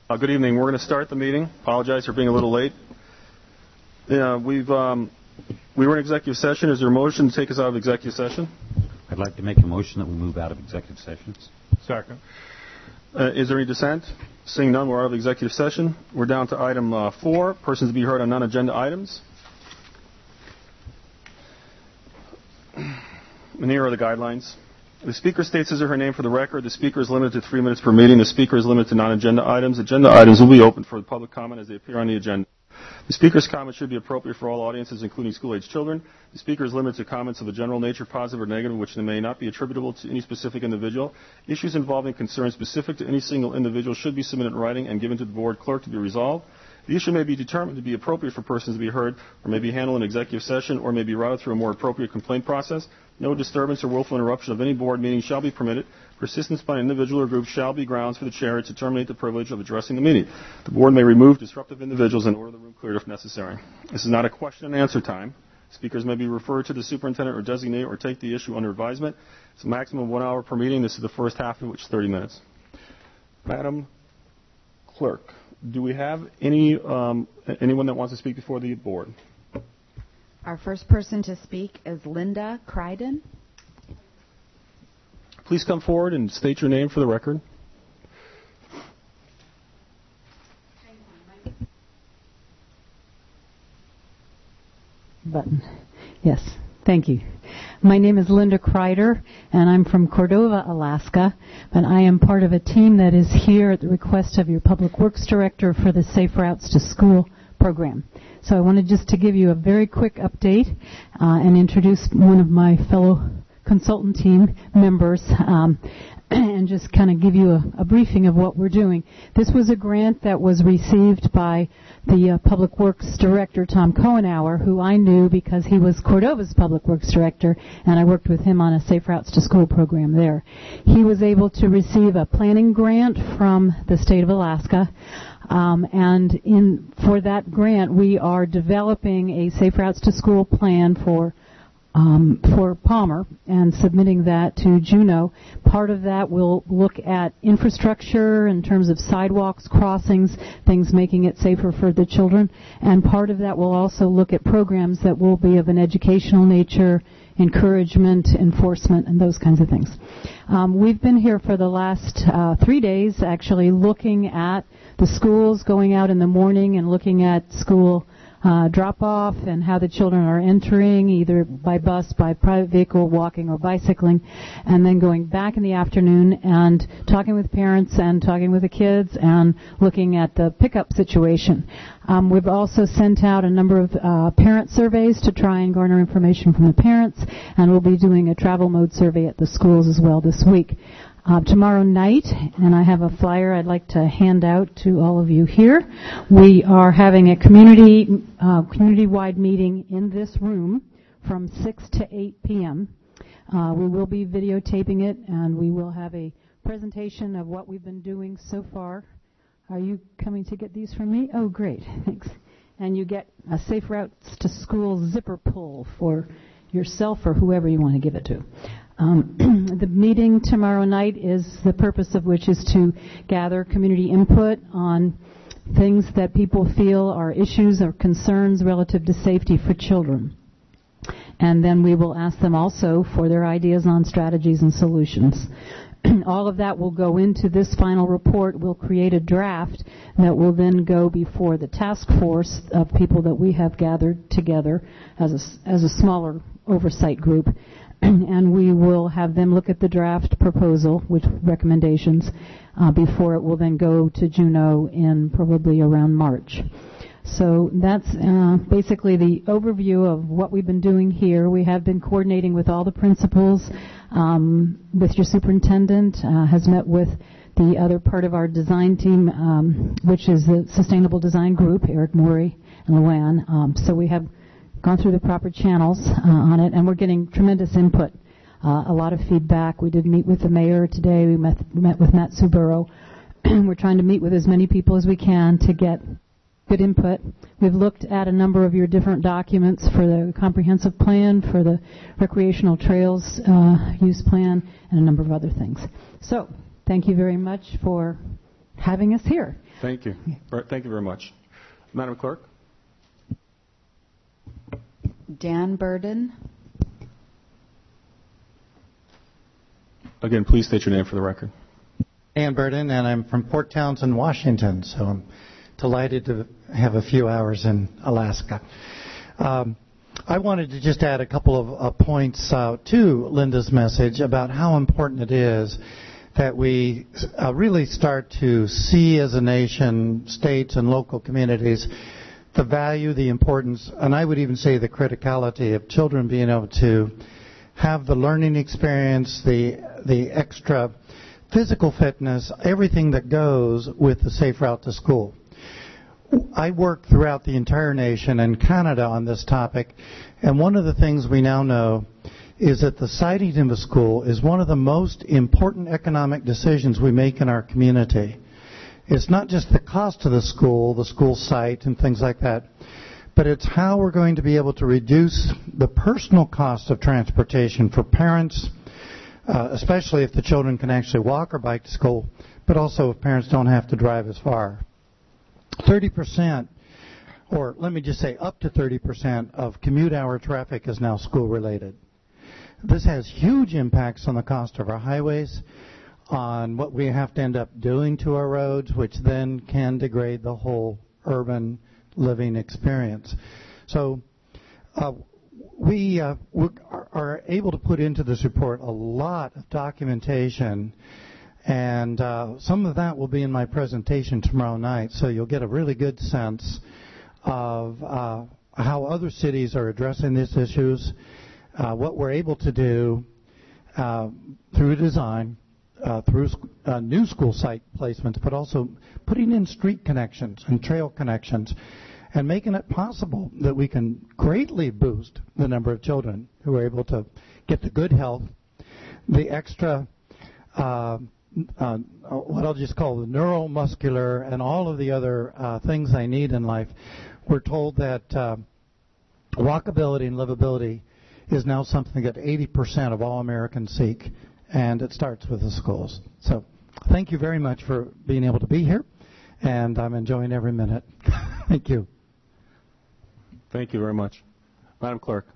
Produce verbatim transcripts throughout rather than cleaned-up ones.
Uh, good evening. We're going to start the meeting. Apologize for being a little late. Yeah, we've um, we were in executive session. Is there a motion to take us out of executive session? I'd like to make a motion that we move out of executive sessions. Second. Uh, is there any dissent? Seeing none, we're out of executive session. We're down to item uh, four, persons to be heard on non-agenda items. And here are the guidelines. The speaker states his or her name for the record. The speaker is limited to three minutes per meeting. The speaker is limited to non-agenda items. Agenda items will be open for the public comment as they appear on the agenda. The speaker's comment should be appropriate for all audiences, including school-age children. The speaker is limited to comments of a general nature, positive or negative, which may not be attributable to any specific individual. Issues involving concerns specific to any single individual should be submitted in writing and given to the board clerk to be resolved. The issue may be determined to be appropriate for persons to be heard, or may be handled in executive session, or may be routed through a more appropriate complaint process. No disturbance or willful interruption of any board meeting shall be permitted. Persistence by an individual or group shall be grounds for the chair to terminate the privilege of addressing the meeting. The board may remove disruptive individuals and order the room cleared if necessary. This is not a question and answer time. Speakers may be referred to the superintendent or designate or take the issue under advisement. It's a maximum of one hour per meeting. This is the first half of which is thirty minutes. Madam Clerk, do we have any um, anyone that wants to speak before the board? Our first person to speak is Linda Crichton. Please come forward and state your name for the record. Button. Yes, thank you. My name is Linda Kreider, and I'm from Cordova, Alaska, but I am part of a team that is here at the request of your Public Works Director for the Safe Routes to School program. So I wanted just to give you a very quick update uh, and introduce one of my fellow consultant team members um, and just kind of give you a, a briefing of what we're doing. This was a grant that was received by the uh, Public Works Director, Tom Cohenauer, who I knew because he was Cordova's Public Works Director, and I worked with him on a Safe Routes to School program there. He was able to receive a planning grant from the state of Alaska, um, and in for that grant, we are developing a Safe Routes to School plan for Um, for Palmer and submitting that to Juneau. Part of that will look at infrastructure in terms of sidewalks, crossings, things making it safer for the children, and part of that will also look at programs that will be of an educational nature, encouragement, enforcement, and those kinds of things. Um, we've been here for the last uh, three days actually looking at the schools, going out in the morning and looking at school Uh, drop-off and how the children are entering, either by bus, by private vehicle, walking, or bicycling, and then going back in the afternoon and talking with parents and talking with the kids and looking at the pickup situation. Um, we've also sent out a number of uh, parent surveys to try and garner information from the parents, and we'll be doing a travel mode survey at the schools as well this week. Uh, tomorrow night, and I have a flyer I'd like to hand out to all of you here, we are having a community, uh, community-wide meeting in this room from six to eight p.m. Uh, we will be videotaping it, and we will have a presentation of what we've been doing so far. Are you coming to get these from me? Oh, great. Thanks. And you get a Safe Routes to School zipper pull for yourself or whoever you want to give it to. Um, the meeting tomorrow night is the purpose of which is to gather community input on things that people feel are issues or concerns relative to safety for children. And then we will ask them also for their ideas on strategies and solutions. All of that will go into this final report. We'll create a draft that will then go before the task force of people that we have gathered together as a, as a smaller oversight group. And we will have them look at the draft proposal with recommendations uh, before it will then go to Juneau in probably around March. So that's uh, basically the overview of what we've been doing here. We have been coordinating with all the principals, um, with your superintendent, uh, has met with the other part of our design team, um, which is the Sustainable Design Group, Eric Murray and Luann. Um, so we have gone through the proper channels uh, on it, and we're getting tremendous input, uh, a lot of feedback. We did meet with the mayor today. We met, met with Matt Suburo. We're trying to meet with as many people as we can to get good input. We've looked at a number of your different documents for the comprehensive plan, for the recreational trails uh, use plan, and a number of other things. So thank you very much for having us here. Thank you. Thank you very much. Madam Clerk? Dan Burden. Again, please state your name for the record. Dan Burden, and I'm from Port Townsend, Washington, so I'm delighted to have a few hours in Alaska. Um, I wanted to just add a couple of uh, points uh, to Linda's message about how important it is that we uh, really start to see as a nation, states and local communities, the value, the importance, and I would even say the criticality of children being able to have the learning experience, the the extra physical fitness, everything that goes with the safe route to school. I work throughout the entire nation and Canada on this topic, and one of the things we now know is that the siting of a school is one of the most important economic decisions we make in our community. It's not just the cost of the school, the school site, and things like that, but it's how we're going to be able to reduce the personal cost of transportation for parents, uh, especially if the children can actually walk or bike to school, but also if parents don't have to drive as far. thirty percent, or let me just say up to thirty percent of commute hour traffic is now school-related. This has huge impacts on the cost of our highways, on what we have to end up doing to our roads, which then can degrade the whole urban living experience. So uh, we uh, are able to put into this report a lot of documentation, and uh, some of that will be in my presentation tomorrow night, so you'll get a really good sense of uh, how other cities are addressing these issues, uh, what we're able to do uh, through design, Uh, through uh, new school site placements, but also putting in street connections and trail connections and making it possible that we can greatly boost the number of children who are able to get the good health, the extra, uh, uh, what I'll just call the neuromuscular and all of the other uh, things they need in life. We're told that uh, walkability and livability is now something that eighty percent of all Americans seek. And it starts with the schools. So thank you very much for being able to be here, and I'm enjoying every minute. Thank you. Thank you very much. Madam Clerk.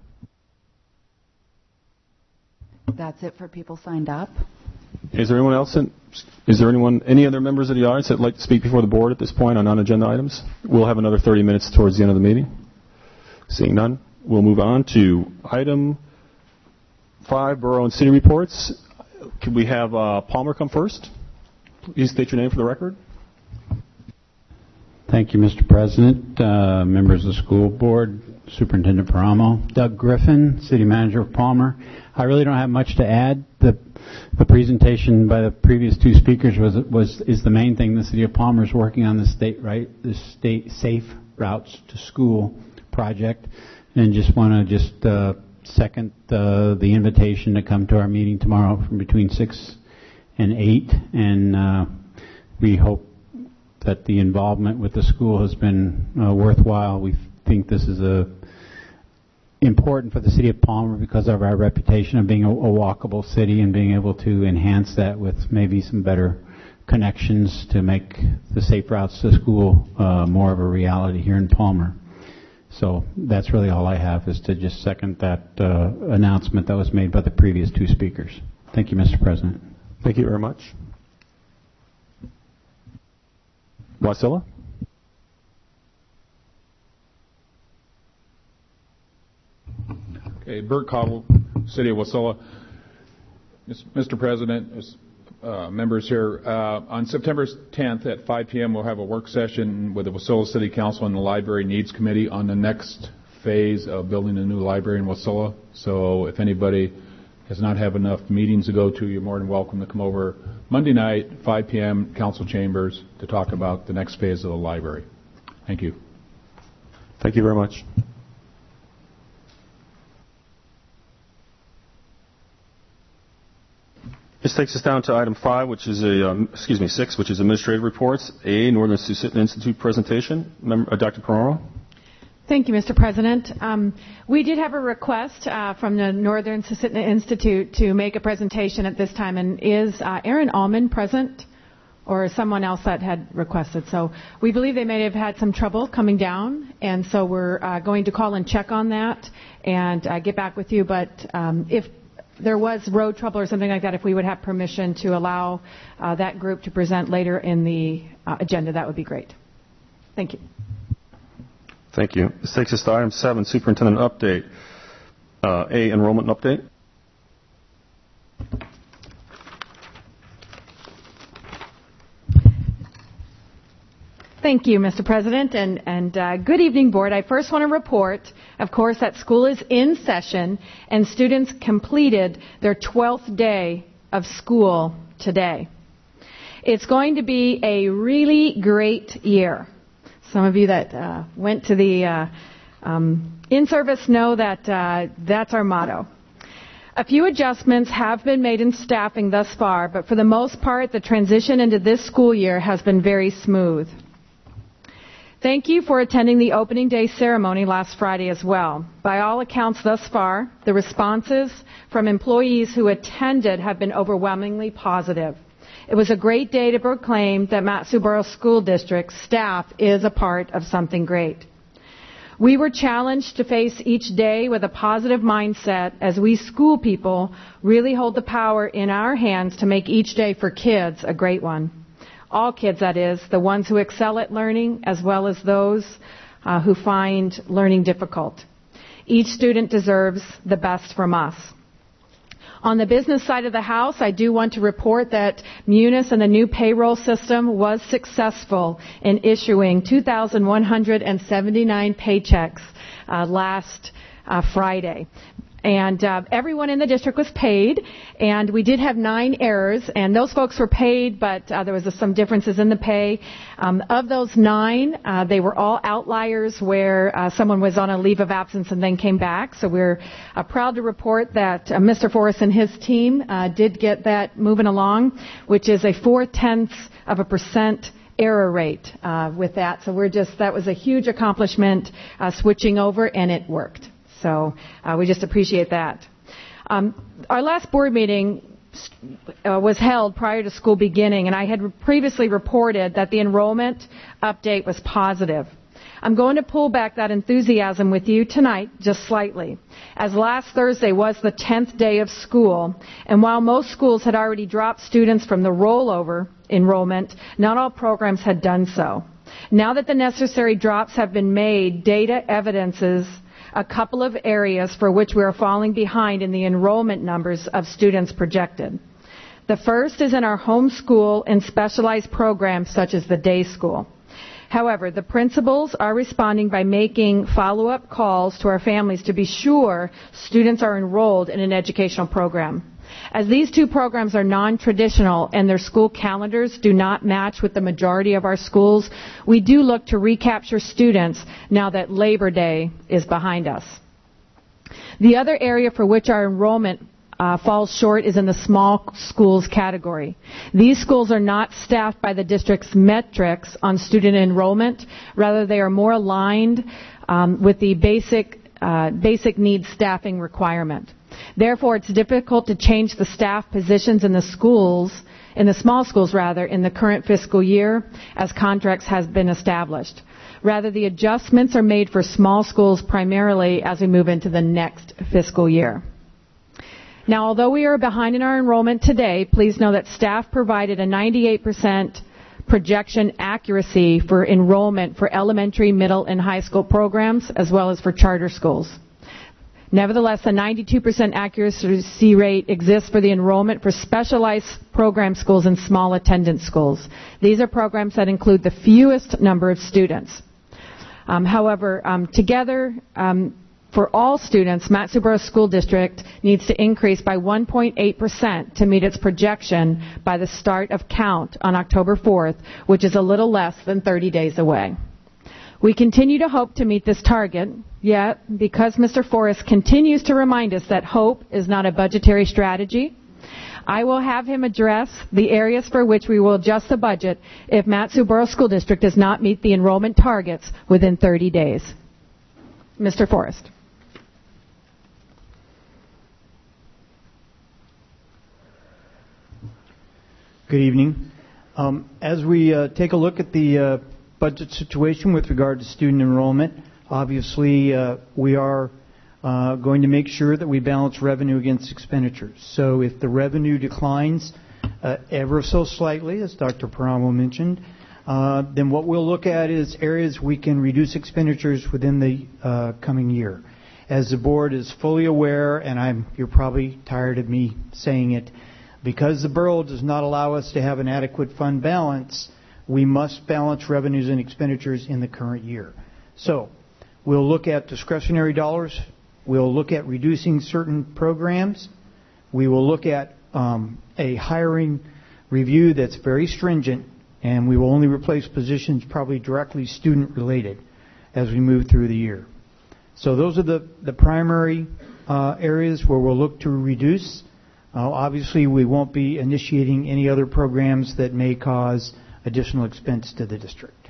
That's it for people signed up. Is there anyone else? In, is there anyone, any other members of the audience that would like to speak before the board at this point on non-agenda items? We'll have another thirty minutes towards the end of the meeting. Seeing none, we'll move on to item five, borough and city reports. Could we have uh, Palmer come first? Please state your name for the record. Thank you, Mister President, uh, members of the school board, Superintendent Paramo, Doug Griffin, City Manager of Palmer. I really don't have much to add. The the presentation by the previous two speakers was was is the main thing. The City of Palmer is working on the state right the state safe routes to school project, and just want to just. Uh, Second, uh, the invitation to come to our meeting tomorrow from between six and eight, and uh, we hope that the involvement with the school has been uh, worthwhile. We think this is a important for the city of Palmer because of our reputation of being a, a walkable city and being able to enhance that with maybe some better connections to make the safe routes to school uh, more of a reality here in Palmer. So that's really all I have, is to just second that uh, announcement that was made by the previous two speakers. Thank you, Mister President. Thank you very much. Wasilla? Okay, Bert Cottle, City of Wasilla. Mister President, uh, members here, uh, on September tenth at five p.m. we'll have a work session with the Wasilla City Council and the Library Needs Committee on the next phase of building a new library in Wasilla. So if anybody does not have enough meetings to go to, you're more than welcome to come over Monday night, five p.m., council chambers, to talk about the next phase of the library. Thank you. Thank you very much. This takes us down to item five, which is a, um, excuse me, six, which is administrative reports. A, Northern Susitna Institute presentation. Member, uh, Doctor Paramo. Thank you, Mister President. Um, we did have a request uh, from the Northern Susitna Institute to make a presentation at this time, and is uh, Aaron Allman present, or someone else that had requested. So we believe they may have had some trouble coming down, and so we're uh, going to call and check on that and uh, get back with you. But um, if there was road trouble or something like that, if we would have permission to allow uh, that group to present later in the uh, agenda, that would be great. Thank you. Thank you. This takes us to item seven, Superintendent Update. Uh, A, Enrollment Update. Thank you, Mister President, and, and uh, good evening, Board. I first want to report, of course, that school is in session and students completed their twelfth day of school today. It's going to be a really great year. Some of you that uh, went to the uh, um, in-service know that uh, that's our motto. A few adjustments have been made in staffing thus far, but for the most part, the transition into this school year has been very smooth. Thank you for attending the opening day ceremony last Friday as well. By all accounts thus far, the responses from employees who attended have been overwhelmingly positive. It was a great day to proclaim that Mat-Su-Borough School District staff is a part of something great. We were challenged to face each day with a positive mindset as we school people really hold the power in our hands to make each day for kids a great one. All kids, that is, the ones who excel at learning as well as those uh, who find learning difficult. Each student deserves the best from us. On the business side of the house, I do want to report that Munis and the new payroll system was successful in issuing two thousand one hundred seventy-nine paychecks uh, last uh, Friday. And uh, everyone in the district was paid, and we did have nine errors, and those folks were paid, but uh, there was uh, some differences in the pay. Um, of those nine, uh, they were all outliers where uh, someone was on a leave of absence and then came back. So we're uh, proud to report that uh, Mister Forrest and his team uh, did get that moving along, which is a four-tenths of a percent error rate uh, with that. So we're just, that was a huge accomplishment uh, switching over, and it worked. So uh, we just appreciate that. Um, our last board meeting uh, was held prior to school beginning, and I had previously reported that the enrollment update was positive. I'm going to pull back that enthusiasm with you tonight just slightly, as last Thursday was the tenth day of school, and while most schools had already dropped students from the rollover enrollment, not all programs had done so. Now that the necessary drops have been made, data evidences a couple of areas for which we are falling behind in the enrollment numbers of students projected. The first is in our homeschool and specialized programs such as the day school. However, the principals are responding by making follow-up calls to our families to be sure students are enrolled in an educational program. As these two programs are non-traditional and their school calendars do not match with the majority of our schools, we do look to recapture students now that Labor Day is behind us. The other area for which our enrollment uh, falls short is in the small schools category. These schools are not staffed by the district's metrics on student enrollment. Rather, they are more aligned um, with the basic, uh, basic needs staffing requirement. Therefore, it's difficult to change the staff positions in the schools, in the small schools rather, in the current fiscal year as contracts have been established. Rather, the adjustments are made for small schools primarily as we move into the next fiscal year. Now, although we are behind in our enrollment today, please know that staff provided a ninety-eight percent projection accuracy for enrollment for elementary, middle, and high school programs as well as for charter schools. Nevertheless, a ninety-two percent accuracy rate exists for the enrollment for specialized program schools and small attendance schools. These are programs that include the fewest number of students. Um, however, um, together, um, for all students, Mat-Su-Borough School District needs to increase by one point eight percent to meet its projection by the start of count on October fourth, which is a little less than thirty days away. We continue to hope to meet this target, yet because Mister Forrest continues to remind us that hope is not a budgetary strategy, I will have him address the areas for which we will adjust the budget if Mat-Su-Borough School District does not meet the enrollment targets within thirty days. Mister Forrest. Good evening. Um, as we uh, take a look at the uh, budget situation with regard to student enrollment, obviously uh, we are uh, going to make sure that we balance revenue against expenditures. So if the revenue declines uh, ever so slightly, as Doctor Paramo mentioned, uh, then what we'll look at is areas we can reduce expenditures within the uh, coming year. As the board is fully aware, and I'm, you're probably tired of me saying it, because the borough does not allow us to have an adequate fund balance, we must balance revenues and expenditures in the current year. So we'll look at discretionary dollars. We'll look at reducing certain programs. We will look at um, a hiring review that's very stringent, and we will only replace positions probably directly student-related as we move through the year. So those are the, the primary uh, areas where we'll look to reduce. Uh, obviously, we won't be initiating any other programs that may cause additional expense to the district.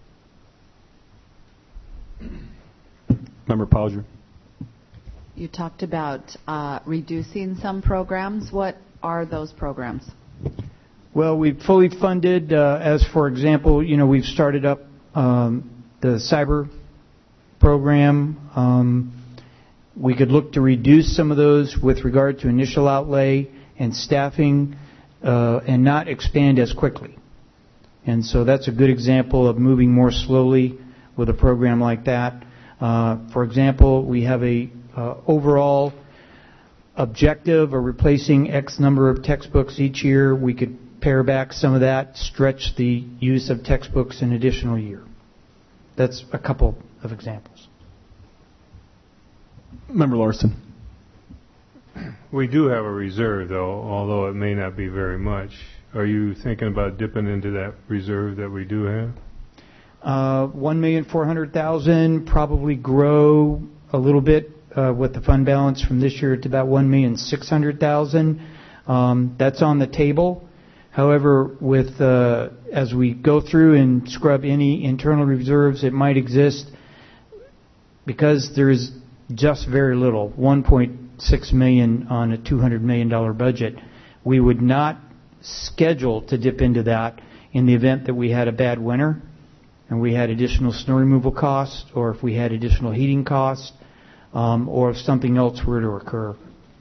Member Pauger. You talked about uh, reducing some programs. What are those programs? Well, we've fully funded, uh, as for example, you know, we've started up um, the cyber program. Um, we could look to reduce some of those with regard to initial outlay and staffing uh, and not expand as quickly. And so that's a good example of moving more slowly with a program like that. Uh, for example, we have a uh, overall objective of replacing X number of textbooks each year. We could pare back some of that, stretch the use of textbooks an additional year. That's a couple of examples. Member Larson. We do have a reserve, though, although it may not be very much. Are you thinking about dipping into that reserve that we do have? Uh, one million four hundred thousand, probably grow a little bit uh, with the fund balance from this year to about one million six hundred thousand. Um, that's on the table. However, with uh, as we go through and scrub any internal reserves that might exist, because there is just very little, one point six million dollars on a two hundred million dollars budget, we would not schedule to dip into that in the event that we had a bad winter and we had additional snow removal costs, or if we had additional heating costs, um, or if something else were to occur.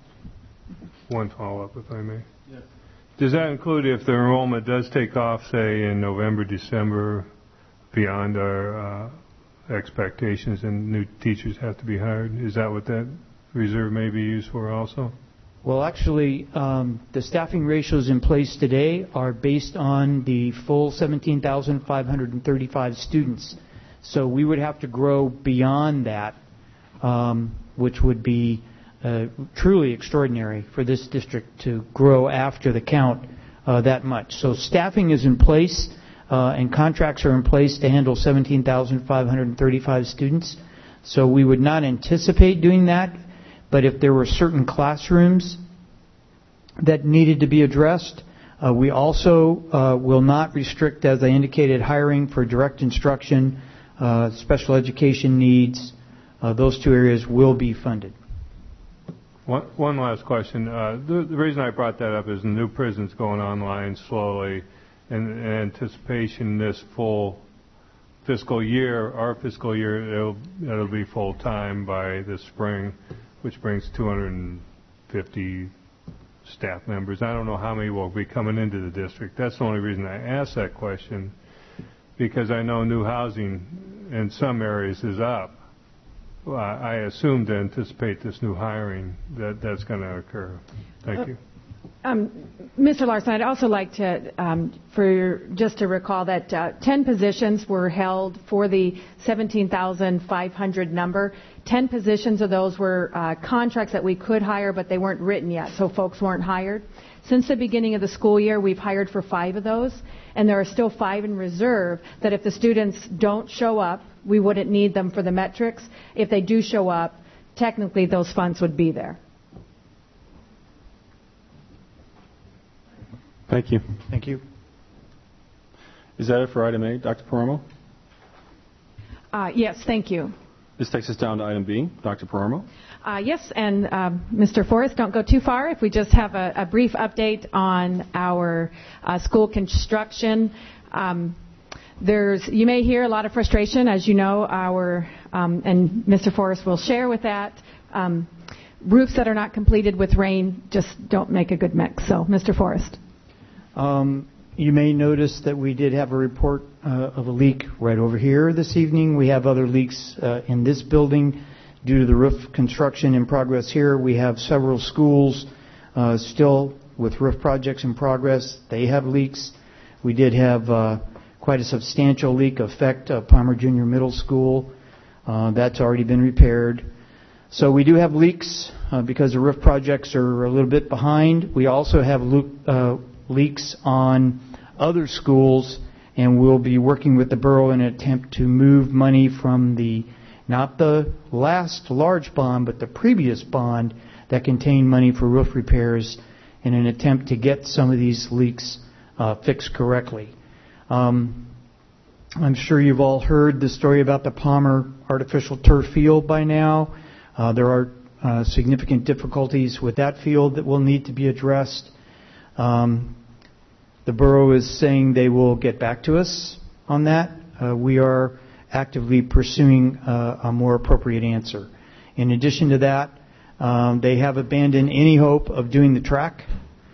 One follow-up, if I may. Yes. Does that include if the enrollment does take off, say, in November, December, beyond our uh, expectations and new teachers have to be hired? Is that what that reserve may be used for also? Well, actually, um, the staffing ratios in place today are based on the full seventeen thousand five hundred thirty-five students. So we would have to grow beyond that, um, which would be uh, truly extraordinary for this district to grow after the count uh, that much. So staffing is in place, uh, and contracts are in place to handle seventeen thousand five hundred thirty-five students. So we would not anticipate doing that. But if there were certain classrooms that needed to be addressed, uh, we also uh, will not restrict, as I indicated, hiring for direct instruction, uh, special education needs. Uh, those two areas will be funded. One, one last question. Uh, the, the reason I brought that up is the new prison's going online slowly. And in anticipation this full fiscal year, our fiscal year, it'll, it'll be full-time by this spring, which brings two hundred fifty staff members. I don't know how many will be coming into the district. That's the only reason I asked that question, because I know new housing in some areas is up. Well, I assume to anticipate this new hiring that that's going to occur. Thank uh, you. Um, Mister Larson, I'd also like to, um, for just to recall that uh, ten positions were held for the seventeen thousand five hundred number. ten positions of those were uh, contracts that we could hire, but they weren't written yet, so folks weren't hired. Since the beginning of the school year, we've hired for five of those, and there are still five in reserve that if the students don't show up, we wouldn't need them for the metrics. If they do show up, technically those funds would be there. Thank you. Thank you. Is that it for item A, Doctor Paramo? Uh, yes, thank you. This takes us down to item B. Doctor Paramo. Uh, yes, and um, Mister Forrest, don't go too far. If we just have a, a brief update on our uh, school construction. Um, there's, you may hear a lot of frustration, as you know, our, um, and Mister Forrest will share with that, um, roofs that are not completed with rain just don't make a good mix. So, Mister Forrest. Um, you may notice that we did have a report uh, of a leak right over here this evening. We have other leaks uh, in this building due to the roof construction in progress here. We have several schools uh, still with roof projects in progress. They have leaks. We did have uh, quite a substantial leak affect uh, Palmer Junior Middle School. Uh, that's already been repaired. So we do have leaks uh, because the roof projects are a little bit behind. We also have lo- uh, leaks on other schools, and we'll be working with the borough in an attempt to move money from the, not the last large bond, but the previous bond that contained money for roof repairs in an attempt to get some of these leaks uh, fixed correctly. Um, I'm sure you've all heard the story about the Palmer artificial turf field by now. Uh, there are uh, significant difficulties with that field that will need to be addressed. Um, the borough is saying they will get back to us on that. Uh, we are actively pursuing uh, a more appropriate answer. In addition to that, um, they have abandoned any hope of doing the track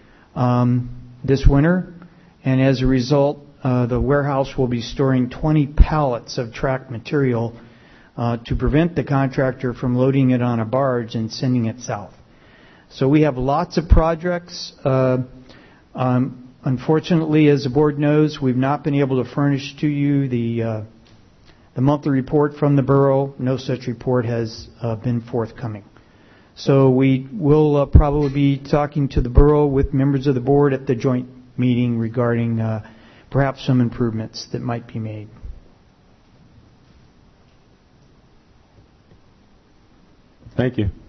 um, this winter, and as a result, uh, the warehouse will be storing twenty pallets of track material uh, to prevent the contractor from loading it on a barge and sending it south. So we have lots of projects. Uh, um, unfortunately, as the board knows, we've not been able to furnish to you the uh, the monthly report from the borough. No such report has uh, been forthcoming. So we will uh, probably be talking to the borough with members of the board at the joint meeting regarding uh, perhaps some improvements that might be made. Thank you.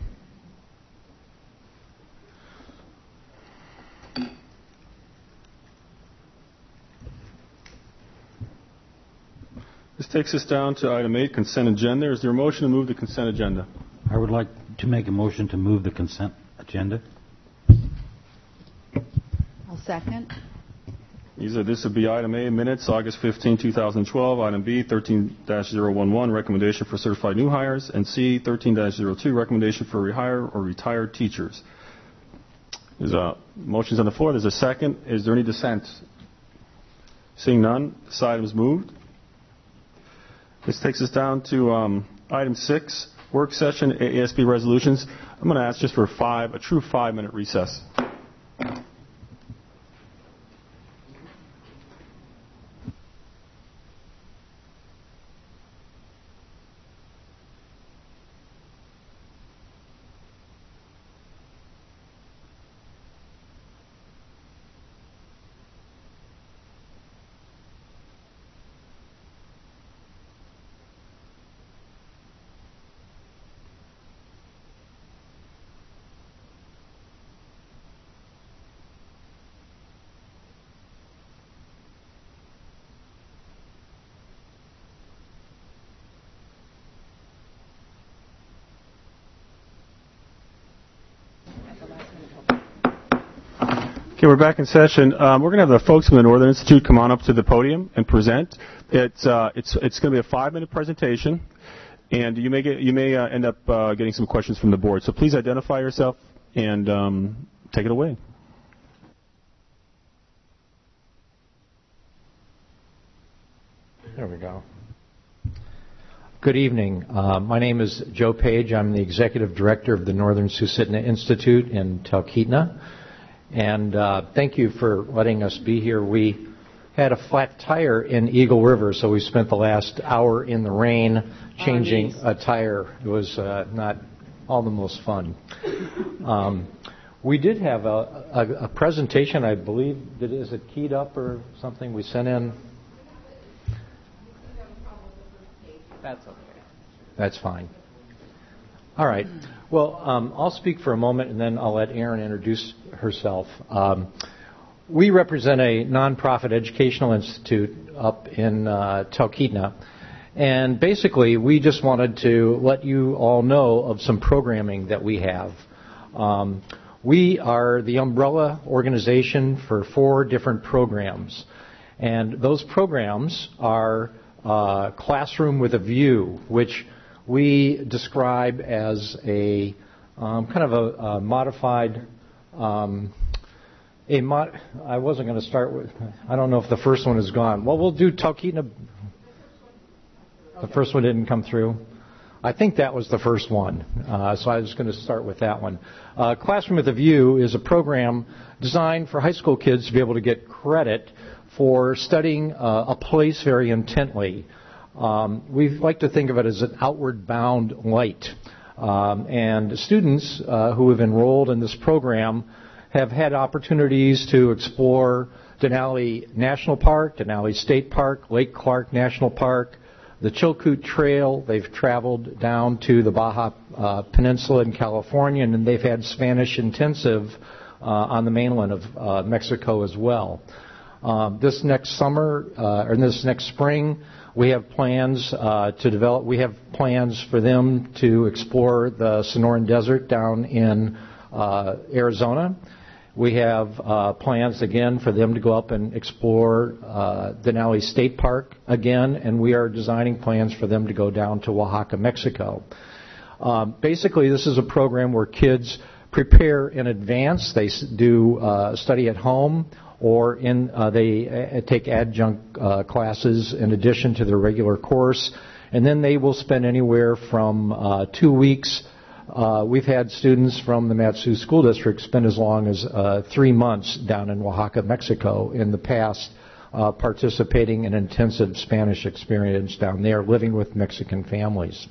This takes us down to item eight, consent agenda. Is there a motion to move the consent agenda? I would like to make a motion to move the consent agenda. I'll second. These are, this would be item A, minutes, August fifteenth, twenty twelve. Item B, thirteen dash zero one one, recommendation for certified new hires. And C, thirteen dash zero two, recommendation for rehire or retired teachers. There's a motions on the floor. There's a second. Is there any dissent? Seeing none, this item is moved. This takes us down to um, item six, work session, A A S B resolutions. I'm going to ask just for a five, a true five-minute recess. Okay, we're back in session. Um, we're going to have the folks from the Northern Institute come on up to the podium and present. It's uh, it's it's going to be a five-minute presentation, and you may get you may uh, end up uh, getting some questions from the board. So please identify yourself and um, take it away. There we go. Good evening. Uh, my name is Joe Page. I'm the executive director of the Northern Susitna Institute in Talkeetna. And uh, thank you for letting us be here. We had a flat tire in Eagle River, so we spent the last hour in the rain changing a tire. It was uh, not all the most fun. Um, we did have a, a, a presentation, I believe. Did, is it keyed up or something we sent in? That's okay. That's fine. All right. Well, um, I'll speak for a moment, and then I'll let Erin introduce herself. Um, we represent a nonprofit educational institute up in uh, Talkeetna, And basically, we just wanted to let you all know of some programming that we have. Um, we are the umbrella organization for four different programs. And those programs are uh, Classroom with a View, which we describe as a um, kind of a, a modified... Um, a mod- I wasn't going to start with... I don't know if the first one is gone. Well, we'll do Talkeetna... The first one didn't come through. I think that was the first one, uh, so I was going to start with that one. Uh, Classroom with a View is a program designed for high school kids to be able to get credit for studying uh, a place very intently. Um, we like to think of it as an outward bound light. Um, and students uh, who have enrolled in this program have had opportunities to explore Denali National Park, Denali State Park, Lake Clark National Park, the Chilkoot Trail. They've traveled down to the Baja uh, Peninsula in California, and they've had Spanish intensive uh, on the mainland of uh, Mexico as well. Um, this next summer, uh, or this next spring, we have plans uh, to develop. We have plans for them to explore the Sonoran Desert down in uh, Arizona. We have uh, plans again for them to go up and explore uh, Denali State Park again, and we are designing plans for them to go down to Oaxaca, Mexico. Um, basically, this is a program where kids prepare in advance. They do uh, study at home, or in uh, they uh, take adjunct uh, classes in addition to their regular course, and then they will spend anywhere from uh, two weeks. Uh, we've had students from the Mat-Su School District spend as long as uh, three months down in Oaxaca, Mexico in the past, uh, participating in intensive Spanish experience down there, living with Mexican families.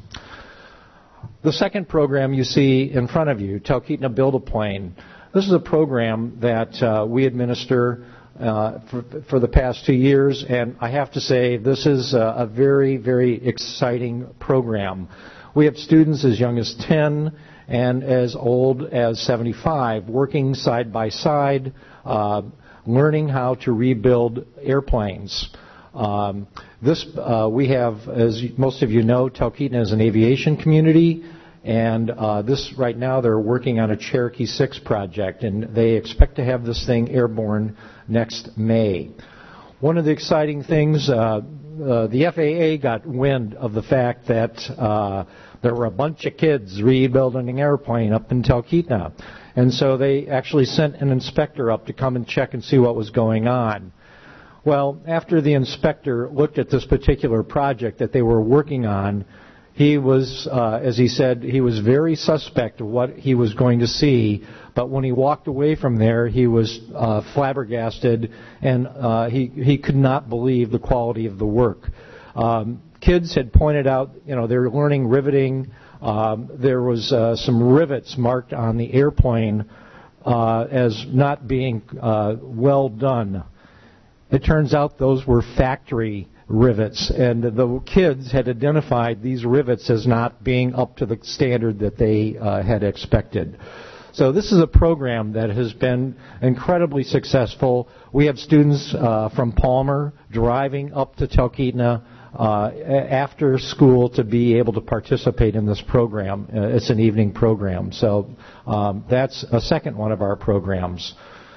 The second program you see in front of you, Talkeetna Build-A-Plane. This is a program that uh, we administer uh, for, for the past two years, and I have to say this is a, a very, very exciting program. We have students as young as ten and as old as seventy-five working side by side, uh, learning how to rebuild airplanes. Um, this uh, we have, as most of you know, Talkeetna is an aviation community, and uh, this right now they're working on a Cherokee six project, and they expect to have this thing airborne next May. One of the exciting things, uh, uh, the F A A got wind of the fact that uh, there were a bunch of kids rebuilding an airplane up in Talkeetna. And so they actually sent an inspector up to come and check and see what was going on. Well, after the inspector looked at this particular project that they were working on, he was, uh, as he said, he was very suspect of what he was going to see. But when he walked away from there, he was uh, flabbergasted, and uh, he, he could not believe the quality of the work. Um, Kids had pointed out, you know, they're learning riveting. Um, there was uh, some rivets marked on the airplane uh, as not being uh, well done. It turns out those were factory rivets, and the kids had identified these rivets as not being up to the standard that they uh, had expected. So this is a program that has been incredibly successful. We have students uh, from Palmer driving up to Talkeetna Uh, after school to be able to participate in this program. Uh, it's an evening program. So um, that's a second one of our programs.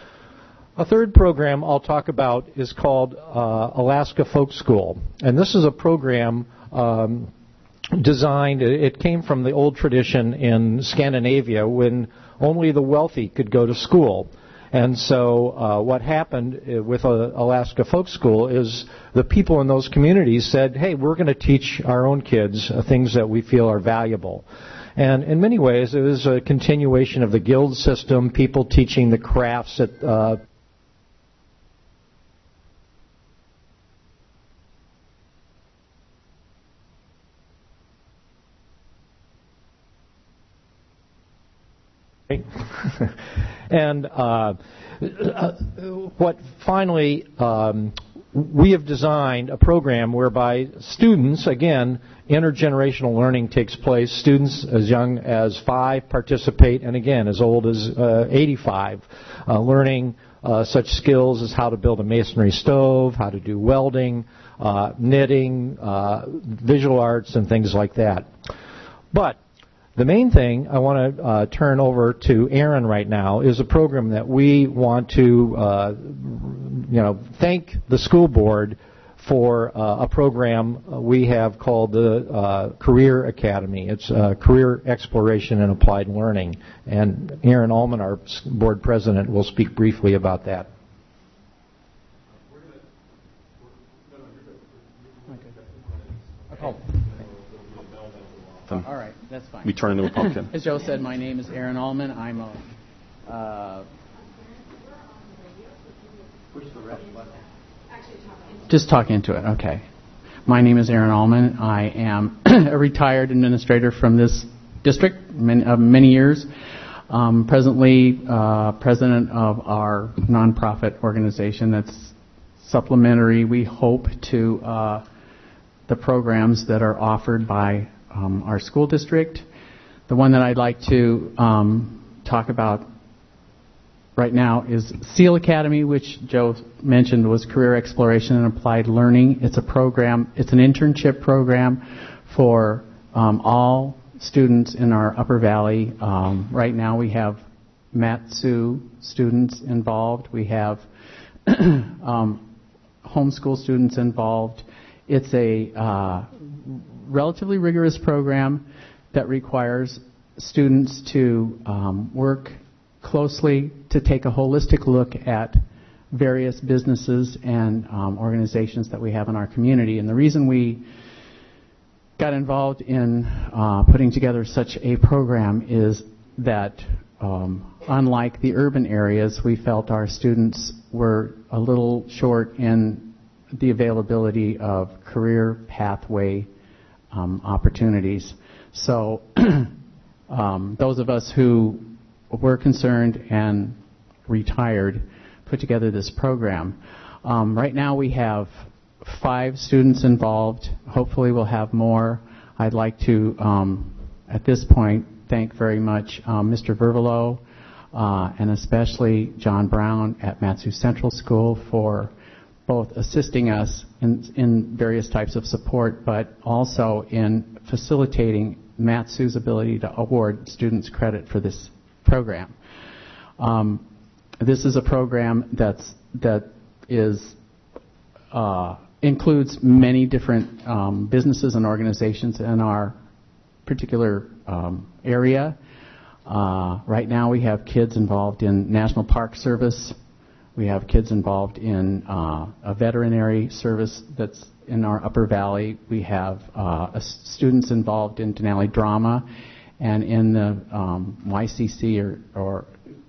A third program I'll talk about is called uh, Alaska Folk School. And this is a program um, designed, it came from the old tradition in Scandinavia when only the wealthy could go to school. And so uh, what happened with uh, Alaska Folk School is the people in those communities said, hey, we're going to teach our own kids uh, things that we feel are valuable. And in many ways, it was a continuation of the guild system, people teaching the crafts at uh, and uh, what finally um, we have designed a program whereby students, again, intergenerational learning takes place. Students as young as five participate, and again, as old as uh, eighty-five, uh, learning uh, such skills as how to build a masonry stove, how to do welding, uh, knitting, uh, visual arts, and things like that. But the main thing I want to uh, turn over to Aaron right now is a program that we want to, uh, you know, thank the school board for uh, a program we have called the uh, Career Academy. It's uh, Career Exploration and Applied Learning. And Aaron Allman, our board president, will speak briefly about that. Oh. All right, that's fine. We turn into a pumpkin. As Joe said, my name is Aaron Allman. I'm a... Uh, Push the red button. Just talk into it, okay. My name is Aaron Allman. I am a retired administrator from this district many, uh, many years. Um, presently, uh, president of our nonprofit organization that's supplementary, we hope, to uh, the programs that are offered by um, our school district. The one that I'd like to um, talk about right now is SEAL Academy, which Joe mentioned was Career Exploration and Applied Learning. It's a program, it's an internship program for um, all students in our Upper Valley. Um, right now we have Matsu students involved. We have um, homeschool students involved. It's a uh, relatively rigorous program that requires students to um, work closely, to take a holistic look at various businesses and um, organizations that we have in our community. And the reason we got involved in uh, putting together such a program is that um, unlike the urban areas, we felt our students were a little short in the availability of career pathway um, opportunities. So um, those of us who were concerned and retired put together this program. Um, right now we have five students involved. Hopefully we'll have more. I'd like to, um, at this point, thank very much um, Mister Vervelo uh, and especially John Brown at Matsu Central School for both assisting us in, in various types of support, but also in facilitating Matsu's ability to award students credit for this program. Um, this is a program that's that is uh, includes many different um, businesses and organizations in our particular um, area. Uh, right now, we have kids involved in National Park Service. We have kids involved in uh, a veterinary service that's in our Upper Valley. We have uh, a students involved in Denali Drama and in the um, Y C C or or,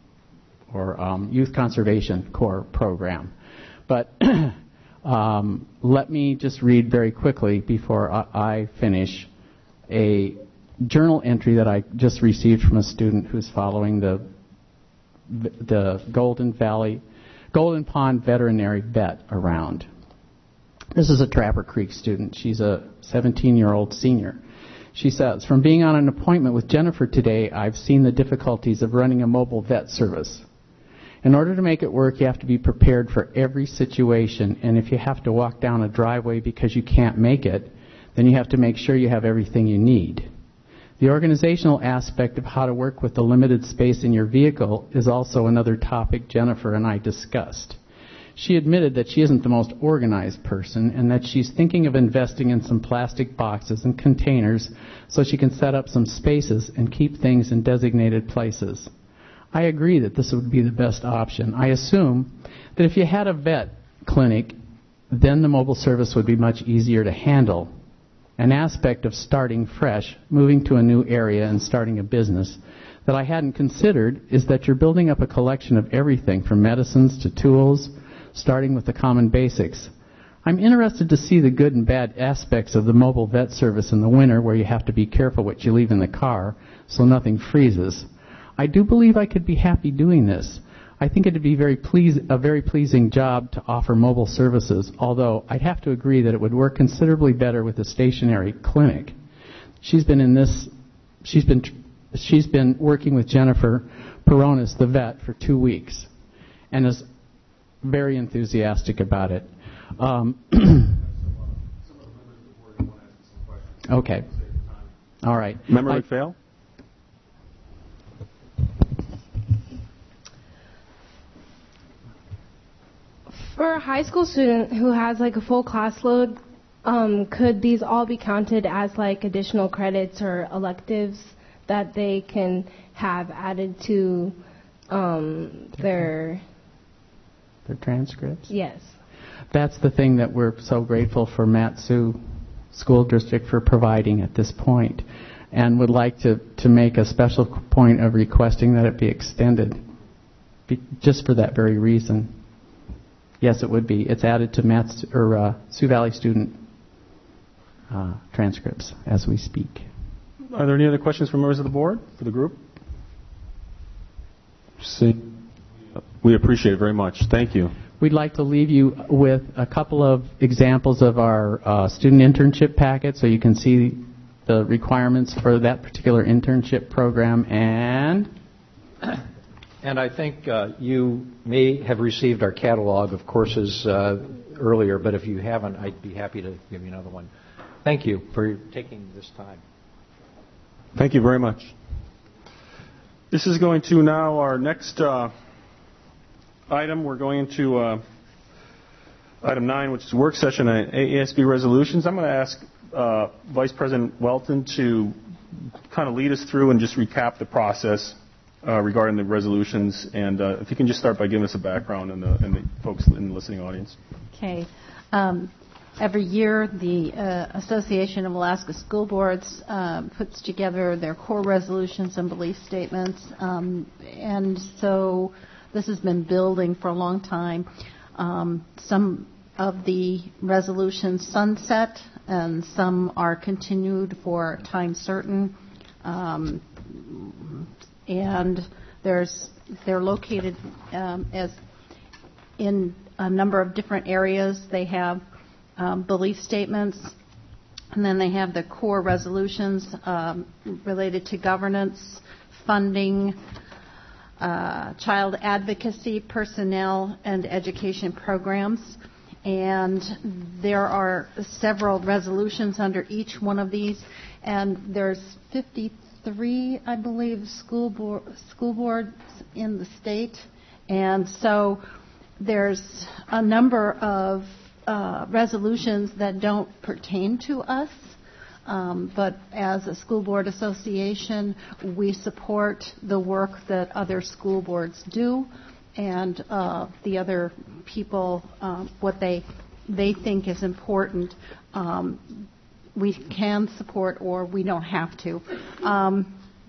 or um, Youth Conservation Corps program. But um, let me just read very quickly before I, I finish a journal entry that I just received from a student who's following the the Golden Valley, Golden Pond Veterinary Vet around. This is a Trapper Creek student. She's a seventeen-year-old senior. She says, from being on an appointment with Jennifer today, I've seen the difficulties of running a mobile vet service. In order to make it work, you have to be prepared for every situation, and if you have to walk down a driveway because you can't make it, then you have to make sure you have everything you need. The organizational aspect of how to work with the limited space in your vehicle is also another topic Jennifer and I discussed. She admitted that she isn't the most organized person and that she's thinking of investing in some plastic boxes and containers so she can set up some spaces and keep things in designated places. I agree that this would be the best option. I assume that if you had a vet clinic, then the mobile service would be much easier to handle. An aspect of starting fresh, moving to a new area and starting a business that I hadn't considered is that you're building up a collection of everything from medicines to tools, starting with the common basics. I'm interested to see the good and bad aspects of the mobile vet service in the winter where you have to be careful what you leave in the car so nothing freezes. I do believe I could be happy doing this. I think it would be very please, a very pleasing job to offer mobile services, although I'd have to agree that it would work considerably better with a stationary clinic. She's been in this, she's been, she's been working with Jennifer Peronis, the vet, for two weeks, and is very enthusiastic about it. Um, Okay. All right. Member I, McPhail? For a high school student who has like a full class load, um, could these all be counted as like additional credits or electives that they can have added to um, their their transcripts? Yes. That's the thing that we're so grateful for Mat-Su School District for providing at this point, and would like to, to make a special point of requesting that it be extended, be, just for that very reason. Yes, it would be. It's added to Mats, or uh, Sioux Valley student uh, transcripts as we speak. Are there any other questions from members of the board for the group? See, we appreciate it very much. Thank you. We'd like to leave you with a couple of examples of our uh, student internship packet so you can see the requirements for that particular internship program. And and I think uh, you may have received our catalog of courses uh, earlier, but if you haven't, I'd be happy to give you another one. Thank you for taking this time. Thank you very much. This is going to now our next uh, item. We're going to uh, item nine, which is work session on A A S B resolutions. I'm going to ask uh, Vice President Welton to kind of lead us through and just recap the process uh, regarding the resolutions. And uh, if you can just start by giving us a background and the, and the folks in the listening audience. Okay. Um, Every year, the uh, Association of Alaska School Boards uh, puts together their core resolutions and belief statements. Um, and so this has been building for a long time. Um, some of the resolutions sunset, and some are continued for time certain. Um, and there's they're located um, as in a number of different areas. They have Um, belief statements, and then they have the core resolutions um, related to governance, funding, uh, child advocacy, personnel, and education programs. And there are several resolutions under each one of these, and there's fifty-three, I believe, school board, school boards in the state, and so there's a number of Uh, resolutions that don't pertain to us, um, but as a school board association, we support the work that other school boards do, and uh, the other people, uh, what they they think is important, um, we can support or we don't have to. Um,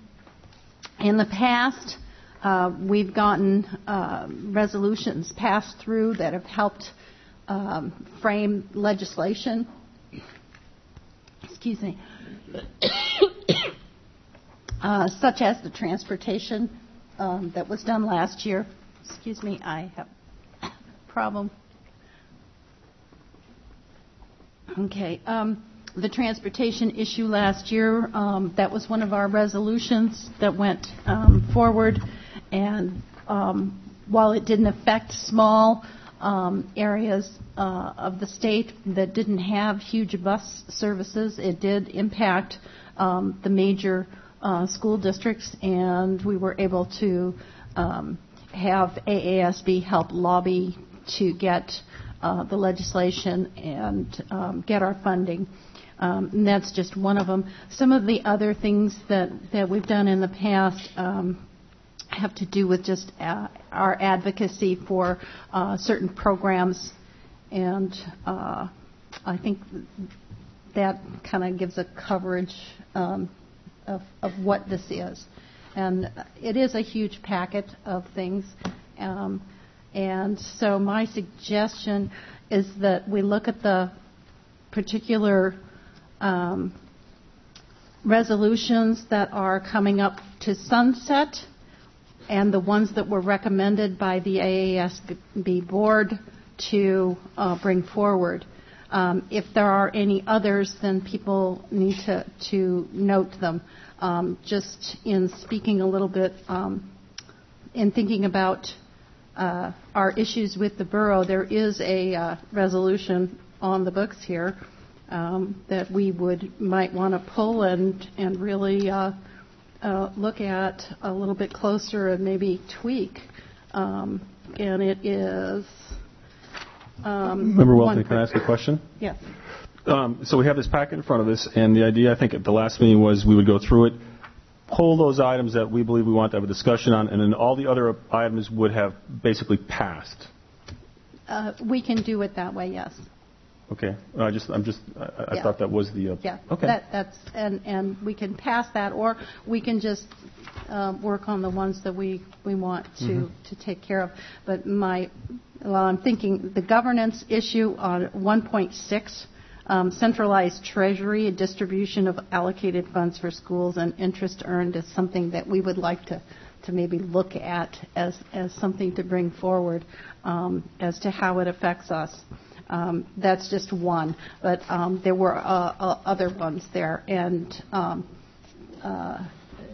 in the past, uh, we've gotten uh, resolutions passed through that have helped Um, frame legislation, excuse me, uh, such as the transportation um, that was done last year. Excuse me, I have a problem. Okay, um, the transportation issue last year, um, that was one of our resolutions that went um, forward, and um, while it didn't affect small Um, areas uh, of the state that didn't have huge bus services, it did impact um, the major uh, school districts, and we were able to um, have A A S B help lobby to get uh, the legislation and um, get our funding. Um, and that's just one of them. Some of the other things that, that we've done in the past um, have to do with just uh, our advocacy for uh, certain programs, and uh, I think that kind of gives a coverage um, of, of what this is. And it is a huge packet of things, um, and so my suggestion is that we look at the particular um, resolutions that are coming up to sunset, and the ones that were recommended by the A A S B board to uh, bring forward. Um, if there are any others, then people need to, to note them. Um, just in speaking a little bit, um, in thinking about uh, our issues with the borough, there is a uh, resolution on the books here um, that we would might want to pull and and really uh, uh, look at a little bit closer and maybe tweak. Um, and it is. Um, Member Welton, can I ask a question? Yes. Um, so we have this packet in front of us, and the idea, I think, at the last meeting was we would go through it, pull those items that we believe we want to have a discussion on, and then all the other items would have basically passed. Uh, we can do it that way, yes. Okay. I just, I'm just, I, I Yeah. thought that was the. Uh, Yeah. Okay. That, that's and and we can pass that, or we can just uh, work on the ones that we we want to Mhm. to take care of. But my, well, I'm thinking the governance issue on one point six. Um, centralized treasury, a distribution of allocated funds for schools and interest earned is something that we would like to, to maybe look at as, as something to bring forward um, as to how it affects us. Um, that's just one, but um, there were uh, uh, other ones there. And um, uh,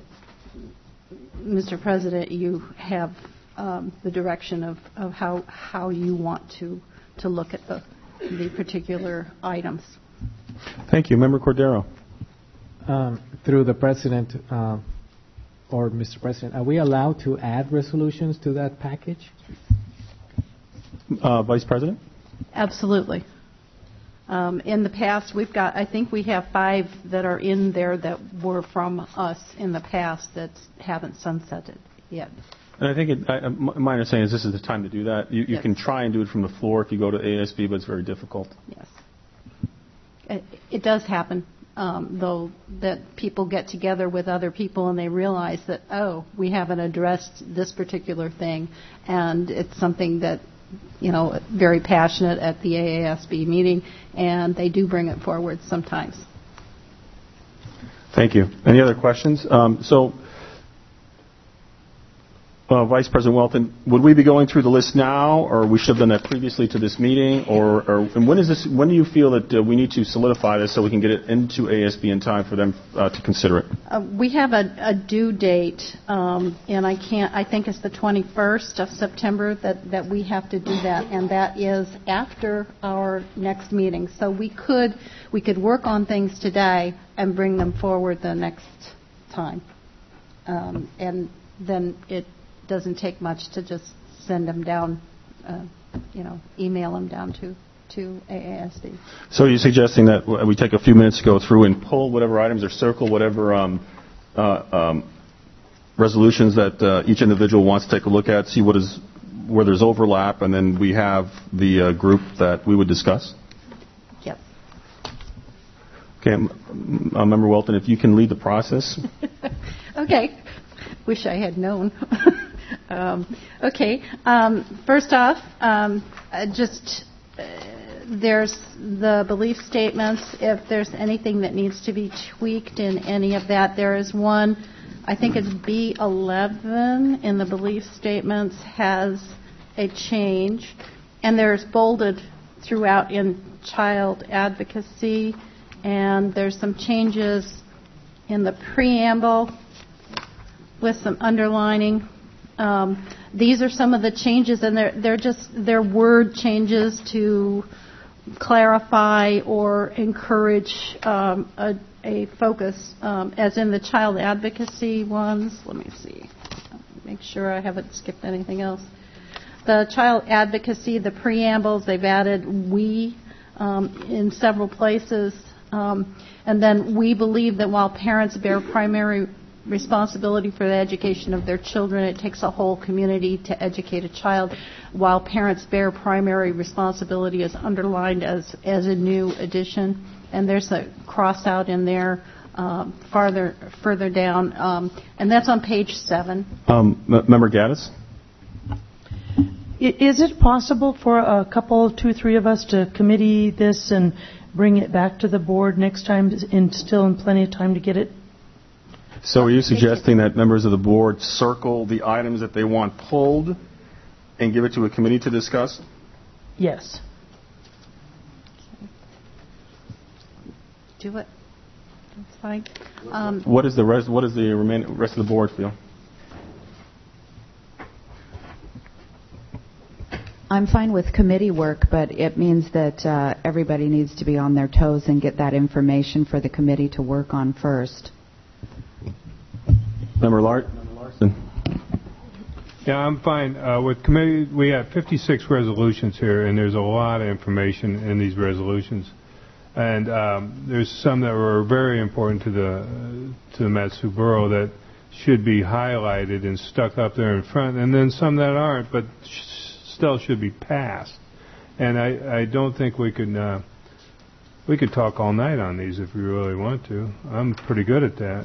Mister President, you have um, the direction of, of how, how you want to, to look at the the particular items. Thank you. Member Cordero. Um, through the President, uh, or Mister President, are we allowed to add resolutions to that package? Uh, Vice President? Absolutely. Um, in the past, we've got, I think we have five that are in there that were from us in the past that haven't sunsetted yet. And I think it, I, my understanding is this is the time to do that. You, you Yes. can try and do it from the floor if you go to A S B, but it's very difficult. Yes. It, it does happen, um, though, that people get together with other people and they realize that, oh, we haven't addressed this particular thing, and it's something that, you know, very passionate at the A A S B meeting, and they do bring it forward sometimes. Thank you. Any other questions? Um, so. Uh, Vice President Welton, would we be going through the list now, or we should have done that previously to this meeting, or, or and when is this? When do you feel that uh, we need to solidify this so we can get it into A S B in time for them uh, to consider it? Uh, we have a, a due date, um, and I can't. I think it's the twenty-first of September that, that we have to do that, and that is after our next meeting. So we could we could work on things today and bring them forward the next time, um, and then it doesn't take much to just send them down, uh, you know, email them down to, to A A S B. So you're suggesting that we take a few minutes to go through and pull whatever items or circle whatever um, uh, um, resolutions that uh, each individual wants to take a look at, see what is where there's overlap, and then we have the uh, group that we would discuss? Yep. Okay, um, uh, Member Welton, if you can lead the process. Okay. Wish I had known. um, okay. Um, first off, um, uh, just uh, there's the belief statements. If there's anything that needs to be tweaked in any of that, there is one. I think it's B eleven in the belief statements has a change, and there's bolded throughout in child advocacy, and there's some changes in the preamble with some underlining. Um, these are some of the changes, and they're, they're just they're word changes to clarify or encourage um, a, a focus, um, as in the child advocacy ones. Let me see, make sure I haven't skipped anything else. The child advocacy, the preambles, they've added we um, in several places, um, and then we believe that while parents bear primary responsibility for the education of their children, it takes a whole community to educate a child. While parents bear primary responsibility is underlined as, as a new addition, and there's a cross out in there um, farther further down, um, and that's on page seven. Um, M- Member Gaddis? Is it possible for a couple, two, three of us to committee this and bring it back to the board next time, and still in plenty of time to get it? So are you suggesting that members of the board circle the items that they want pulled and give it to a committee to discuss? Yes. Do it. That's fine. Um, What is the rest? What does the remain, rest of the board feel? I I'm fine with committee work, but it means that uh, everybody needs to be on their toes and get that information for the committee to work on first. Member Larson. Yeah, I'm fine. Uh, with committee, we have fifty-six resolutions here, and there's a lot of information in these resolutions. And um, there's some that were very important to the uh, to the Mat-Su Borough that should be highlighted and stuck up there in front, and then some that aren't, but sh- still should be passed. And I, I don't think we could uh, we could talk all night on these if we really want to. I'm pretty good at that.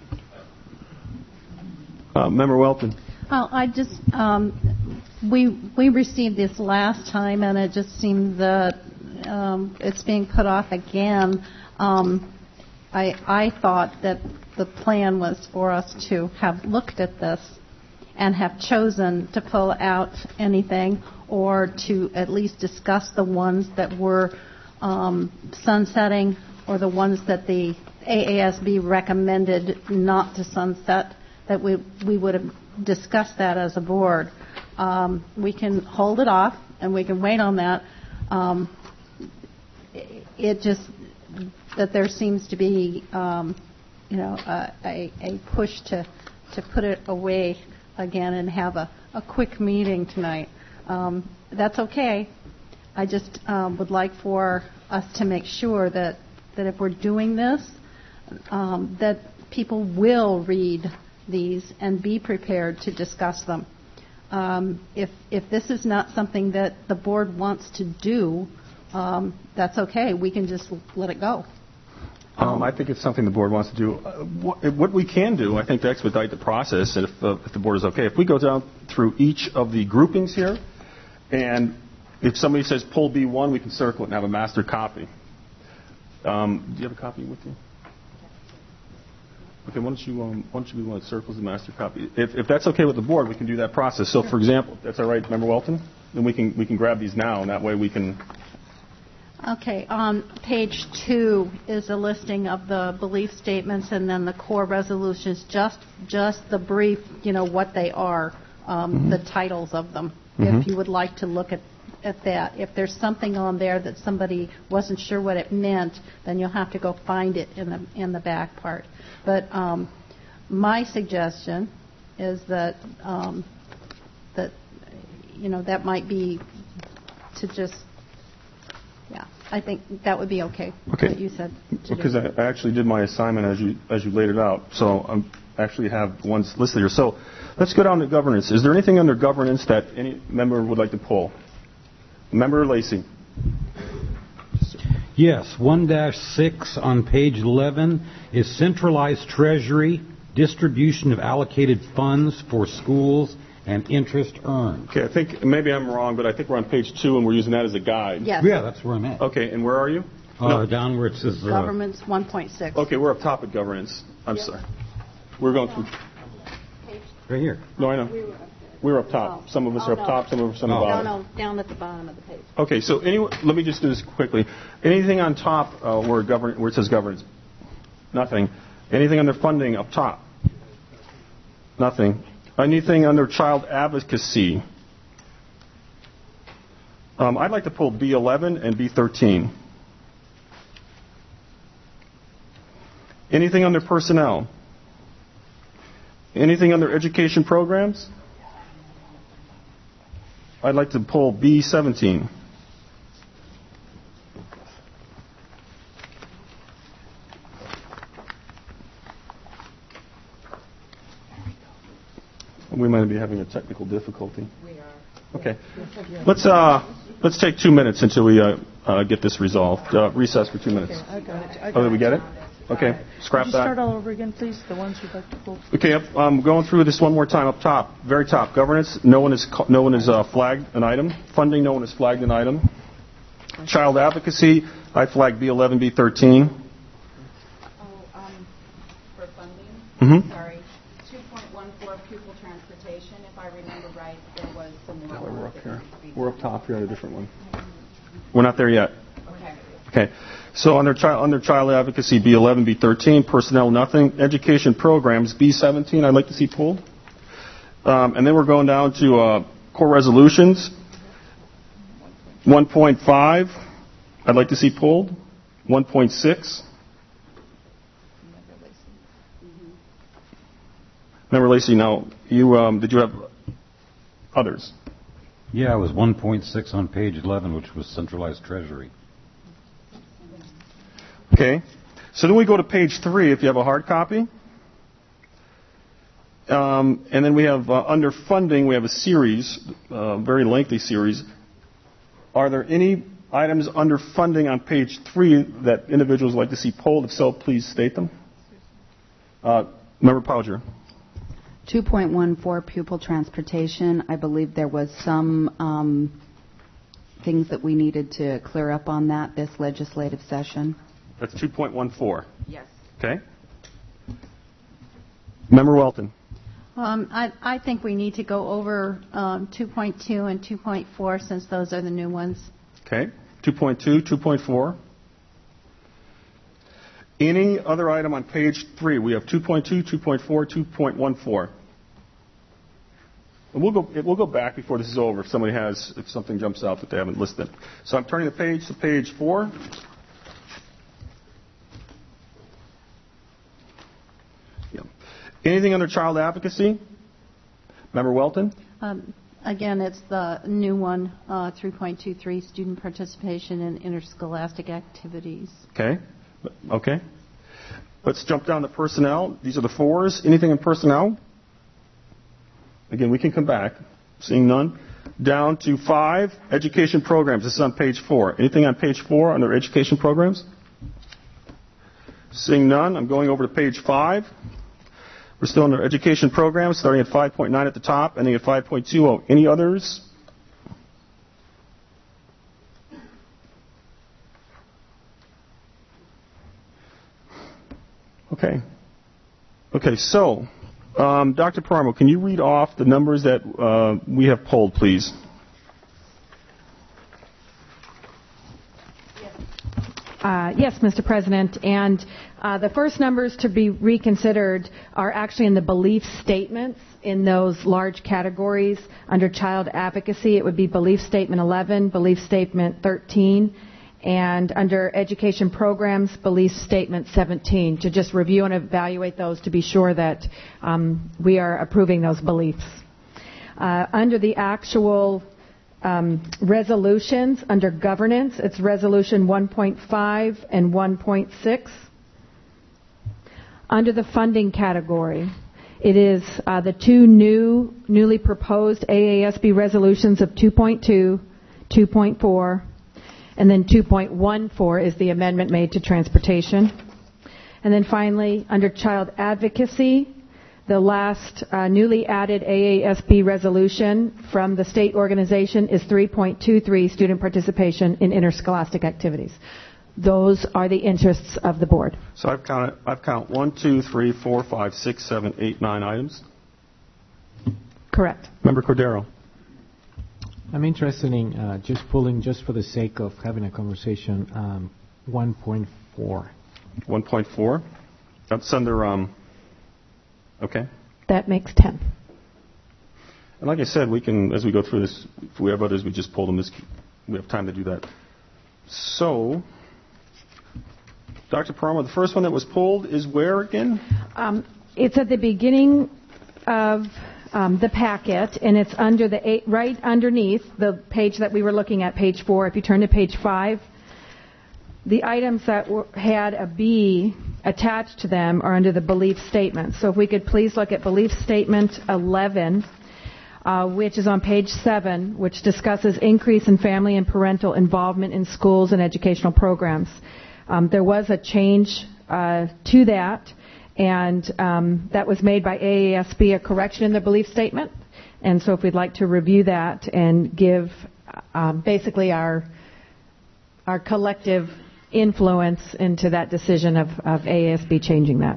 Uh, Member Welton. Well, I just um, we we received this last time, and it just seemed that um, it's being put off again. Um, I I thought that the plan was for us to have looked at this and have chosen to pull out anything, or to at least discuss the ones that were um, sunsetting, or the ones that the A A S B recommended not to sunset. That we we would have discussed that as a board. Um, we can hold it off, and we can wait on that. Um, it just that there seems to be, um, you know, a, a, a push to to put it away again and have a, a quick meeting tonight. Um, that's okay. I just um, would like for us to make sure that that if we're doing this, um, that people will read these and be prepared to discuss them. Um, if if this is not something that the board wants to do, um, that's okay. We can just let it go. Um, I think it's something the board wants to do. Uh, what, what we can do, I think, to expedite the process, and if, uh, if the board is okay, if we go down through each of the groupings here, and if somebody says pull B one, we can circle it and have a master copy. Um, do you have a copy with you? Okay, why don't you um, why don't you be one that circles the master copy? If if that's okay with the board, we can do that process. So, for example, that's all right, Member Welton. Then we can we can grab these now, and that way we can. Okay. On page two is a listing of the belief statements, and then the core resolutions. Just just the brief, you know, what they are, um, mm-hmm. the titles of them. Mm-hmm. If you would like to look at. At that. If there's something on there that somebody wasn't sure what it meant, then you'll have to go find it in the in the back part. But um, my suggestion is that um, that you know that might be to just yeah. I think that would be okay. Okay. What you said. Because I, I actually did my assignment as you as you laid it out. So I actually have ones listed here. So let's go down to governance. Is there anything under governance that any member would like to pull? Member Lacey. Yes, one dash six on page eleven is centralized treasury, distribution of allocated funds for schools, and interest earned. Okay, I think maybe I'm wrong, but I think we're on page two and we're using that as a guide. Yes. Yeah, that's where I'm at. Okay, and where are you? Uh, no. Down where it says... Uh, Government's one point six. Okay, we're up top at governance. I'm yep. sorry. We're going through... Right here. No, I know. We're up top. Oh. Some of us oh, are up no. top, some of us are on oh. the bottom. No, no, down at the bottom of the page. Okay, so anyway, let me just do this quickly. Anything on top uh, where, govern- where it says governance? Nothing. Anything under funding up top? Nothing. Anything under child advocacy? Um, I'd like to pull B eleven and B thirteen. Anything under personnel? Anything under education programs? I'd like to pull B seventeen. We might be having a technical difficulty. We are. Okay. Let's uh, let's take two minutes until we uh, uh, get this resolved. Uh, recess for two minutes. Okay, I got it. I got oh, did we get it? it? Okay. Scrap Could you that. start all over again, please? The ones you'd like to pull. Okay. I'm going through this one more time. Up top, very top. Governance. No one is no one is uh, flagged an item. Funding. No one has flagged an item. Child advocacy. I flagged B eleven, B thirteen. Oh, um, for funding. Mm-hmm. Sorry. two point one four pupil transportation. If I remember right, there was some more. We're up here. We're up top here on a different one. We're not there yet. Okay. Okay. So under child under child advocacy, B eleven, B thirteen, personnel, nothing. Education programs, B seventeen, I'd like to see pulled. Um, and then we're going down to uh, core resolutions. one point five, I'd like to see pulled. one point six. Member Lacey, now, you, um, did you have others? Yeah, it was one point six on page eleven, which was centralized treasury. Okay. So then we go to page three, if you have a hard copy. Um, and then we have, uh, under funding, we have a series, uh, very lengthy series. Are there any items under funding on page three that individuals would like to see pulled? If so, please state them. Uh, Member Pouger. two point one four pupil transportation. I believe there was some um, things that we needed to clear up on that this legislative session. That's two point one four. Yes. Okay. Member Welton. Um, I, I think we need to go over um, two point two and two point four since those are the new ones. Okay. two point two, two point four. Any other item on page three? We have two point two, two point four, two point one four. And we'll go, we'll go back before this is over if somebody has, if something jumps out that they haven't listed. So I'm turning the page to page four. Yeah. Anything under child advocacy? Member Welton? Um, again, it's the new one, uh, three point two three, student participation in interscholastic activities. Okay. Okay. Let's jump down to personnel. These are the fours. Anything in personnel? Again, we can come back. Seeing none. Down to five, education programs. This is on page four. Anything on page four under education programs? Seeing none, I'm going over to page five. We're still under education programs, starting at five point nine at the top, ending at five point two zero. Any others? Okay. Okay, so, um, Doctor Paramo, can you read off the numbers that uh, we have pulled, please? Uh, yes, Mister President. And uh, the first numbers to be reconsidered are actually in the belief statements in those large categories. Under child advocacy, it would be belief statement eleven, belief statement thirteen, and under education programs, belief statement seventeen, to just review and evaluate those to be sure that um, we are approving those beliefs. Uh, under the actual um, resolutions, under governance, it's resolution one point five and one point six. Under the funding category, it is uh, the two new, newly proposed A A S B resolutions of two point two, two point four, and then two point one four is the amendment made to transportation. And then finally, under child advocacy, the last uh, newly added A A S B resolution from the state organization is three point two three, student participation in interscholastic activities. Those are the interests of the board. So I've counted, I've counted one, two, three, four, five, six, seven, eight, nine items. Correct. Member Cordero. I'm interested in uh, just pulling, just for the sake of having a conversation, um, one point four. one point four? That's under, um, okay. That makes ten. And like I said, we can, as we go through this, if we have others, we just pull them. This, we have time to do that. So, Doctor Paramo, the first one that was pulled is where again? Um, it's at the beginning of Um, the packet, and it's under the eight, right underneath the page that we were looking at, page four. If you turn to page five, the items that were, had a B attached to them are under the belief statement. So if we could please look at belief statement eleven, uh, which is on page seven, which discusses increase in family and parental involvement in schools and educational programs. Um, there was a change uh, to that. And um, that was made by A A S B, a correction in the belief statement. And so if we'd like to review that and give um, basically our our collective influence into that decision of, of A A S B changing that.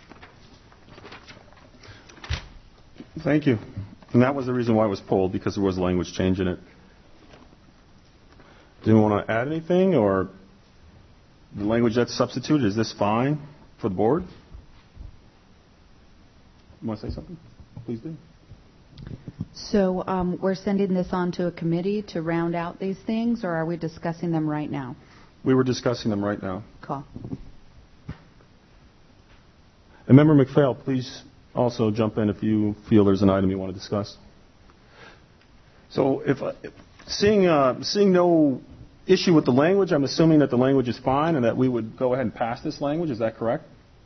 Thank you. And that was the reason why it was pulled, because there was language change in it. Do you want to add anything, or the language that's substituted, is this fine for the board? You want to say something? Please do. So um, we're sending this on to a committee to round out these things, or are we discussing them right now? We were discussing them right now. Cool. And Member McPhail, please also jump in if you feel there's an item you want to discuss. So if uh, seeing uh, seeing no issue with the language, I'm assuming that the language is fine and that we would go ahead and pass this language. Is that correct?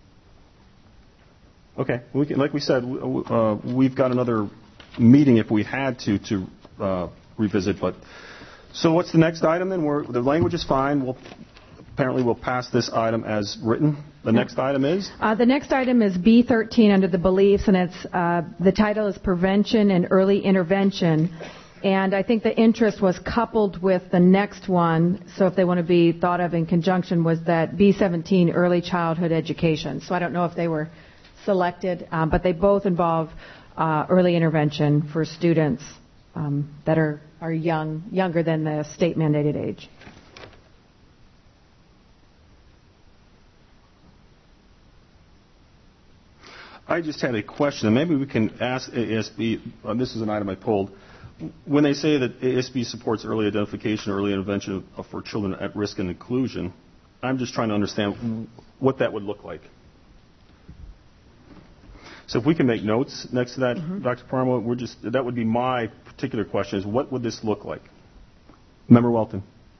Okay. We can, like we said, uh, we've got another meeting if we had to to uh, revisit. But so what's the next item then? We're, the language is fine. We'll apparently we'll pass this item as written. The next item is? Uh, the next item is B thirteen under the beliefs, and it's uh, the title is Prevention and Early Intervention. And I think the interest was coupled with the next one, so if they want to be thought of in conjunction, was that B seventeen, Early Childhood Education. So I don't know if they were selected, um, but they both involve uh, early intervention for students um, that are, are young, younger than the state mandated age. I just had a question, and maybe we can ask A S B, uh, this is an item I pulled. When they say that A S B supports early identification, early intervention of, for children at risk and inclusion, I'm just trying to understand what that would look like. So if we can make notes next to that, mm-hmm. Doctor Paramo, we're just, that would be my particular question, is what would this look like? Member Welton.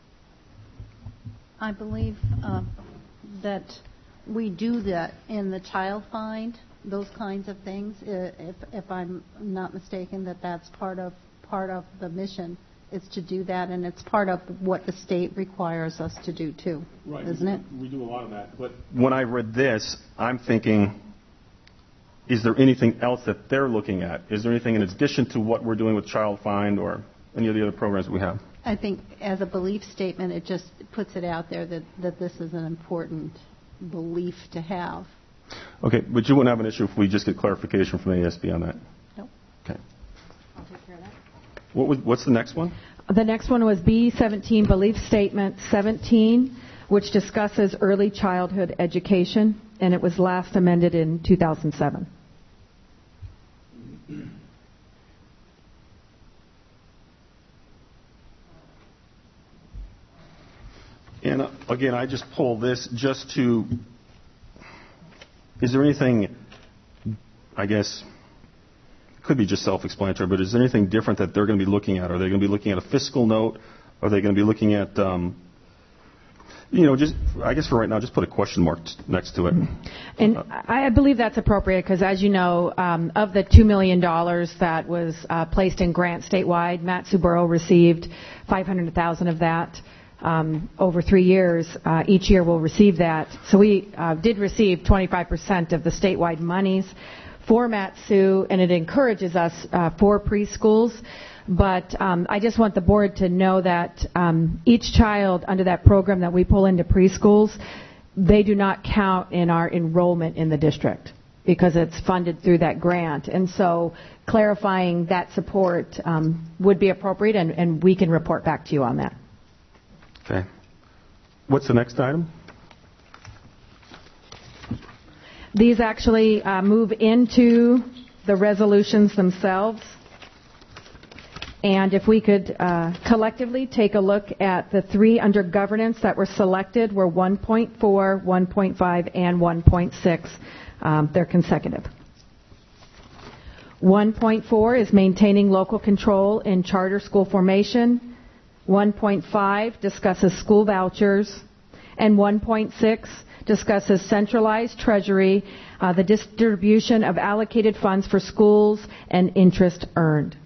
I believe uh, that we do that in the child find, those kinds of things. If, if I'm not mistaken, that that's part of part of the mission is to do that, and it's part of what the state requires us to do too, right. Isn't it? We do a lot of that. But when I read this, I'm thinking, is there anything else that they're looking at? Is there anything in addition to what we're doing with Child Find or any of the other programs we have? I think as a belief statement, it just puts it out there that, that this is an important belief to have. Okay, but you wouldn't have an issue if we just get clarification from A S B on that? No. Okay. I'll take care of that. What was, what's the next one? The next one was B seventeen, Belief Statement seventeen, which discusses early childhood education, and it was last amended in two thousand seven. And uh, again, I just pull this just to, is there anything, I guess, could be just self-explanatory, but is there anything different that they're going to be looking at? Are they going to be looking at a fiscal note? Are they going to be looking at, um, you know, just, I guess for right now, just put a question mark t- next to it. And uh, I believe that's appropriate because, as you know, um, of the two million dollars that was uh, placed in grants statewide, Mat-Su received five hundred thousand dollars of that. Um, over three years, uh, each year we'll receive that. So we uh, did receive twenty-five percent of the statewide monies for Mat-Su, and it encourages us uh, for preschools. But um, I just want the board to know that um, each child under that program that we pull into preschools, they do not count in our enrollment in the district because it's funded through that grant. And so clarifying that support um, would be appropriate, and, and we can report back to you on that. Okay. What's the next item? These actually uh, move into the resolutions themselves. And if we could uh, collectively take a look at the three under governance that were selected were one point four, one point five, and one point six. Um, they're consecutive. one point four is maintaining local control in charter school formation. one point five discusses school vouchers, and one point six discusses centralized treasury, uh, the distribution of allocated funds for schools, and interest earned.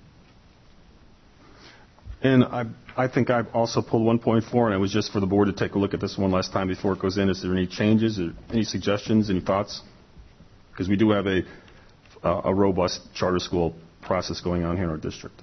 And I, I think I've also pulled one point four, and it was just for the board to take a look at this one last time before it goes in. Is there any changes, or any suggestions, any thoughts? Because we do have a, uh, a robust charter school process going on here in our district.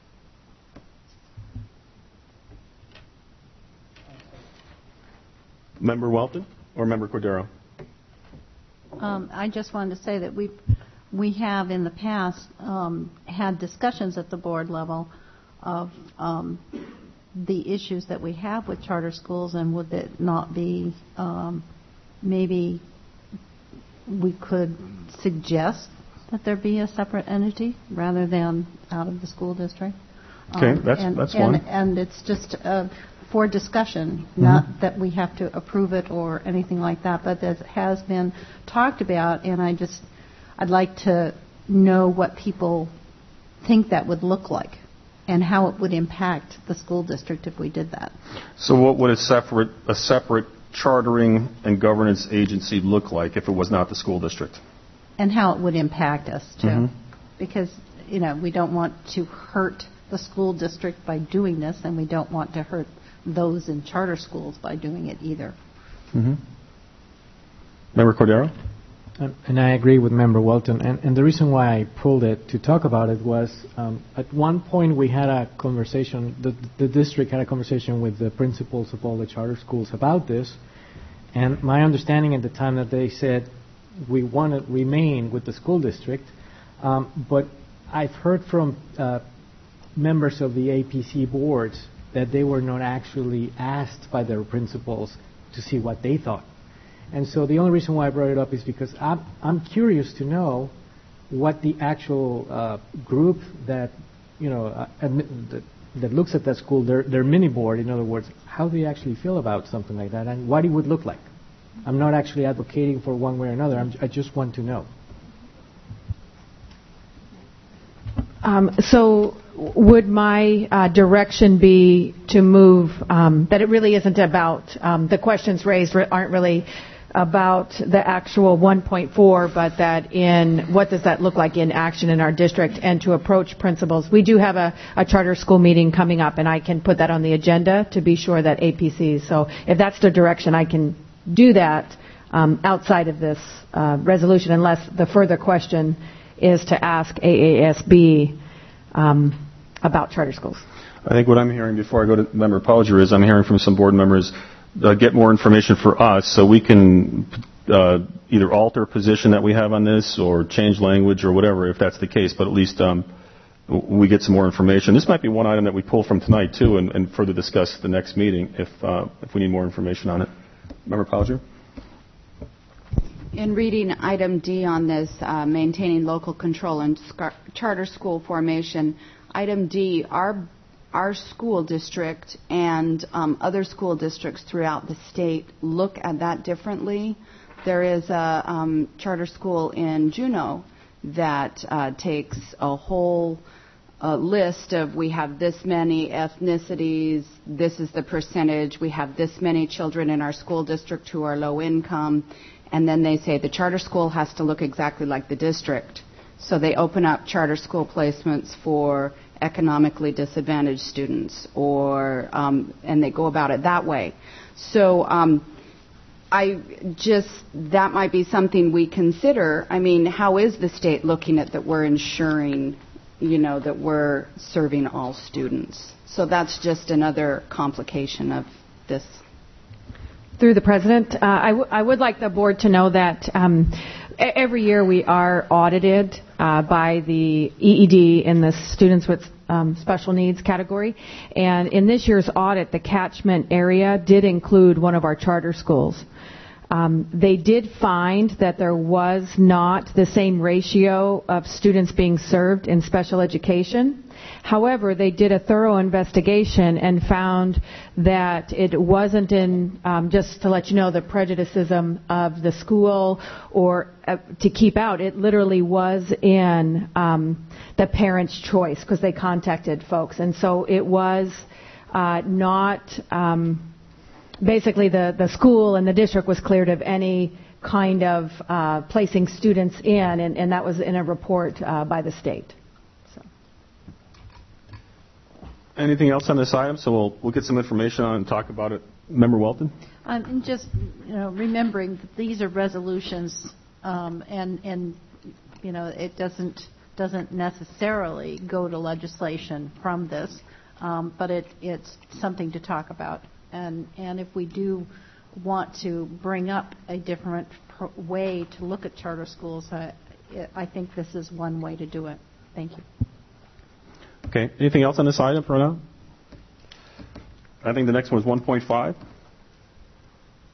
Member Welton or Member Cordero? Um, I just wanted to say that we we have in the past um, had discussions at the board level of um, the issues that we have with charter schools, and would it not be um, maybe we could suggest that there be a separate entity rather than out of the school district. Okay, Um, that's and, that's and, one. And it's just uh, for discussion, Mm-hmm. not that we have to approve it or anything like that, but that has been talked about, and I just, I'd like to know what people think that would look like and how it would impact the school district if we did that. So what would a separate a separate chartering and governance agency look like if it was not the school district? And how it would impact us, too. Mhm. Because, you know, we don't want to hurt the school district by doing this, and we don't want to hurt those in charter schools by doing it either. Mm-hmm. Member Cordero? And, and I agree with Member Walton. And, and the reason why I pulled it to talk about it was um, at one point we had a conversation, the, the district had a conversation with the principals of all the charter schools about this. And my understanding at the time that they said we want to remain with the school district. Um, but I've heard from uh, members of the A P C boards that they were not actually asked by their principals to see what they thought. And so the only reason why I brought it up is because I'm, I'm curious to know what the actual uh, group that, you know, uh, admi- that, that looks at that school, their, their mini board, in other words, how they actually feel about something like that and what it would look like. I'm not actually advocating for one way or another. I'm, I just want to know. Um, so would my uh, direction be to move, um, that it really isn't about, um, the questions raised re- aren't really about the actual one point four, but that in what does that look like in action in our district and to approach principals. We do have a, a charter school meeting coming up, and I can put that on the agenda to be sure that A P Cs. So if that's the direction, I can do that um, outside of this uh, resolution, unless the further question is to ask A A S B um, about charter schools. I think what I'm hearing before I go to Member Polger is I'm hearing from some board members uh, get more information for us so we can uh, either alter position that we have on this or change language or whatever if that's the case, but at least um, we get some more information. This might be one item that we pull from tonight too and, and further discuss at the next meeting if uh, if we need more information on it. Member Polger? In reading item D on this, uh, maintaining local control and scar- charter school formation, item D, our our school district and um, other school districts throughout the state look at that differently. There is a um, charter school in Juneau that uh, takes a whole uh, list of we have this many ethnicities, this is the percentage, we have this many children in our school district who are low income, and then they say the charter school has to look exactly like the district. So they open up charter school placements for economically disadvantaged students, or um, and they go about it that way. So um, I just, that might be something we consider. I mean, how is the state looking at that we're ensuring, you know, that we're serving all students? So that's just another complication of this. Through the President, uh, I, w- I would like the board to know that um, every year we are audited uh, by the E E D in the students with um, special needs category. And in this year's audit, the catchment area did include one of our charter schools. Um, they did find that there was not the same ratio of students being served in special education. However, they did a thorough investigation and found that it wasn't in, um, just to let you know, the prejudicism of the school or uh, to keep out. It literally was in um, the parents' choice because they contacted folks. And so it was uh, not, um, basically the, the school and the district was cleared of any kind of uh, placing students in, and, and that was in a report uh, by the state. Anything else on this item? So we'll we'll get some information on it and talk about it. Member Welton? Um, and just, you know, remembering that these are resolutions, um, and and you know, it doesn't doesn't necessarily go to legislation from this, um, but it it's something to talk about. And and if we do want to bring up a different pro- way to look at charter schools, I, I think this is one way to do it. Thank you. Okay. Anything else on this item for now? I think the next one is one point five.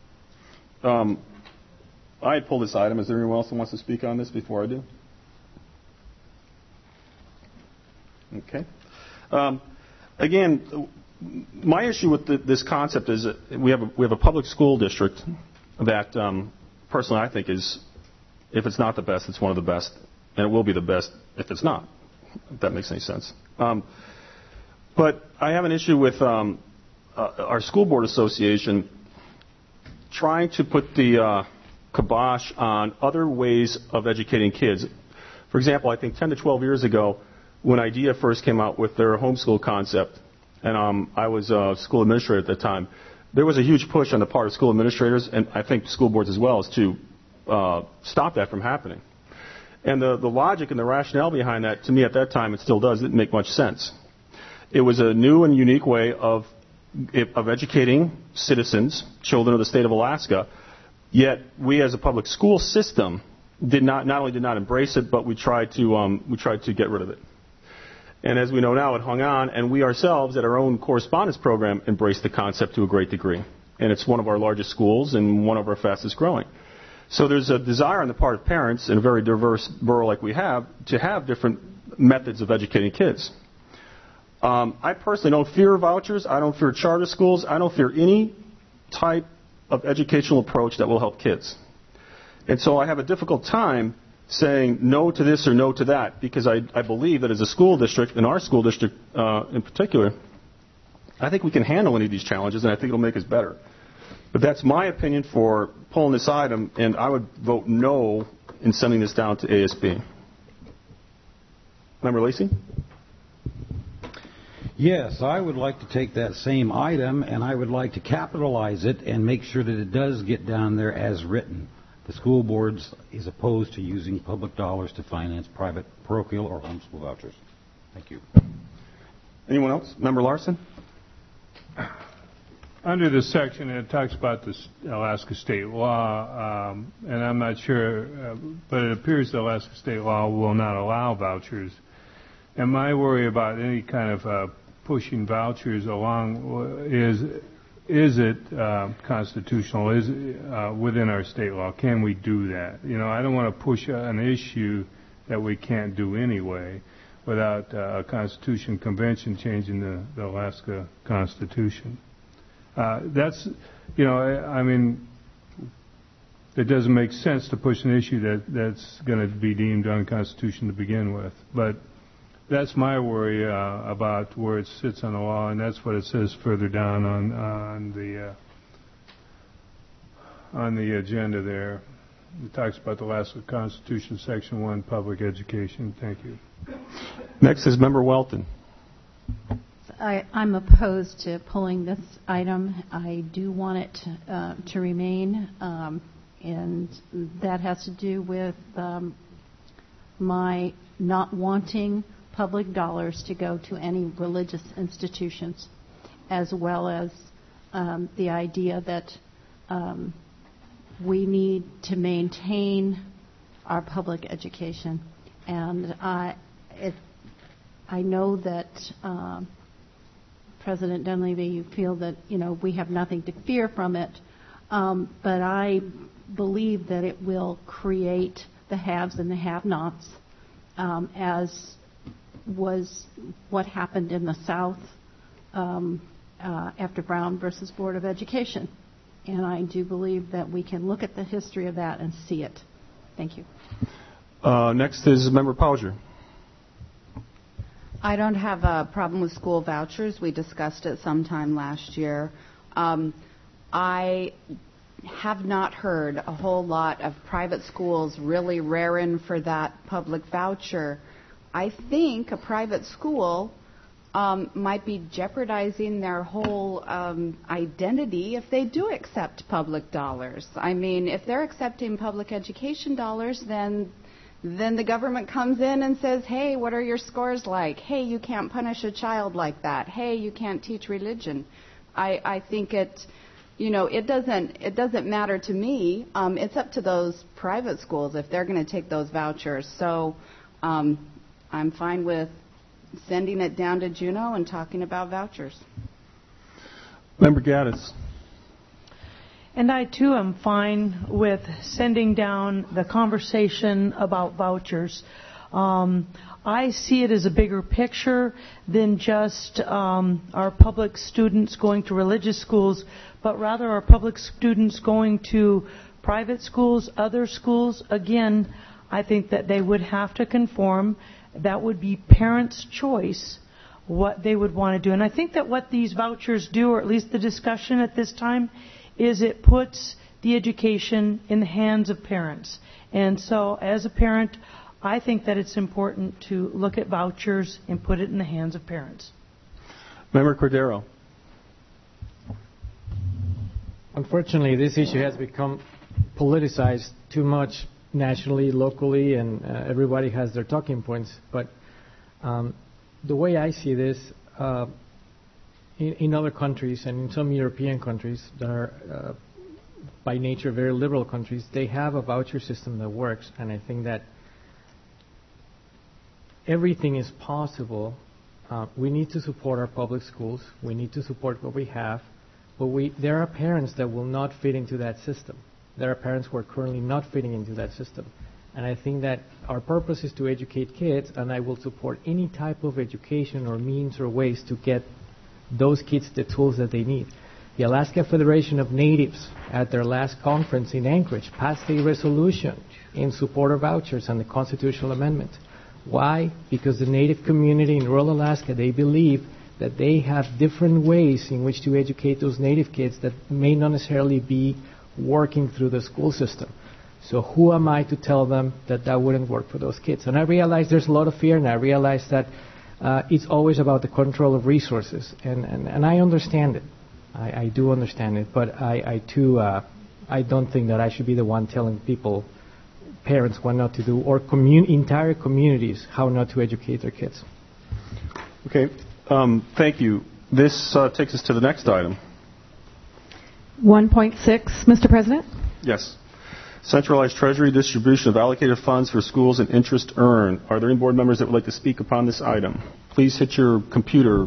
Um, I had pulled this item. Is there anyone else who wants to speak on this before I do? Okay. Um, again, my issue with the, this concept is that we have a, we have a public school district that, um, personally, I think is, if it's not the best, it's one of the best, and it will be the best if it's not. If that makes any sense. Um, but I have an issue with um, uh, our school board association trying to put the uh, kibosh on other ways of educating kids. For example, I think ten to twelve years ago, when IDEA first came out with their homeschool concept, and um, I was a school administrator at the time, there was a huge push on the part of school administrators, and I think school boards as well, is to uh, stop that from happening. And the, the logic and the rationale behind that, to me at that time, it still does, didn't make much sense. It was a new and unique way of, of educating citizens, children of the state of Alaska, yet we as a public school system did not, not only did not embrace it, but we tried to, um, we tried to get rid of it. And as we know now, it hung on, and we ourselves at our own correspondence program embraced the concept to a great degree. And it's one of our largest schools and one of our fastest growing. So there's a desire on the part of parents in a very diverse borough like we have to have different methods of educating kids. Um, I personally don't fear vouchers. I don't fear charter schools. I don't fear any type of educational approach that will help kids. And so I have a difficult time saying no to this or no to that, because I, I believe that as a school district, in our school district uh, in particular, I think we can handle any of these challenges, and I think it'll make us better. But that's my opinion for pulling this item, and I would vote no in sending this down to A S B. Member Lacy? Yes, I would like to take that same item, and I would like to capitalize it and make sure that it does get down there as written. The school boards is opposed to using public dollars to finance private parochial or homeschool vouchers. Thank you. Anyone else? Member Larson? Under this section, it talks about the Alaska state law, um, and I'm not sure, uh, but it appears the Alaska state law will not allow vouchers. And my worry about any kind of uh, pushing vouchers along is, is it uh, constitutional? Is it uh, within our state law? Can we do that? You know, I don't want to push an issue that we can't do anyway without uh, a Constitution Convention changing the, the Alaska Constitution. Uh, that's, you know, I, I mean, it doesn't make sense to push an issue that, that's going to be deemed unconstitutional to begin with. But that's my worry uh, about where it sits on the law, and that's what it says further down on on the uh, on the agenda there. It talks about the Alaska Constitution, Section one, public education. Thank you. Next is Member Welton. I, I'm opposed to pulling this item. I do want it to, uh, to remain, um, and that has to do with um, my not wanting public dollars to go to any religious institutions, as well as um, the idea that um, we need to maintain our public education. And I, it, I know that um, President Dunleavy, you feel that, you know, we have nothing to fear from it, um, but I believe that it will create the haves and the have-nots, um, as was what happened in the South um, uh, after Brown versus Board of Education. And I do believe that we can look at the history of that and see it. Thank you. Uh, next is Member Pauger. I don't have a problem with school vouchers. We discussed it sometime last year. Um, I have not heard a whole lot of private schools really raring for that public voucher. I think a private school um, might be jeopardizing their whole um, identity if they do accept public dollars. I mean, if they're accepting public education dollars, then then the government comes in and says, hey, what are your scores like? Hey, you can't punish a child like that. Hey, you can't teach religion. I, I think it, you know, it doesn't it doesn't matter to me. Um, it's up to those private schools if they're going to take those vouchers. So um, I'm fine with sending it down to Juneau and talking about vouchers. Member Gaddis. And I, too, am fine with sending down the conversation about vouchers. Um, I see it as a bigger picture than just um, our public students going to religious schools, but rather our public students going to private schools, other schools. Again, I think that they would have to conform. That would be parents' choice what they would want to do. And I think that what these vouchers do, or at least the discussion at this time, is it puts the education in the hands of parents. And so as a parent, I think that it's important to look at vouchers and put it in the hands of parents. Member Cordero. Unfortunately, this issue has become politicized too much nationally, locally, and uh, everybody has their talking points. But um, the way I see this, uh, in, in other countries and in some European countries that are uh, by nature very liberal countries, they have a voucher system that works, and I think that everything is possible. Uh, we need to support our public schools. We need to support what we have. But we, there are parents that will not fit into that system. There are parents who are currently not fitting into that system. And I think that our purpose is to educate kids, and I will support any type of education or means or ways to get those kids the tools that they need. The Alaska Federation of Natives, at their last conference in Anchorage, passed a resolution in support of vouchers and the constitutional amendment. Why? Because the Native community in rural Alaska, they believe that they have different ways in which to educate those Native kids that may not necessarily be working through the school system. So who am I to tell them that that wouldn't work for those kids? And I realize there's a lot of fear, and I realize that uh, it's always about the control of resources. And, and, and I understand it. I, I do understand it. But I, I too, uh, I don't think that I should be the one telling people, parents, what not to do, or commun- entire communities how not to educate their kids. Okay. Um, thank you. This uh, takes us to the next item. one point six, Mister President? Yes. Centralized Treasury distribution of allocated funds for schools and interest earned. Are there any board members that would like to speak upon this item? Please hit your computer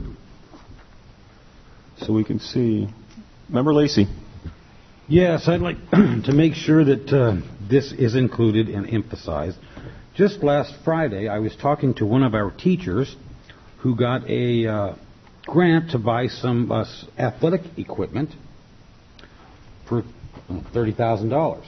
so we can see. Member Lacey. Yes, I'd like to make sure that uh, this is included and emphasized. Just last Friday, I was talking to one of our teachers who got a uh, grant to buy some uh, athletic equipment for thirty thousand dollars.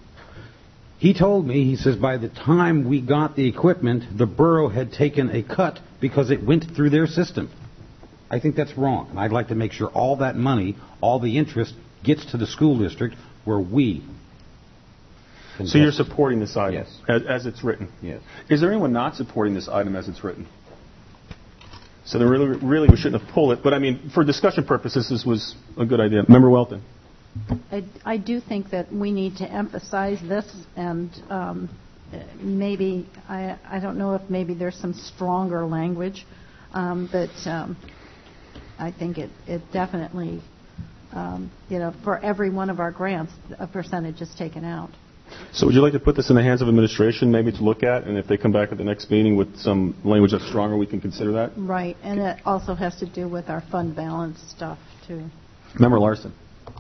He told me, he says, by the time we got the equipment, the borough had taken a cut because it went through their system. I think that's wrong, and I'd like to make sure all that money, all the interest, gets to the school district where we. So you're supporting this item? Yes. As, as it's written? Yes. Is there anyone not supporting this item as it's written? So then really, really we shouldn't have pulled it, but I mean, for discussion purposes, this was a good idea. Member Welton. I, I do think that we need to emphasize this, and um, maybe, I, I don't know if maybe there's some stronger language, um, but um, I think it, it definitely, um, you know, for every one of our grants, a percentage is taken out. So would you like to put this in the hands of administration maybe to look at, and if they come back at the next meeting with some language that's stronger, we can consider that? Right, and it also has to do with our fund balance stuff, too. Member Larson.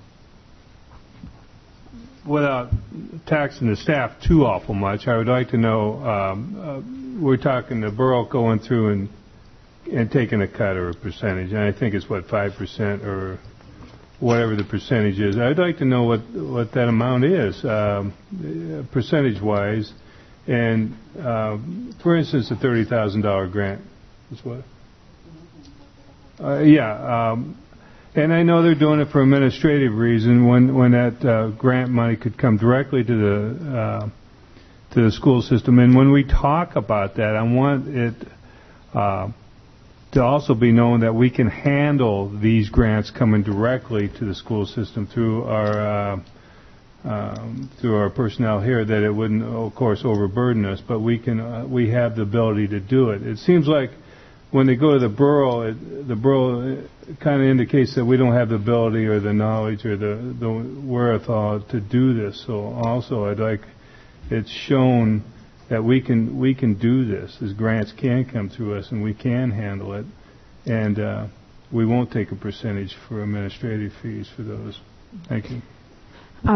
Without taxing the staff too awful much, I would like to know, um, uh, we're talking the borough going through and and taking a cut or a percentage, and I think it's, what, five percent or whatever the percentage is. I'd like to know what, what that amount is, um, percentage-wise. And, uh, for instance, a thirty thousand dollars grant is what? Uh, yeah. Um, and I know they're doing it for administrative reason when, when that uh, grant money could come directly to the uh, to the school system. And when we talk about that, I want it uh, to also be known that we can handle these grants coming directly to the school system through our uh, um, through our personnel here, that it wouldn't, of course, overburden us, but we can uh, we have the ability to do it. It seems like when they go to the borough, it, the borough kind of indicates that we don't have the ability or the knowledge or the, the wherewithal to do this. So also, I'd like it's shown that we can we can do this. As grants can come through us, and we can handle it, and uh, we won't take a percentage for administrative fees for those. Thank you. Um,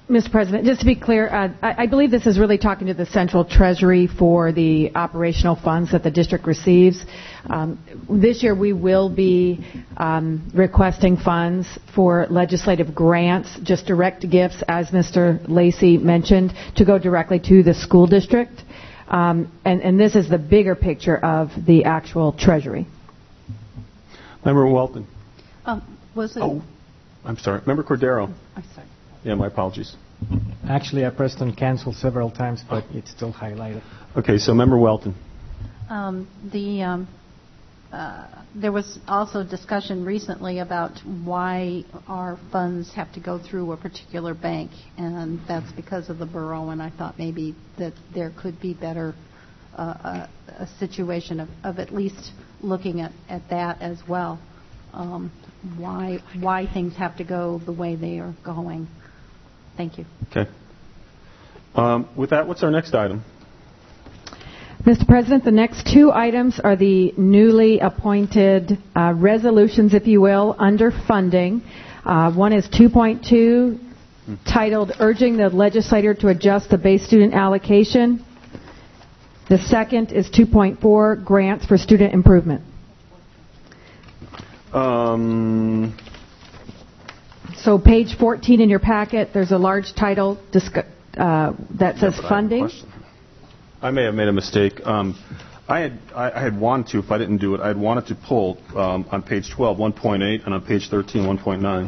Mister President, just to be clear, uh, I, I believe this is really talking to the Central Treasury for the operational funds that the district receives. Um, this year we will be um, requesting funds for legislative grants, just direct gifts, as Mister Lacey mentioned, to go directly to the school district. Um, and, and this is the bigger picture of the actual Treasury. Member Walton. Um, was it? Oh, I'm sorry. Member Cordero. I'm sorry. Yeah, my apologies. Actually, I pressed on cancel several times, but it's still highlighted. Okay, so Member Welton. Um, the um, uh, there was also discussion recently about why our funds have to go through a particular bank, and that's because of the borough. And I thought maybe that there could be better uh, a, a situation of, of at least looking at, at that as well. Um, why why things have to go the way they are going. Thank you. Okay. Um, with that, what's our next item? Mister President, the next two items are the newly appointed uh, resolutions, if you will, under funding. Uh, one is two point two, titled Urging the Legislature to Adjust the Base Student Allocation. The second is two point four, Grants for Student Improvement. Um... So page fourteen in your packet, there's a large title discu- uh, that says yeah, funding. I, I may have made a mistake. Um, I had I, I had wanted to, if I didn't do it, I had wanted to pull um, on page twelve, one point eight, and on page thirteen, one point nine.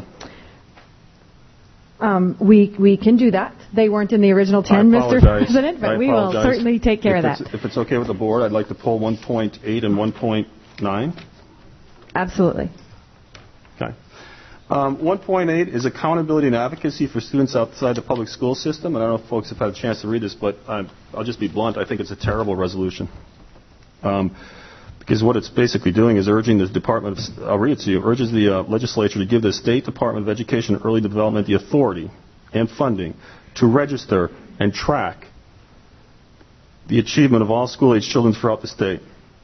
Um, we we can do that. They weren't in the original ten, Mister President, but I we will certainly take care if of that. If it's okay with the board, I'd like to pull one point eight and one point nine. Absolutely. Okay. Um, one point eight is accountability and advocacy for students outside the public school system. And I don't know if folks have had a chance to read this, but I'm, I'll just be blunt. I think it's a terrible resolution. Um, because what it's basically doing is urging the Department of, I'll read it to you, urges the uh, legislature to give the State Department of Education and Early Development the authority and funding to register and track the achievement of all school-age children throughout the state.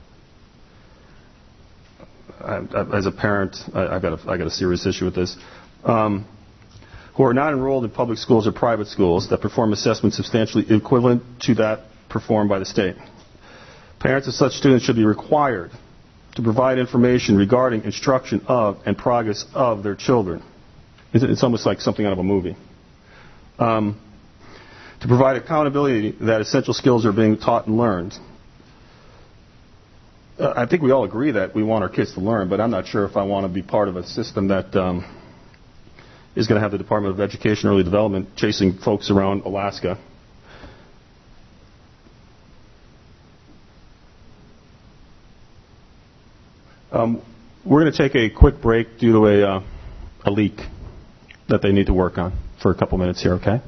I, I, as a parent, I, I got a, I got a serious issue with this. Um, who are not enrolled in public schools or private schools that perform assessments substantially equivalent to that performed by the state. Parents of such students should be required to provide information regarding instruction of and progress of their children. It's, it's almost like something out of a movie. Um, to provide accountability that essential skills are being taught and learned. Uh, I think we all agree that we want our kids to learn, but I'm not sure if I want to be part of a system that um, is going to have the Department of Education and Early Development chasing folks around Alaska. Um, we're going to take a quick break due to a, uh, a leak that they need to work on for a couple minutes here, okay?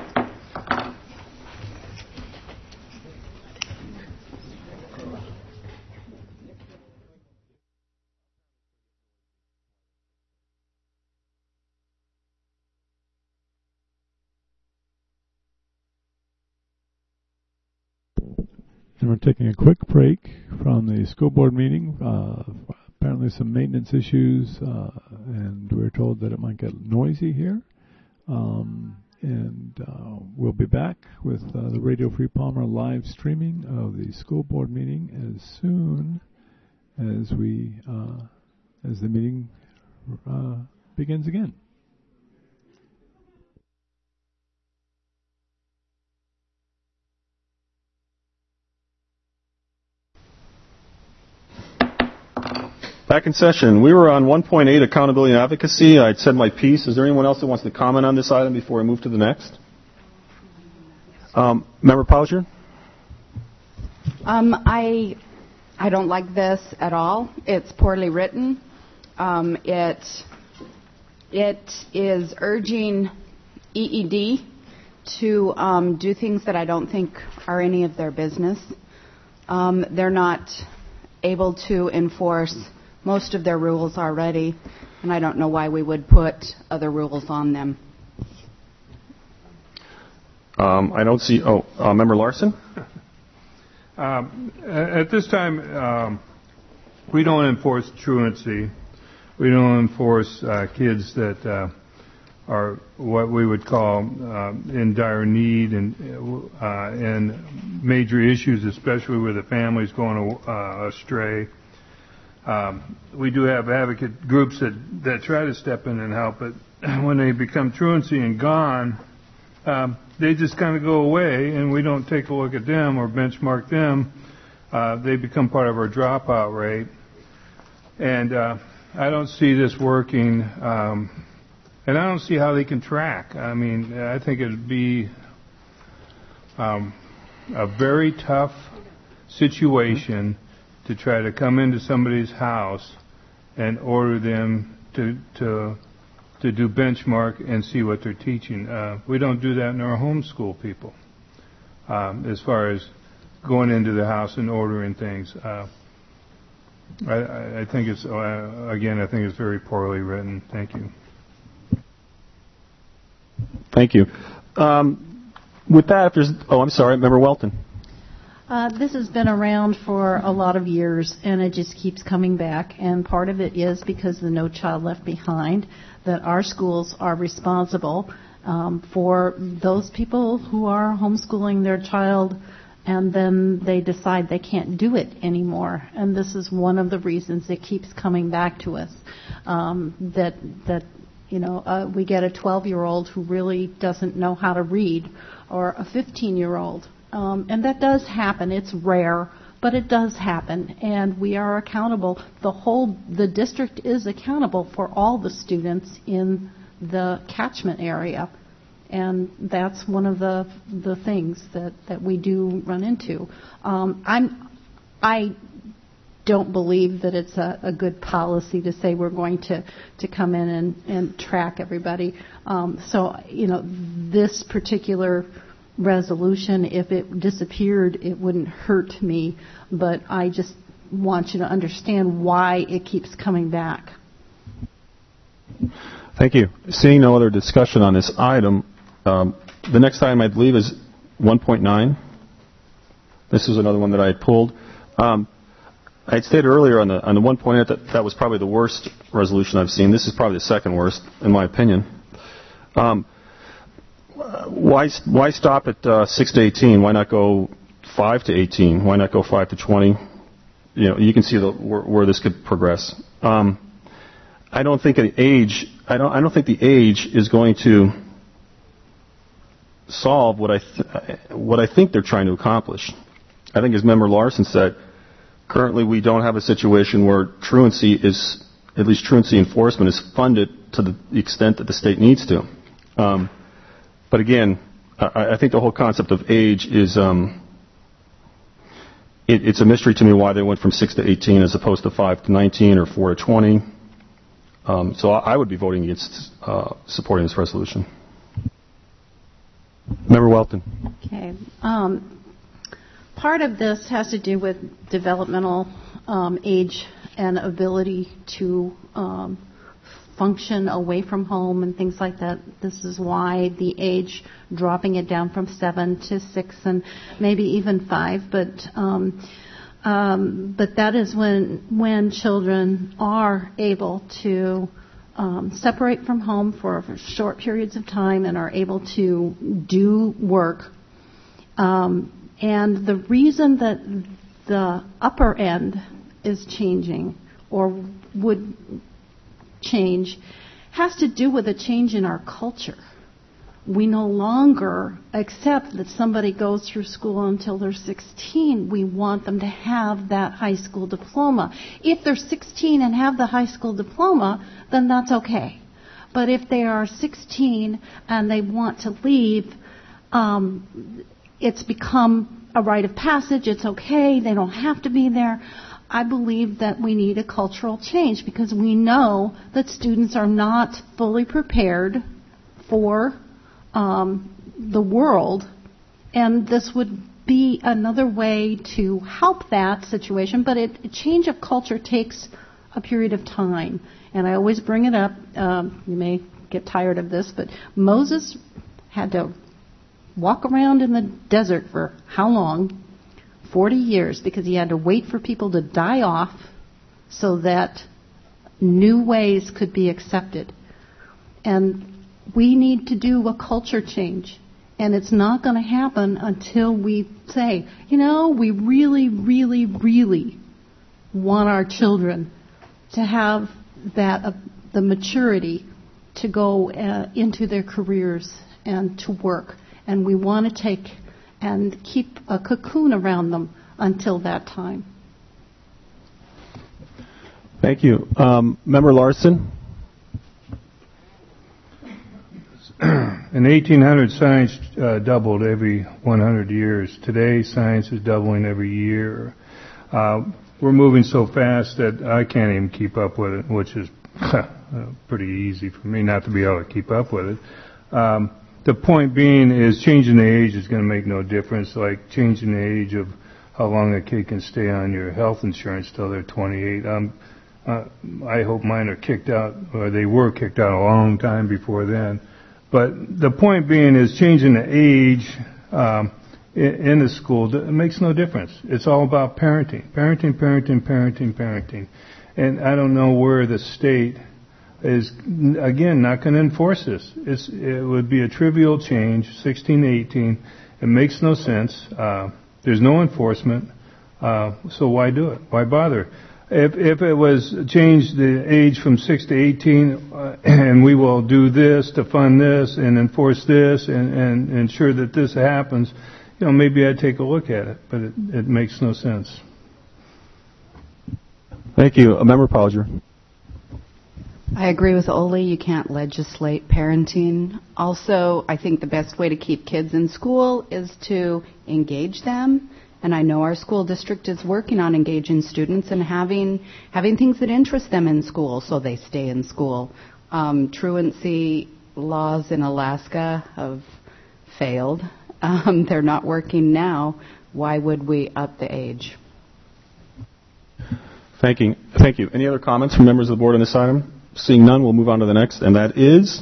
And we're taking a quick break from the school board meeting. Uh, apparently some maintenance issues, uh, and we're told that it might get noisy here. Um, and uh, we'll be back with uh, the Radio Free Palmer live streaming of the school board meeting as soon as we uh, as the meeting uh, begins again. Back in session. We were on one point eight, accountability and advocacy. I'd said my piece. Is there anyone else that wants to comment on this item before I move to the next? Um, Member Poucher? Um, I, I don't like this at all. It's poorly written. Um, it, it is urging E E D to um, do things that I don't think are any of their business. Um, they're not able to enforce most of their rules already, and I don't know why we would put other rules on them. Um, I don't see. Oh, uh, Member Larson? Um, at this time, um, we don't enforce truancy. We don't enforce uh, kids that uh, are what we would call uh, in dire need and uh, and major issues, especially with the families going uh, astray. Um, we do have advocate groups that, that try to step in and help, but when they become truancy and gone, um, they just kind of go away, and we don't take a look at them or benchmark them. Uh, they become part of our dropout rate. And uh, I don't see this working, um, and I don't see how they can track. I mean, I think it would be um, a very tough situation to try to come into somebody's house and order them to to to do benchmark and see what they're teaching. Uh, we don't do that in our homeschool people, um, as far as going into the house and ordering things. Uh, I, I think it's, uh, again, I think it's very poorly written. Thank you. Thank you. Um, with that, if there's, oh, I'm sorry, Member Welton. Uh, this has been around for a lot of years, and it just keeps coming back. And part of it is because of the No Child Left Behind, that our schools are responsible um, for those people who are homeschooling their child, and then they decide they can't do it anymore. And this is one of the reasons it keeps coming back to us, um, that that you know uh, we get a twelve-year-old who really doesn't know how to read, or a fifteen-year-old. Um, and that does happen. It's rare, but it does happen, and we are accountable. The whole, the district is accountable for all the students in the catchment area, and that's one of the the things that, that we do run into. Um, I'm, I don't believe that it's a, a good policy to say we're going to, to come in and, and track everybody. Um, so, you know, this particular resolution, if it disappeared, it wouldn't hurt me, but I just want you to understand why it keeps coming back. Thank you. Seeing no other discussion on this item, um, the next item I believe is one point nine. This is another one that I had pulled. Um, I had stated earlier on the on the one point eight that that was probably the worst resolution I've seen. This is probably the second worst, in my opinion. Um, Why why stop at uh, six to eighteen? Why not go five to eighteen? Why not go five to twenty? You know, you can see the, where, where this could progress. Um, I don't think the age. I don't. I don't think the age is going to solve what I th- what I think they're trying to accomplish. I think, as Member Larson said, currently we don't have a situation where truancy is, at least truancy enforcement, is funded to the extent that the state needs to. Um, But again, I, I think the whole concept of age is, um, it, it's a mystery to me why they went from six to eighteen as opposed to five to nineteen or four to twenty. Um, so I, I would be voting against uh, supporting this resolution. Member Welton. Okay. Um, part of this has to do with developmental um, age and ability to um, function away from home and things like that. This is why the age, dropping it down from seven to six and maybe even five. But um, um, but that is when when children are able to um, separate from home for, for short periods of time and are able to do work. Um, and the reason that the upper end is changing or would change has to do with a change in our culture. We no longer accept that somebody goes through school until they're sixteen. We want them to have that high school diploma. If they're sixteen and have the high school diploma, then that's okay. But if they are sixteen and they want to leave, um, it's become a rite of passage. It's okay. They don't have to be there. I believe that we need a cultural change because we know that students are not fully prepared for um, the world, and this would be another way to help that situation. But it, a change of culture takes a period of time, and I always bring it up. Um, you may get tired of this, but Moses had to walk around in the desert for how long? forty years, because he had to wait for people to die off so that new ways could be accepted. And we need to do a culture change. And it's not going to happen until we say, you know, we really, really, really want our children to have that uh, the maturity to go uh, into their careers and to work. And we want to take and keep a cocoon around them until that time. Thank you. Um, Member Larson? In eighteen hundred, science uh, doubled every one hundred years. Today, science is doubling every year. Uh, we're moving so fast that I can't even keep up with it, which is pretty easy for me not to be able to keep up with it. Um, the point being is changing the age is going to make no difference, like changing the age of how long a kid can stay on your health insurance till they're twenty-eight. Um, uh, I hope mine are kicked out, or they were kicked out a long time before then. But the point being is changing the age um, in, in the school, it makes no difference. It's all about parenting, parenting, parenting, parenting, parenting. And I don't know where the state is, again, not going to enforce this. It's, it would be a trivial change, sixteen to eighteen. It makes no sense. Uh, there's no enforcement. Uh, so why do it? Why bother? If, if it was changed the age from six to eighteen, uh, and we will do this to fund this and enforce this and, and ensure that this happens, you know, maybe I'd take a look at it, but it, it makes no sense. Thank you. A member Polger. I agree with Ole. You can't legislate parenting. Also, I think the best way to keep kids in school is to engage them. And I know our school district is working on engaging students and having having things that interest them in school so they stay in school. Um, truancy laws in Alaska have failed. Um, they're not working now. Why would we up the age? Thank you. Thank you. Any other comments from members of the board on this item? Seeing none, we'll move on to the next, and that is...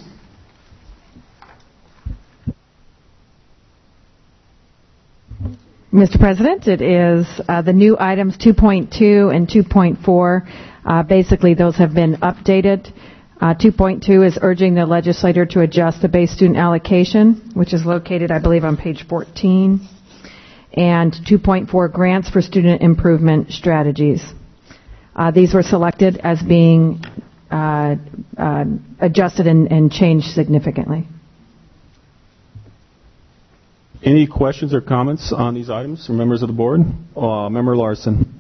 Mister President, it is uh, the new items two point two and two point four. Uh, basically, those have been updated. Uh, two point two is urging the legislator to adjust the base student allocation, which is located, I believe, on page fourteen. And two point four, grants for student improvement strategies. Uh, these were selected as being uh, uh, adjusted and, and changed significantly. Any questions or comments on these items from members of the board? Uh, Member Larson.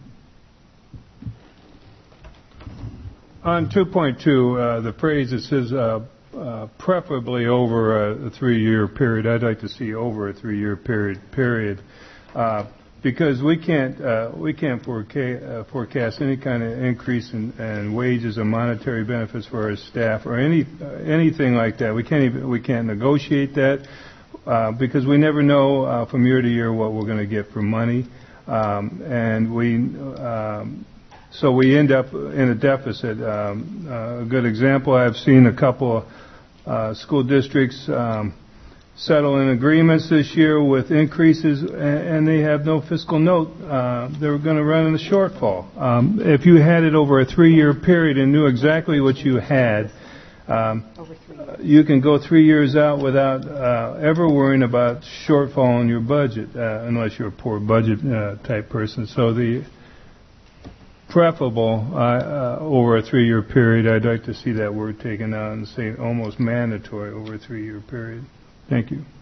On two point two, uh, the phrase that says uh, uh, preferably over a, a three-year period, I'd like to see over a three-year period, period, uh, because we can't uh, we can't forecast, uh, forecast any kind of increase in, in wages or monetary benefits for our staff or any uh, anything like that. We can't even we can't negotiate that. Uh, because we never know uh, from year to year what we're going to get for money, um, and we um, so we end up in a deficit. Um, uh, a good example, I've seen a couple of uh, school districts um, settle in agreements this year with increases, and, and they have no fiscal note. Uh, they're going to run in a shortfall. Um, if you had it over a three-year period and knew exactly what you had, Um, you can go three years out without uh, ever worrying about shortfall in your budget, uh, unless you're a poor budget uh, type person. So the preferable uh, uh, over a three-year period, I'd like to see that word taken out and say almost mandatory over a three-year period. Thank you.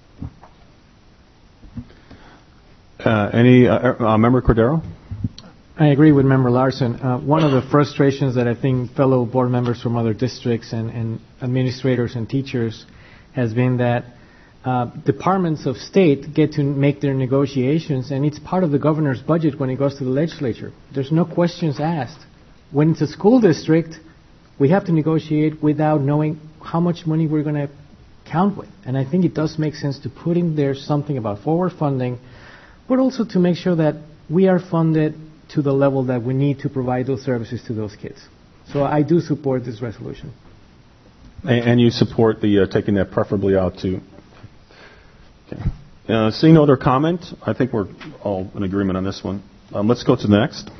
Uh, any uh, uh, Member Cordero? I agree with Member Larson. Uh, one of the frustrations that I think fellow board members from other districts and, and administrators and teachers has been that uh, departments of state get to make their negotiations, and it's part of the governor's budget when it goes to the legislature. There's no questions asked. When it's a school district, we have to negotiate without knowing how much money we're going to count with. And I think it does make sense to put in there something about forward funding, but also to make sure that we are funded to the level that we need to provide those services to those kids. So I do support this resolution. And, and you support the uh, taking that preferably out too. Okay. Uh, seeing no other comment, I think we're all in agreement on this one. Um, let's go to the next.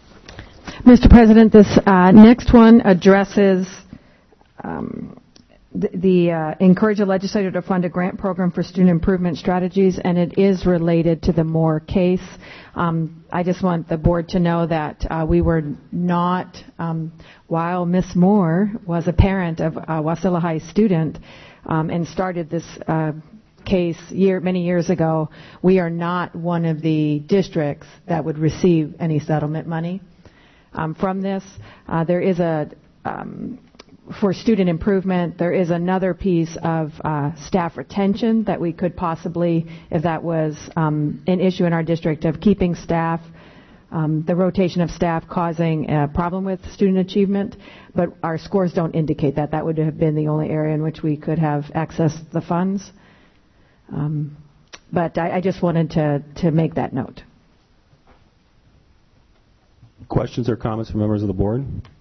Mister President, this uh, next one addresses um, the, the uh, encourage the legislature to fund a grant program for student improvement strategies, and it is related to the Moore case. Um, I just want the board to know that uh, we were not, um, while Miss Moore was a parent of a Wasilla High student um, and started this uh, case year, many years ago, we are not one of the districts that would receive any settlement money um, from this. Uh, there is a um, For student improvement, there is another piece of uh, staff retention that we could possibly, if that was um, an issue in our district, of keeping staff, um, the rotation of staff causing a problem with student achievement. But our scores don't indicate that. That would have been the only area in which we could have accessed the funds. Um, but I, I just wanted to, to make that note. Questions or comments from members of the board?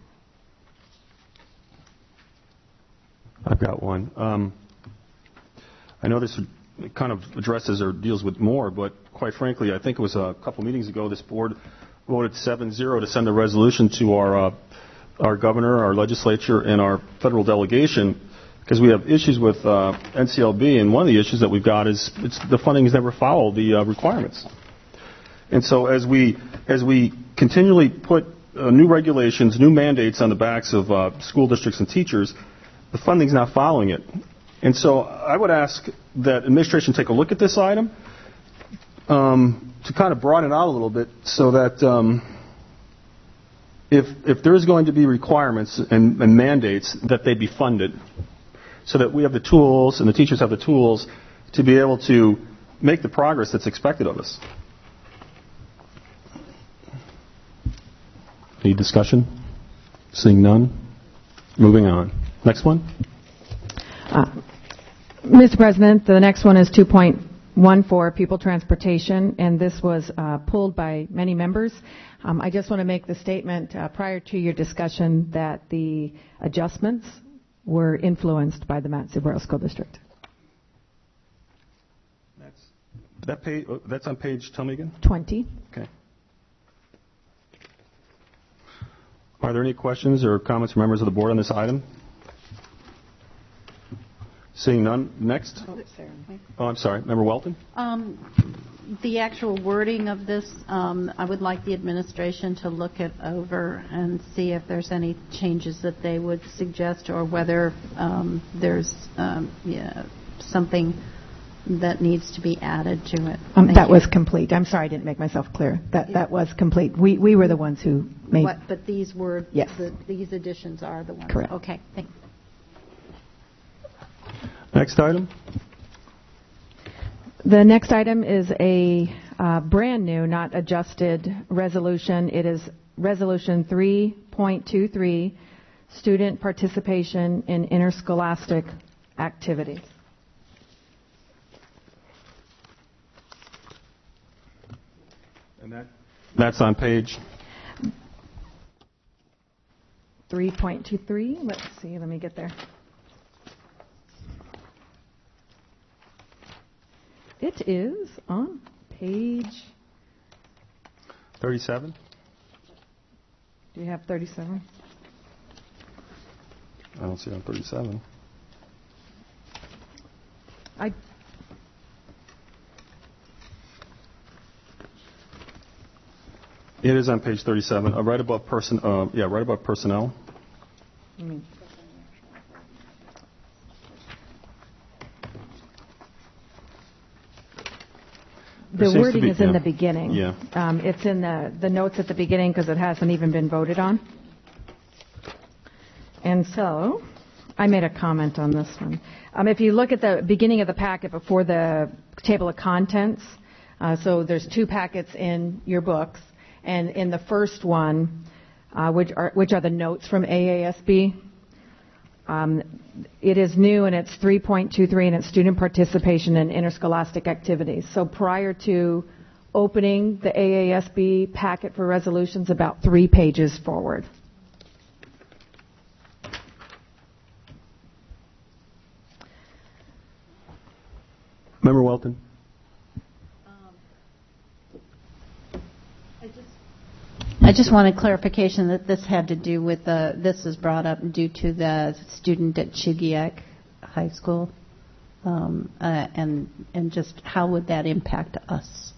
I've got one. Um, I know this kind of addresses or deals with more, but quite frankly, I think it was a couple meetings ago this board voted seven zero to send a resolution to our uh, our governor, our legislature, and our federal delegation because we have issues with uh, N C L B, and one of the issues that we've got is it's, the funding has never followed the uh, requirements. And so as we as we continually put uh, new regulations, new mandates on the backs of uh, school districts and teachers, the funding's not following it. And so I would ask that administration take a look at this item um, to kind of broaden it out a little bit so that um, if if there is going to be requirements and, and mandates, that they be funded so that we have the tools and the teachers have the tools to be able to make the progress that's expected of us. Any discussion? Seeing none? Moving on. Next one. Uh, Mister President, the next one is two point one four, People Transportation, and this was uh, pulled by many members. Um, I just want to make the statement uh, prior to your discussion that the adjustments were influenced by the Mount-Sibero School District. That's, that page, that's on page, tell me again? twenty. Okay. Are there any questions or comments from members of the board on this item? Seeing none. Next. Oh, Sarah. Oh, I'm sorry. Member Welton? Um, the actual wording of this, um, I would like the administration to look it over and see if there's any changes that they would suggest or whether um, there's um, yeah, something that needs to be added to it. Um, that you. was complete. I'm sorry I didn't make myself clear. That that was complete. We we were the ones who made... What, but these were, yes. the, these additions are the ones. Correct. Okay, thanks. Next item. The next item is a uh, brand new, not adjusted resolution. It is Resolution three point two three, Student Participation in Interscholastic Activities. And that, that's on page three point two three. Let's see. Let me get there. It is on page thirty-seven. Do you have thirty-seven? I don't see it on thirty-seven. I. It is on page thirty-seven, uh, right above person. Uh, yeah, right above personnel. I mean. The wording be, is in yeah. the beginning. Yeah. Um, it's in the, the notes at the beginning because it hasn't even been voted on. And so, I made a comment on this one. Um, if you look at the beginning of the packet before the table of contents, uh, so there's two packets in your books, and in the first one, uh, which are which are the notes from A A S B. Um, it is new, and it's three point two three, and it's student participation in interscholastic activities. So prior to opening the A A S B packet for resolutions, about three pages forward. Member Welton. I just wanted clarification that this had to do with the, this is brought up due to the student at Chugiak high school? Um, uh, and and just how would that impact us?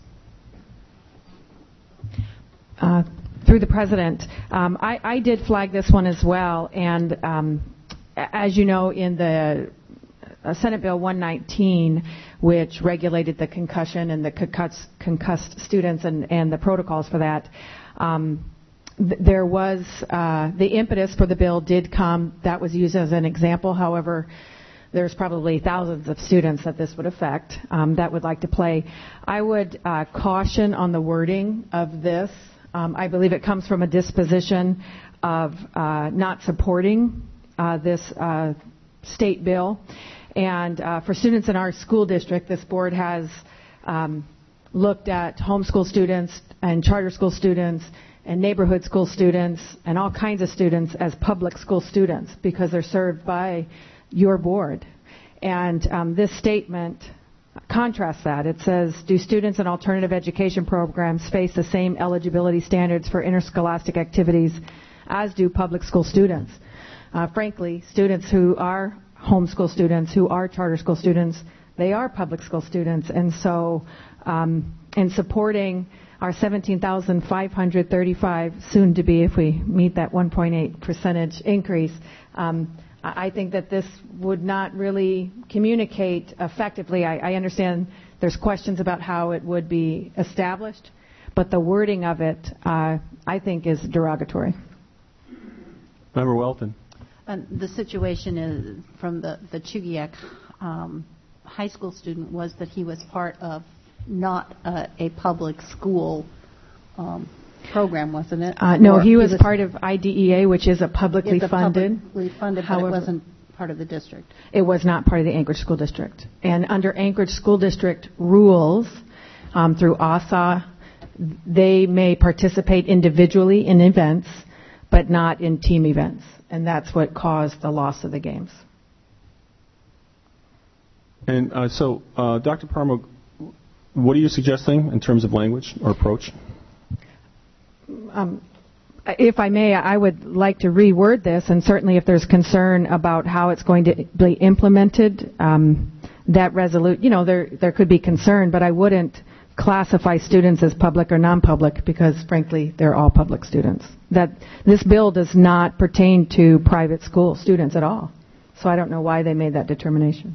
Uh, through the President, um, I, I did flag this one as well, and um, as you know, in the uh, Senate Bill one nineteen, which regulated the concussion and the concussed, concussed students and, and the protocols for that, um, th- there was uh, the impetus for the bill did come. That was used as an example. However, there's probably thousands of students that this would affect um, that would like to play. I would uh, caution on the wording of this. Um, I believe it comes from a disposition of uh, not supporting uh, this uh, state bill. And uh, for students in our school district, this board has um, looked at homeschool students and charter school students and neighborhood school students and all kinds of students as public school students because they're served by your board. And um, this statement contrasts that. It says, do students in alternative education programs face the same eligibility standards for interscholastic activities as do public school students? Uh, frankly, students who are homeschool students, who are charter school students, they are public school students. And so um, in supporting our seventeen thousand five hundred thirty-five, soon to be if we meet that one point eight percentage increase, um, I think that this would not really communicate effectively. I, I understand there's questions about how it would be established, but the wording of it, uh, I think, is derogatory. Member Welton. And the situation is from the, the Chugiak um, high school student was that he was part of not a, a public school um, program, wasn't it? Uh, no, or he was, he was part of I D E A, which is a publicly is a funded. Publicly funded, However, but it wasn't part of the district. It was not part of the Anchorage School District. And under Anchorage School District rules, um, through A S A, they may participate individually in events, but not in team events. And that's what caused the loss of the games. And uh, so, uh, Doctor Parmo, what are you suggesting in terms of language or approach? Um, if I may, I would like to reword this, and certainly if there's concern about how it's going to be implemented, um, that resolute, you know, there there could be concern, but I wouldn't classify students as public or non-public because, frankly, they're all public students. That this bill does not pertain to private school students at all. So I don't know why they made that determination.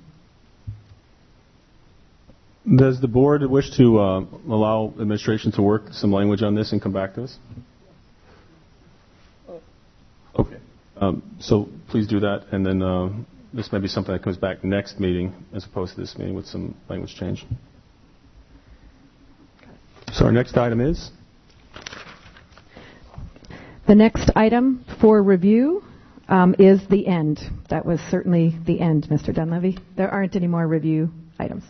Does the board wish to uh, allow administration to work some language on this and come back to us? Okay. Um, so please do that, and then uh, this may be something that comes back next meeting as opposed to this meeting with some language change. So our next item is? The next item for review um, is the end. That was certainly the end, Mister Dunleavy. There aren't any more review items.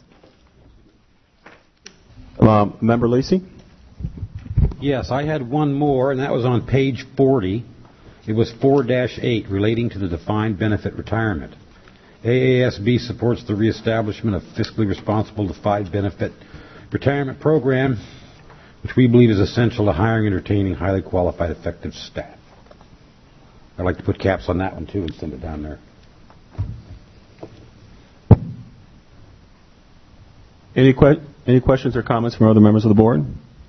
Uh, Member Lacey? Yes, I had one more, and that was on page forty. It was four dash eight, relating to the defined benefit retirement. A A S B supports the reestablishment of fiscally responsible defined benefit retirement program, which we believe is essential to hiring and retaining highly qualified, effective staff. I'd like to put caps on that one, too, and send it down there. Any, que- any questions or comments from other members of the board?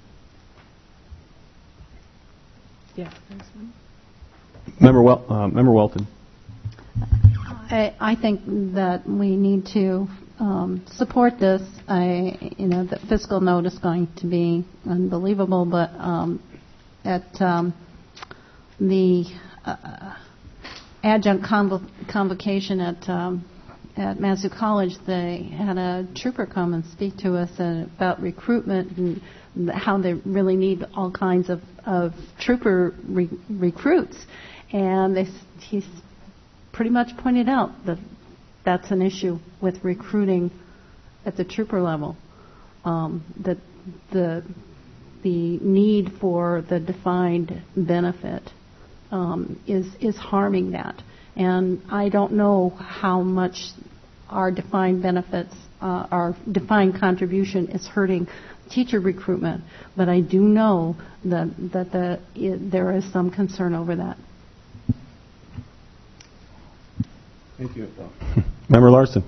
Yeah. Member, Wel- uh, Member Welton. I, I think that we need to um, support this. I, you know, the fiscal note is going to be unbelievable, but um, at um, the uh, adjunct convo- convocation at um, at Massillon College, they had a trooper come and speak to us uh, about recruitment and how they really need all kinds of, of trooper re- recruits. And they, he's pretty much pointed out that that's an issue with recruiting at the trooper level. Um, that the the need for the defined benefit um, is is harming that. And I don't know how much our defined benefits, uh, our defined contribution is hurting teacher recruitment, but I do know that that the, it, there is some concern over that. Thank you. Member Larson.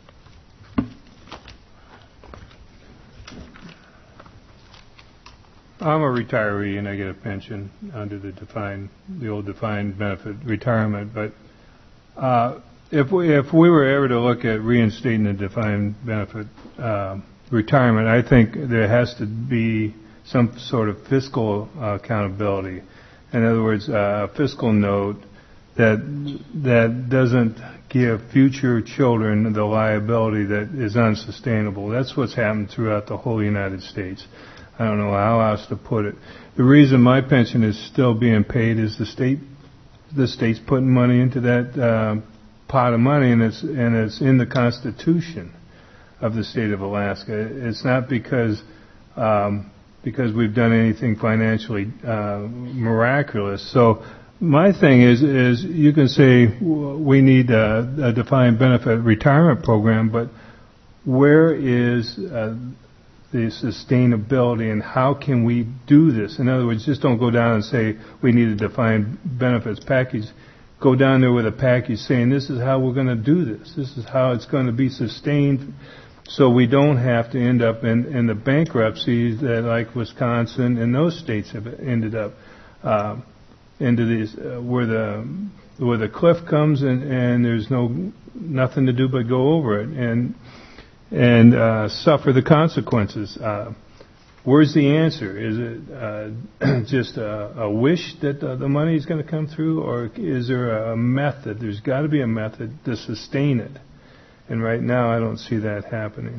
I'm a retiree and I get a pension under the defined, the old defined benefit retirement. But uh, if we if we were ever to look at reinstating the defined benefit uh, retirement, I think there has to be some sort of fiscal uh, accountability. In other words, uh, a fiscal note that that doesn't give future children the liability that is unsustainable. That's what's happened throughout the whole United States. I don't know how else to put it. The reason my pension is still being paid is the state, the state's putting money into that uh, pot of money, and it's and it's in the Constitution of the state of Alaska. It's not because um, because we've done anything financially uh, miraculous. So my thing is is you can say we need a, a defined benefit retirement program, but where is uh, the sustainability, and how can we do this? In other words, just don't go down and say we need a defined benefits package. Go down there with a package saying this is how we're going to do this. This is how it's going to be sustained, so we don't have to end up in, in the bankruptcies that like Wisconsin and those states have ended up uh, into these uh, where the where the cliff comes and, and there's no nothing to do but go over it and. and uh, suffer the consequences. Uh, where's the answer? Is it uh, just a, a wish that uh, the money is going to come through, or is there a method? There's got to be a method to sustain it. And right now I don't see that happening.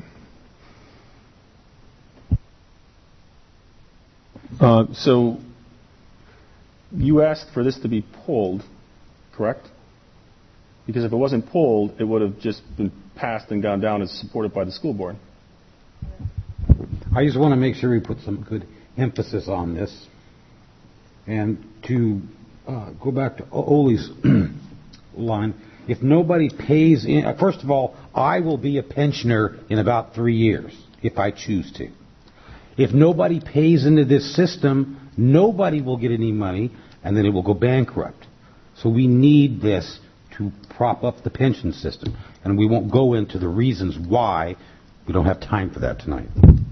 Uh, so you asked for this to be pulled, correct? Because if it wasn't pulled, it would have just been passed and gone down as supported by the school board. I just want to make sure we put some good emphasis on this. And to uh, go back to Oli's line, if nobody pays in, uh, first of all, I will be a pensioner in about three years if I choose to. If nobody pays into this system, nobody will get any money, and then it will go bankrupt. So we need this to prop up the pension system. And we won't go into the reasons why. We don't have time for that tonight.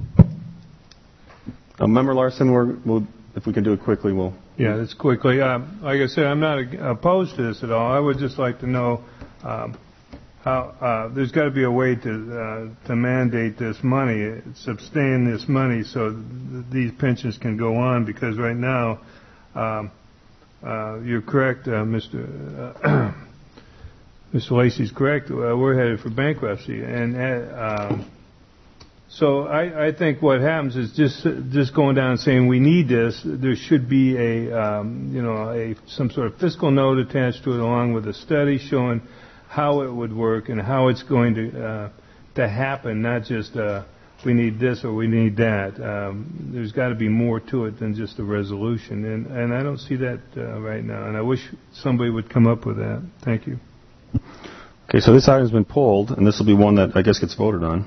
Uh, Member Larson, we're, we'll, if we can do it quickly, we'll... Yeah, that's quickly. Uh, like I said, I'm not opposed to this at all. I would just like to know um, how uh, there's got to be a way to uh, to mandate this money, sustain this money so th- these pensions can go on, because right now, um, uh, you're correct, uh, Mister Uh, Mister Lacey's correct. Uh, we're headed for bankruptcy, and uh, um, so I, I think what happens is just just going down and saying we need this. There should be a um, you know a some sort of fiscal note attached to it, along with a study showing how it would work and how it's going to uh, to happen. Not just uh, we need this or we need that. Um, there's got to be more to it than just a resolution, and and I don't see that uh, right now. And I wish somebody would come up with that. Thank you. Okay, so this item's been pulled, and this will be one that I guess gets voted on.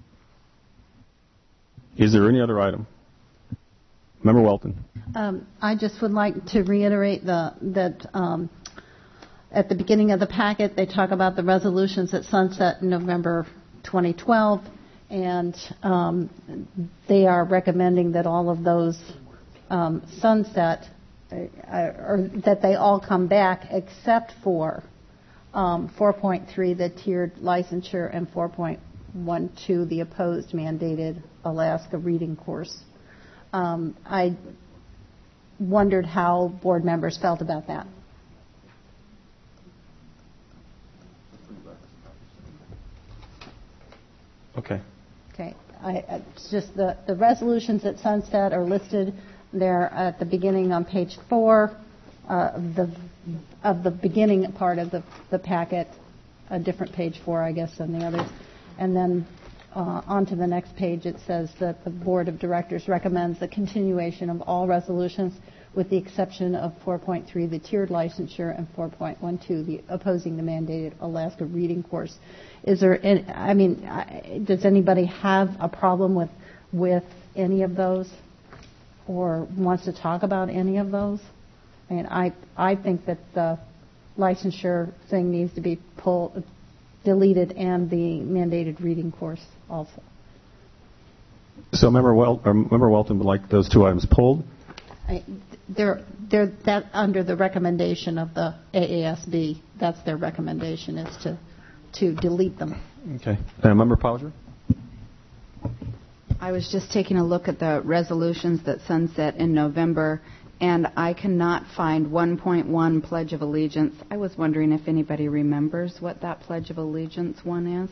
Is there any other item? Member Welton. Um, I just would like to reiterate the, that um, at the beginning of the packet, they talk about the resolutions that sunset in November twenty twelve, and um, they are recommending that all of those um, sunset, uh, or that they all come back except for Um, four point three, the tiered licensure, and four point one two, the opposed mandated Alaska reading course. Um, I wondered how board members felt about that. Okay. Okay. I, it's just the, the resolutions at sunset are listed there at the beginning on page four. Uh, the of the beginning part of the, the packet, a different page four, I guess, than the others. And then uh, on to the next page, it says that the Board of Directors recommends the continuation of all resolutions with the exception of four point three, the tiered licensure, and four point one two, the opposing the mandated Alaska reading course. Is there, any, I mean, I, does anybody have a problem with with any of those, or wants to talk about any of those? I mean, I I think that the licensure thing needs to be pulled, deleted and the mandated reading course also. So Member, Wel- or Member Welton would like those two items pulled. I, they're, they're that under the recommendation of the A A S B. That's their recommendation, is to to delete them. Okay. Uh, Member Pauger? I was just taking a look at the resolutions that sunset in November, and I cannot find one point one Pledge of Allegiance. I was wondering if anybody remembers what that Pledge of Allegiance one is.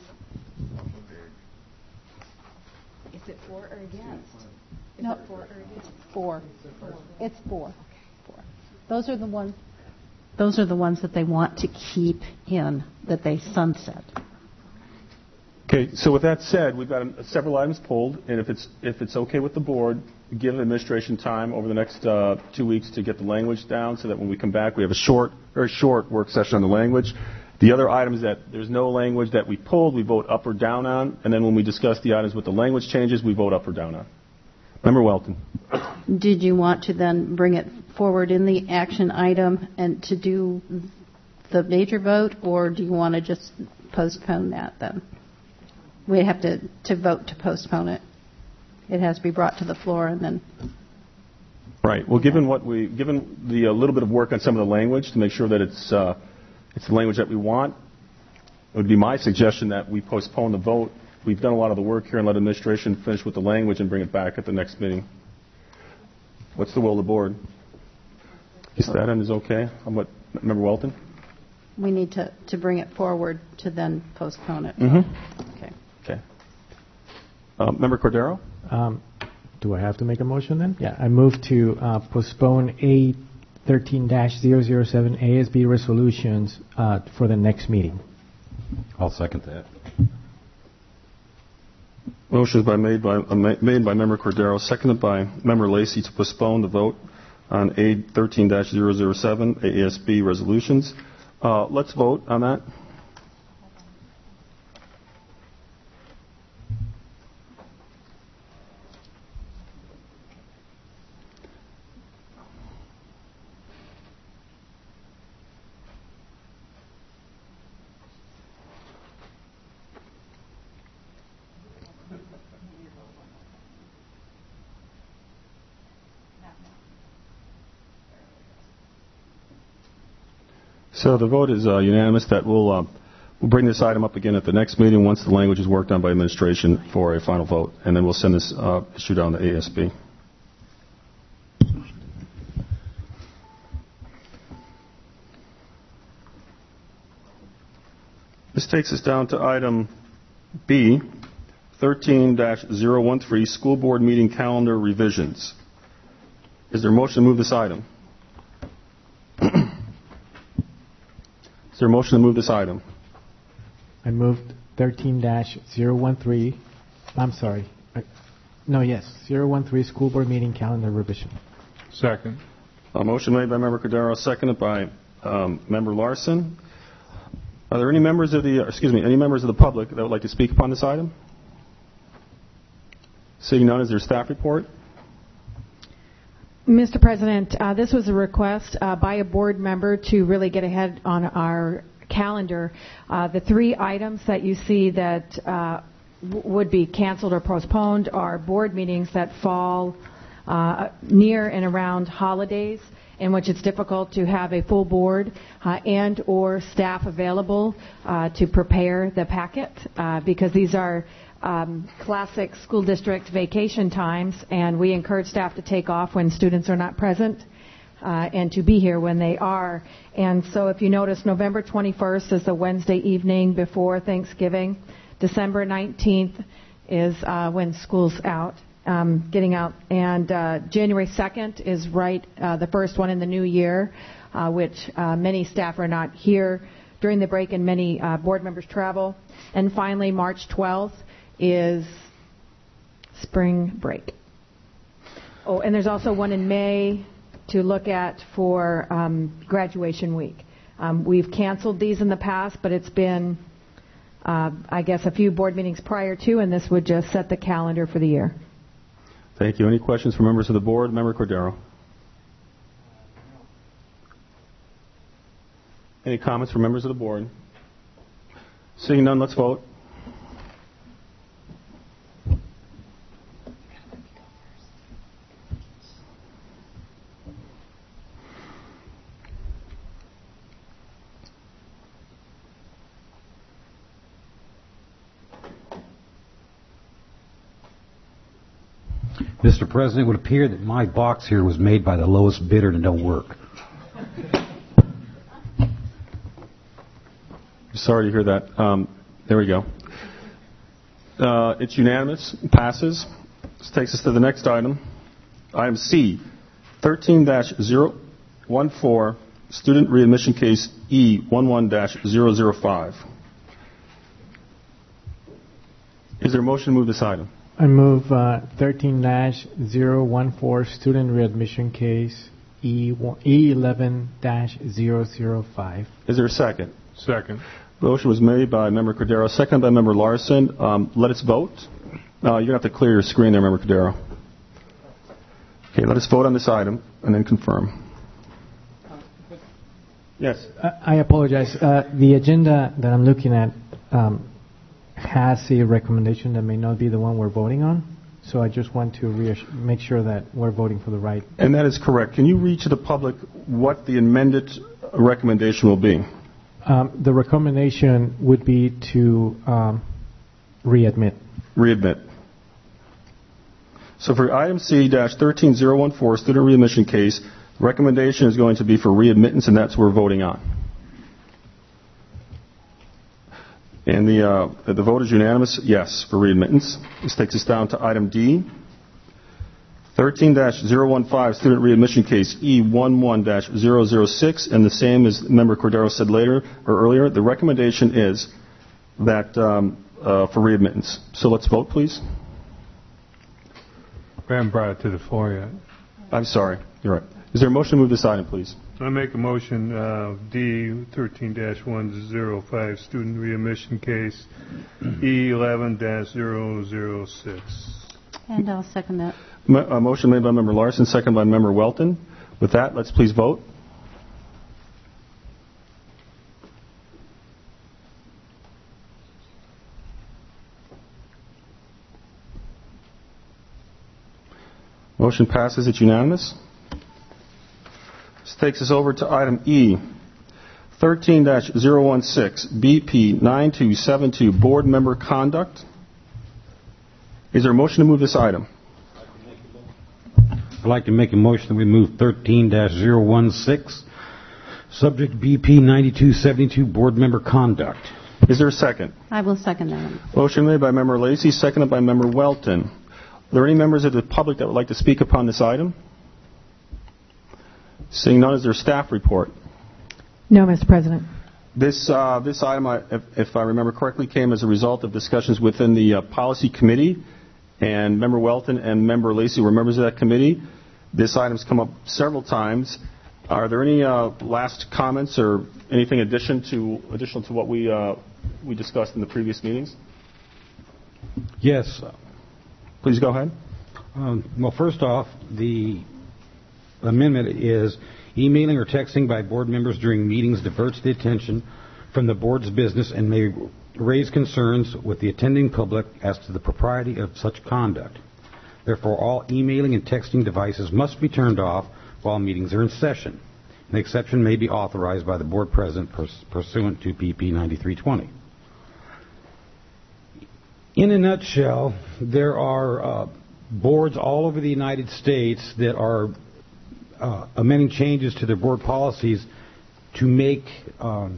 Is it for or against? Is No, it for or against? Four. It's four. Four. Those are the ones. Those are the ones that they want to keep in, that they sunset. Okay, so with that said, we've got um, several items pulled, and if it's if it's okay with the board, give administration time over the next uh, two weeks to get the language down, so that when we come back, we have a short, very short work session on the language. The other items that there's no language that we pulled, we vote up or down on, and then when we discuss the items with the language changes, we vote up or down on. Member Welton. Did you want to then bring it forward in the action item and to do the major vote, or do you want to just postpone that then? We have to, to vote to postpone it. It has to be brought to the floor and then. Right. Well, given what we, given the a little bit of work on some of the language to make sure that it's uh, it's the language that we want, it would be my suggestion that we postpone the vote. We've done a lot of the work here and let administration finish with the language and bring it back at the next meeting. What's the will of the board? Is that end is okay? I'm what, Member Welton? We need to, to bring it forward to then postpone it. Mm-hmm. Okay. Okay. Uh, Member Cordero? Um, do I have to make a motion then? Yeah, I move to uh, postpone A thirteen dash zero zero seven A S B resolutions uh, for the next meeting. I'll second that. Motion is by made by uh, made by Member Cordero, seconded by Member Lacey to postpone the vote on A thirteen dash zero zero seven A S B resolutions. Uh, let's vote on that. So the vote is uh, unanimous that we'll, uh, we'll bring this item up again at the next meeting once the language is worked on by administration for a final vote, and then we'll send this uh, issue down to A S B. This takes us down to item B, thirteen dash zero one three, School Board Meeting Calendar Revisions. Is there a motion to move this item? Is there a motion to move this item? I moved thirteen dash zero one three. I'm sorry. I, no, yes, zero one three School Board Meeting Calendar Revision. Second. A motion made by Member Cordero, seconded by um, Member Larson. Are there any members of the, excuse me, any members of the public that would like to speak upon this item? Seeing none, is there a staff report? Mister President, uh, this was a request uh, by a board member to really get ahead on our calendar. Uh, the three items that you see that uh, w- would be canceled or postponed are board meetings that fall uh, near and around holidays, in which it's difficult to have a full board uh, and or staff available uh, to prepare the packet, uh, because these are um, classic school district vacation times, and we encourage staff to take off when students are not present uh, and to be here when they are. And so if you notice, November twenty-first is the Wednesday evening before Thanksgiving. December nineteenth is uh, when school's out. Um, getting out, and uh, January second is right, uh, the first one in the new year, uh, which uh, many staff are not here during the break, and many uh, board members travel. And finally, March twelfth is spring break. Oh, and there's also one in May to look at for um, graduation week. Um, we've canceled these in the past, but it's been, uh, I guess, a few board meetings prior to, and this would just set the calendar for the year. Thank you. Any questions from members of the board? Member Cordero. Any comments from members of the board? Seeing none, let's vote. Mister President, it would appear that my box here was made by the lowest bidder and it don't work. Sorry to hear that. Um, there we go. Uh, it's unanimous. Passes. This takes us to the next item. Item C, thirteen dash zero one four, student readmission case E eleven dash zero zero five. Is there a motion to move this item? I move uh, thirteen dash zero one four student readmission case E eleven dash zero zero five. Is there a second? Second. Motion was made by Member Cordero, second by Member Larson. Um, let us vote. Uh, you're going to have to clear your screen there, Member Cordero. Okay, let us vote on this item and then confirm. Yes. I apologize. Uh, the agenda that I'm looking at um, has a recommendation that may not be the one we're voting on. So I just want to reassure, make sure that we're voting for the right. And that is correct. Can you read to the public what the amended recommendation will be? Um, the recommendation would be to um, readmit. Readmit. So for item C thirteen zero one four, student readmission case, the recommendation is going to be for readmittance, and that's what we're voting on. And the uh, the vote is unanimous, yes, for readmittance. This takes us down to item D, thirteen dash zero one five, student readmission case E eleven dash zero zero six, and the same as Member Cordero said later or earlier, the recommendation is that um, uh, for readmittance. So let's vote, please. We haven't brought it to the floor yet. I'm sorry. You're right. Is there a motion to move this item, please? I make a motion, uh, D thirteen dash one zero five, student readmission case E eleven dash zero zero six. And I'll second that. Mo- a motion made by Member Larson, second by Member Welton. With that, let's please vote. Motion passes. It's unanimous. This takes us over to item E, thirteen dash zero one six, B P nine two seven two, board member conduct. Is there a motion to move this item? I'd like to make a motion that we move thirteen dash zero one six, subject B P ninety-two seventy-two, board member conduct. Is there a second? I will second that. Motion made by Member Lacey, seconded by Member Welton. Are there any members of the public that would like to speak upon this item? Seeing none, is there a staff report? No, Mister President. This uh, this item, I, if, if I remember correctly, came as a result of discussions within the uh, policy committee, and Member Welton and Member Lacey were members of that committee. This item's come up several times. Are there any uh, last comments or anything addition to additional to what we uh, we discussed in the previous meetings? Yes. Please go ahead. Um, well, first off, the amendment is emailing or texting by board members during meetings diverts the attention from the board's business and may raise concerns with the attending public as to the propriety of such conduct. Therefore, all emailing and texting devices must be turned off while meetings are in session. An exception may be authorized by the board president pers- pursuant to P P ninety-three twenty. In a nutshell, there are uh, boards all over the United States that are uh, amending changes to their board policies to make um,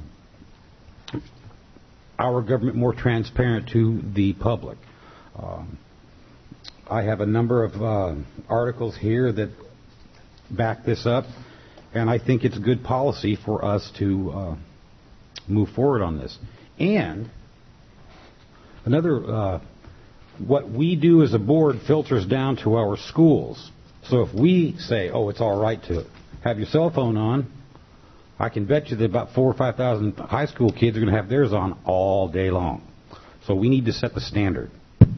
our government more transparent to the public. Um, I have a number of uh, articles here that back this up, and I think it's good policy for us to uh, move forward on this. And another, uh, what we do as a board filters down to our schools. So if we say, oh, it's all right to have your cell phone on, I can bet you that about four or five thousand high school kids are going to have theirs on all day long. So we need to set the standard.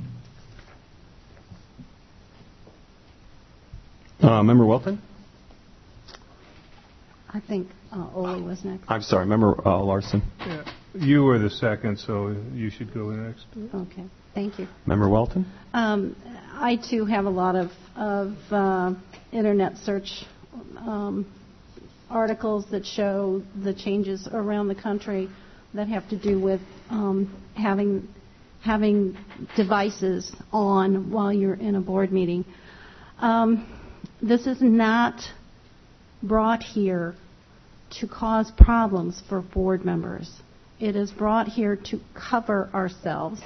Uh, Member Welton? I think uh, Ole was next. I'm sorry, Member uh, Larson. Yeah. you were the second, so you should go next. Okay, thank you. Member Welton? Um, I, too, have a lot of, of uh, Internet search um, articles that show the changes around the country that have to do with um, having having devices on while you're in a board meeting. Um, this is not brought here to cause problems for board members. It is brought here to cover ourselves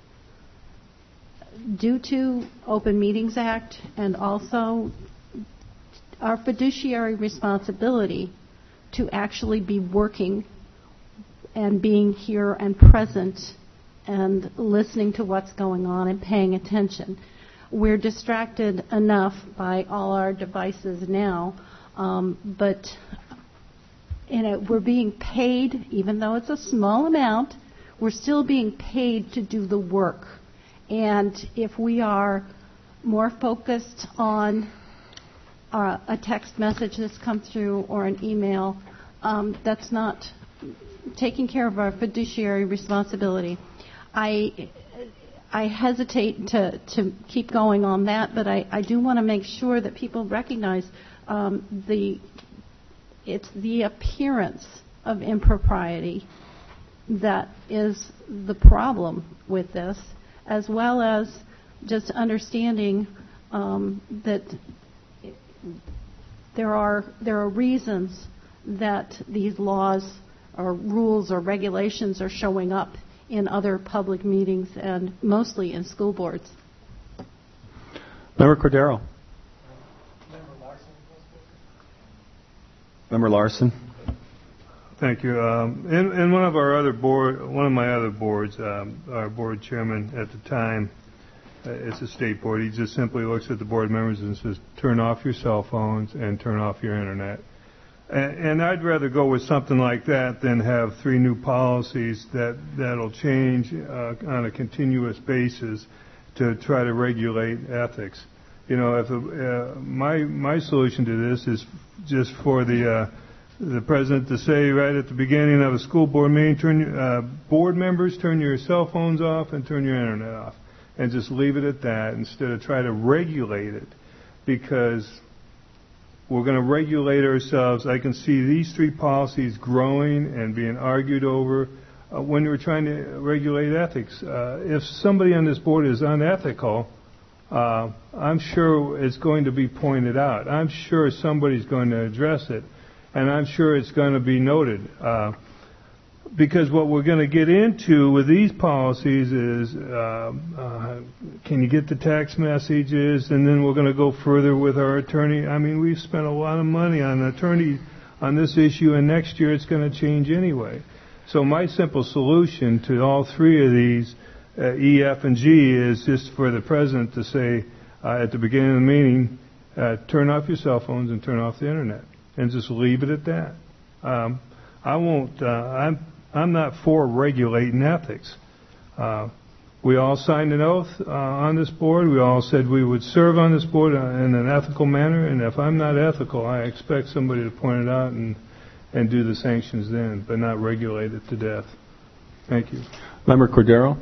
due to Open Meetings Act and also our fiduciary responsibility to actually be working and being here and present and listening to what's going on and paying attention. We're distracted enough by all our devices now, um, but you know, we're being paid, even though it's a small amount, we're still being paid to do the work. And if we are more focused on uh, a text message that's come through or an email, um, that's not taking care of our fiduciary responsibility. I I hesitate to, to keep going on that, but I, I do want to make sure that people recognize um, the it's the appearance of impropriety that is the problem with this, as well as just understanding um, that there are there are reasons that these laws or rules or regulations are showing up in other public meetings and mostly in school boards. Member Cordero. Member Larson. Thank you. Um, in, in one of our other board, one of my other boards, um, our board chairman at the time, uh, it's a state board. He just simply looks at the board members and says, "Turn off your cell phones and turn off your internet." And, and I'd rather go with something like that than have three new policies that that'll change uh, on a continuous basis to try to regulate ethics. You know, if uh, my my solution to this is just for the uh, the president to say right at the beginning of a school board meeting, turn your, uh, board members, turn your cell phones off and turn your internet off, and just leave it at that instead of try to regulate it, because we're going to regulate ourselves. I can see these three policies growing and being argued over uh, when we're trying to regulate ethics. Uh, if somebody on this board is unethical, uh, I'm sure it's going to be pointed out. I'm sure somebody's going to address it, and I'm sure it's going to be noted. Uh, because what we're going to get into with these policies is, uh, uh, can you get the text messages? And then we're going to go further with our attorney. I mean, we've spent a lot of money on an attorney on this issue, and next year it's going to change anyway. So my simple solution to all three of these, uh, E, F, and G, is just for the president to say uh, at the beginning of the meeting, uh, turn off your cell phones and turn off the internet, and just leave it at that. Um, I won't. Uh, I'm. I'm not for regulating ethics. Uh, we all signed an oath uh, on this board. We all said we would serve on this board in an ethical manner, and if I'm not ethical, I expect somebody to point it out and, and do the sanctions then, but not regulate it to death. Thank you. Member Cordero.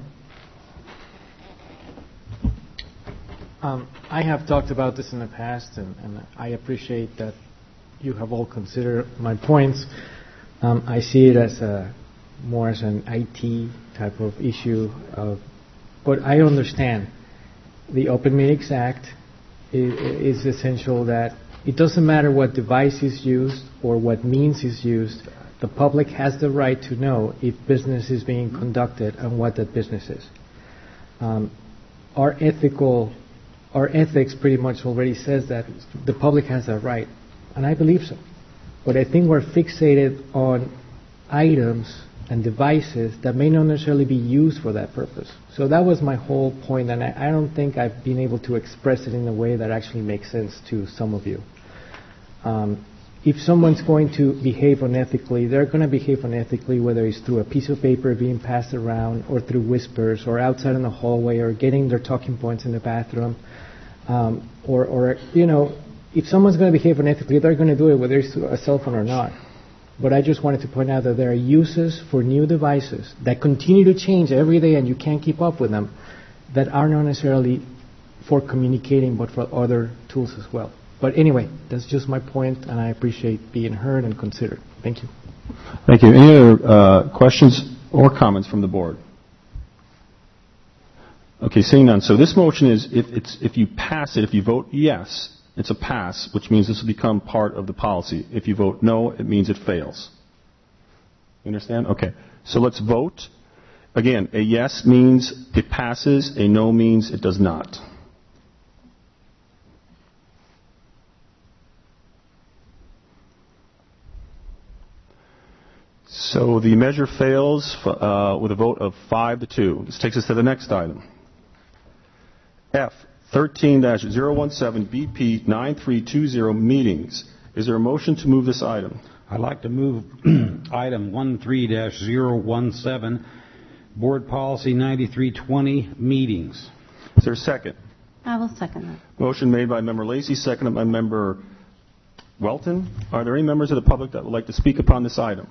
Um, I have talked about this in the past, and, and I appreciate that you have all considered my points. Um, I see it as a more as an I T type of issue, of, but I understand the Open Meetings Act is, is essential, that it doesn't matter what device is used or what means is used, the public has the right to know if business is being conducted and what that business is. Um, our ethical, our ethics pretty much already says that the public has that right, and I believe so. But I think we're fixated on items and devices that may not necessarily be used for that purpose. So that was my whole point, and I, I don't think I've been able to express it in a way that actually makes sense to some of you. Um, if someone's going to behave unethically, they're going to behave unethically, whether it's through a piece of paper being passed around, or through whispers, or outside in the hallway, or getting their talking points in the bathroom, um, or, or, you know, if someone's going to behave unethically, they're going to do it whether it's through a cell phone or not. But I just wanted to point out that there are uses for new devices that continue to change every day and you can't keep up with them, that are not necessarily for communicating but for other tools as well. But anyway, that's just my point, and I appreciate being heard and considered. Thank you. Thank you. Any other uh, questions or comments from the board? Okay, seeing none. So this motion is, if it's if you pass it, if you vote yes, it's a pass, which means this will become part of the policy. If you vote no, it means it fails. You understand? Okay. So let's vote. Again, a yes means it passes, a no means it does not. So the measure fails uh, with a vote of five to two. This takes us to the next item. F, thirteen dash zero one seven B P nine three two zero meetings. Is there a motion to move this item? I'd like to move item one three dash zero one seven, Board Policy ninety-three twenty, meetings. Is there a second? I will second that. Motion made by Member Lacy, seconded by Member Welton. Are there any members of the public that would like to speak upon this item?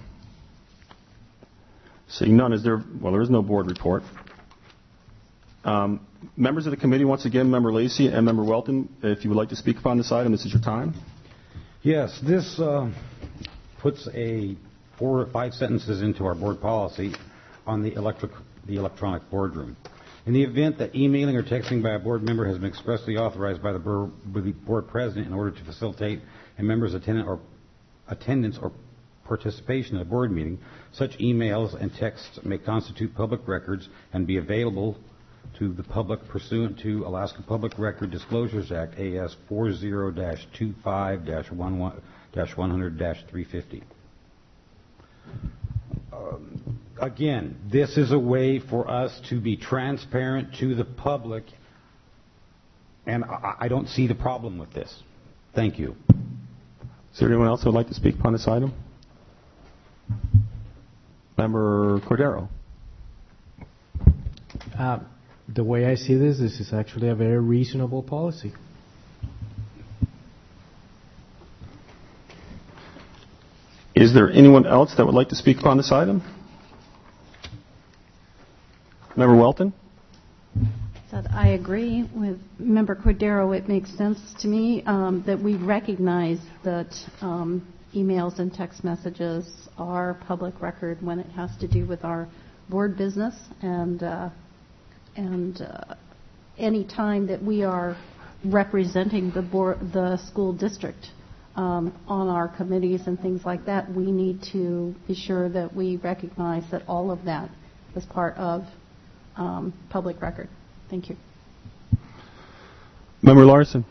Seeing none, is there, well, there is no board report. Um, members of the committee, once again, Member Lacy and Member Welton, if you would like to speak upon this item, this is your time. Yes, this uh, puts a four or five sentences into our board policy on the electric, the electronic boardroom. In the event that emailing or texting by a board member has been expressly authorized by the board, by the board president in order to facilitate a member's attendance or, attendance or participation in a board meeting, such emails and texts may constitute public records and be available to the public pursuant to Alaska Public Record Disclosures Act, A S forty dash twenty-five dash one hundred dash three fifty. Um, again, this is a way for us to be transparent to the public, and I, I don't see the problem with this. Thank you. Is there anyone else who would like to speak upon this item? Member Cordero. Uh, the way I see this, this is actually a very reasonable policy. Is there anyone else that would like to speak upon this item? Member Welton? So I agree with Member Cordero. It makes sense to me um, that we recognize that um, emails and text messages are public record when it has to do with our board business, and uh, and uh, any time that we are representing the board, the school district um, on our committees and things like that, we need to be sure that we recognize that all of that is part of um, public record. Thank you. Member Larson.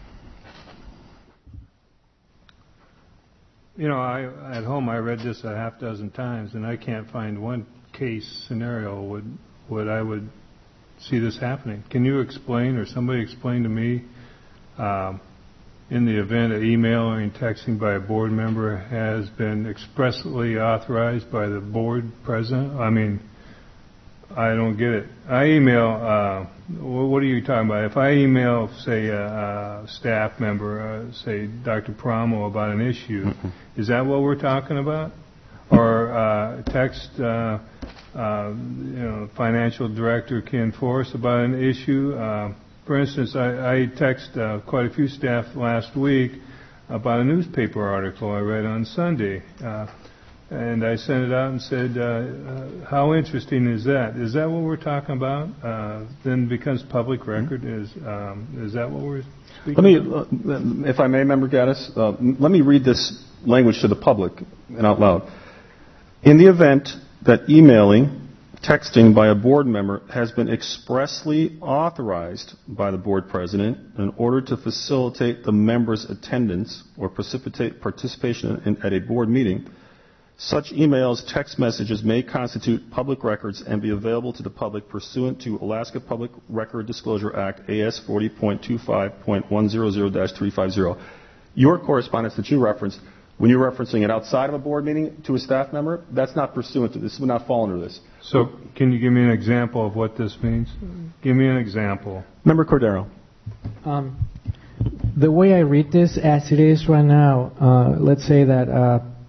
You know, I, at home I read this a half dozen times, and I can't find one case scenario would would I would see this happening. Can you explain, or somebody explain to me, um, in the event of emailing and texting by a board member has been expressly authorized by the board president? I mean, I don't get it. I email, uh, what are you talking about? If I email, say, a, a staff member, uh, say Doctor Paramo, about an issue, mm-hmm. is that what we're talking about? Or uh, text, uh, uh, you know, financial director Ken Forrest about an issue? Uh, for instance, I, I text uh, quite a few staff last week about a newspaper article I read on Sunday. Uh, And I sent it out and said, uh, uh, how interesting is that? Is that what we're talking about? Uh, then becomes public record? Is um, is that what we're speaking Let me, about? uh, if I may, Member Gaddis, uh, let me read this language to the public and out loud. In the event that emailing, texting by a board member has been expressly authorized by the board president in order to facilitate the member's attendance or precipitate participation in, at a board meeting, such emails, text messages may constitute public records and be available to the public pursuant to Alaska Public Record Disclosure Act, A S forty point two five point one hundred dash three fifty. Your correspondence that you referenced, when you're referencing it outside of a board meeting to a staff member, that's not pursuant to this. This would not fall under this. So can you give me an example of what this means? Give me an example. Member Cordero. Um, the way I read this as it is right now, uh, let's say that uh,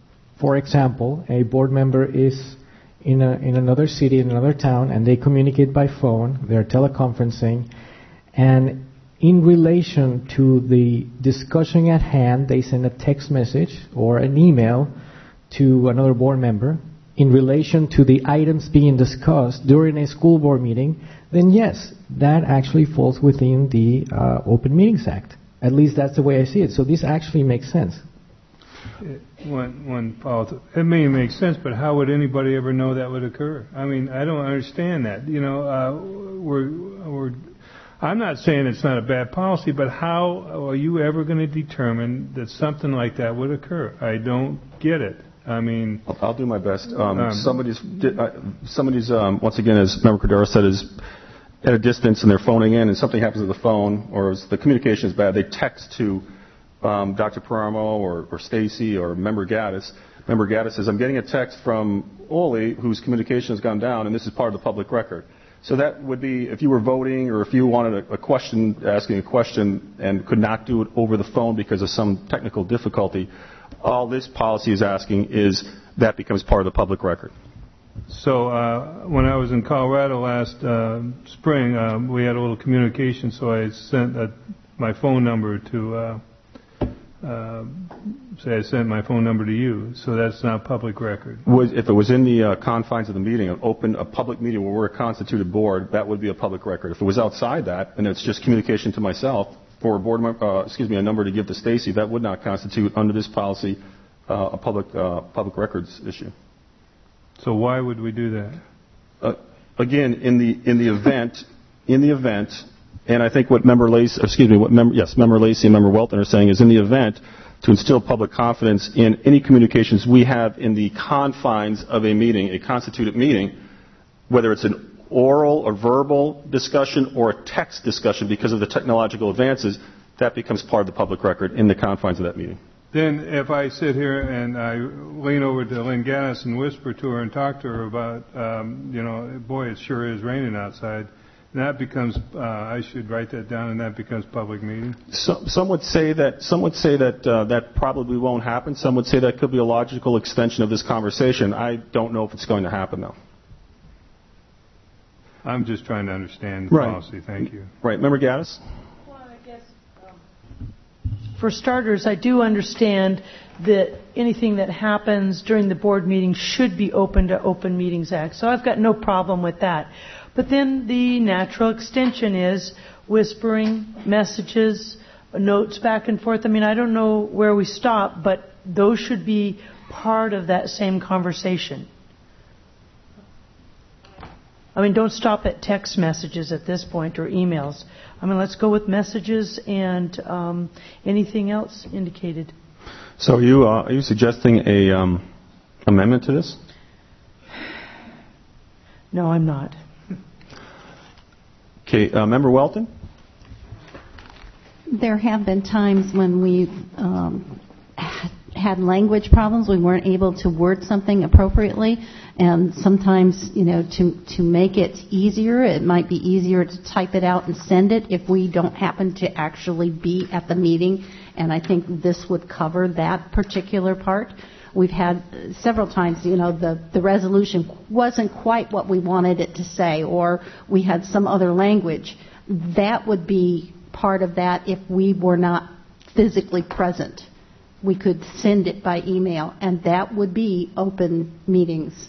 for example, a board member is in a, in another city, in another town, and they communicate by phone, they're teleconferencing, and in relation to the discussion at hand, they send a text message or an email to another board member in relation to the items being discussed during a school board meeting, then yes, that actually falls within the uh, Open Meetings Act. At least that's the way I see it. So this actually makes sense. One, one policy. It may make sense, but how would anybody ever know that would occur? I mean, I don't understand that. You know, uh, we're, we're, I'm not saying it's not a bad policy, but how are you ever going to determine that something like that would occur? I don't get it. I mean, I'll, I'll do my best. Um, um, somebody's, uh, somebody's, um, once again, as Member Cordero said, is at a distance and they're phoning in, and something happens to the phone, or the communication is bad. They text to um, Doctor Paramo or, or Stacy or Member Gaddis. Member Gaddis says, "I'm getting a text from Oli, whose communication has gone down, and this is part of the public record." So that would be if you were voting, or if you wanted a, a question, asking a question, and could not do it over the phone because of some technical difficulty. All this policy is asking is that becomes part of the public record. So uh, when I was in Colorado last uh, spring, uh, we had a little communication, so I sent a, my phone number to, uh, uh, say I sent my phone number to you, so that's not public record. Was, if it was in the uh, confines of the meeting, an open, a public meeting where we're a constituted board, that would be a public record. If it was outside that, and it's just communication to myself, for a board member, uh, excuse me, a number to give to Stacy, that would not constitute under this policy uh, a public uh, public records issue. So why would we do that? Uh, again, in the in the event, in the event, and I think what Member Lacey, excuse me, what member, yes, Member Lacey and Member Welton are saying is in the event to instill public confidence in any communications we have in the confines of a meeting, a constituted meeting, whether it's an oral or verbal discussion or a text discussion because of the technological advances, that becomes part of the public record in the confines of that meeting. Then if I sit here and I lean over to Lynn Gaddis and whisper to her and talk to her about, um, you know, boy, it sure is raining outside, that becomes, uh, I should write that down, and that becomes public meeting? So, some would say that, some would say that uh, that probably won't happen. Some would say that could be a logical extension of this conversation. I don't know if it's going to happen, though. I'm just trying to understand the right. policy. Thank you. Right. Member Gaddis? Well, I guess, um, for starters, I do understand that anything that happens during the board meeting should be open to Open Meetings Act. So I've got no problem with that. But then the natural extension is whispering, messages, notes back and forth. I mean, I don't know where we stop, but those should be part of that same conversation. I mean, don't stop at text messages at this point or emails. I mean, let's go with messages and um, anything else indicated. So are you, uh, are you suggesting a um, amendment to this? No, I'm not. Okay, uh, Member Welton? There have been times when we've um, had language problems. We weren't able to word something appropriately. And sometimes, you know, to, to make it easier, it might be easier to type it out and send it if we don't happen to actually be at the meeting. And I think this would cover that particular part. We've had several times, you know, the, the resolution wasn't quite what we wanted it to say, or we had some other language. That would be part of that if we were not physically present. We could send it by email, and that would be open meetings.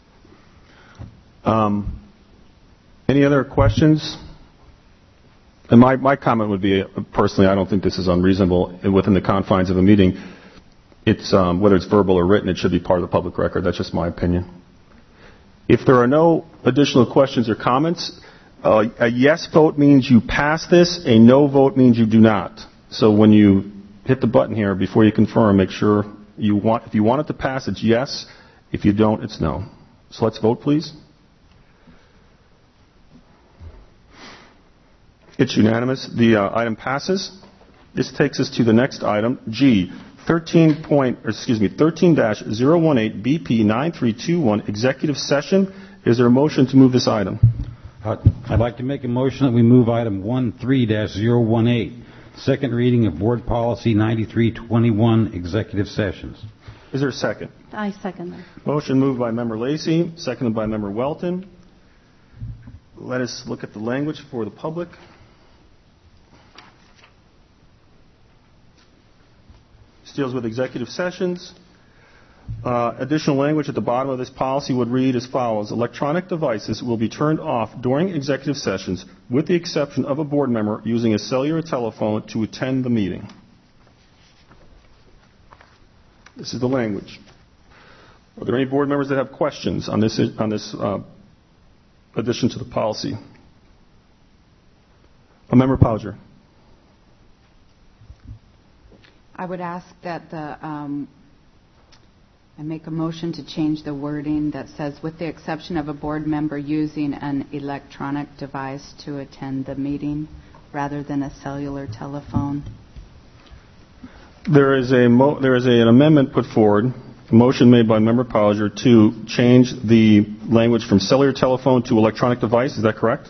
Um, any other questions? And my, my comment would be, personally, I don't think this is unreasonable within the confines of a meeting. It's um, whether it's verbal or written, it should be part of the public record. That's just my opinion. If there are no additional questions or comments, uh, a yes vote means you pass this. A no vote means you do not. So when you hit the button here before you confirm, make sure you want. If you want it to pass, it's yes. If you don't, it's no. So let's vote, please. It's unanimous. The uh, item passes. This takes us to the next item, G, thirteen point, or excuse me, thirteen dash zero one eight B P nine three two one, executive session. Is there a motion to move this item? Uh, I'd like to make a motion that we move item thirteen dash zero one eight, second reading of Board Policy ninety-three twenty-one, executive sessions. Is there a second? I second that. Motion moved by Member Lacy, seconded by Member Welton. Let us look at the language for the public. This deals with executive sessions. Uh, additional language at the bottom of this policy would read as follows. Electronic devices will be turned off during executive sessions with the exception of a board member using a cellular telephone to attend the meeting. This is the language. Are there any board members that have questions on this, on this uh, addition to the policy? A member Pauger. I would ask that the um, I make a motion to change the wording that says, with the exception of a board member using an electronic device to attend the meeting, rather than a cellular telephone. There is a mo- there is a, an amendment put forward, a motion made by Member Pauger to change the language from cellular telephone to electronic device. Is that correct?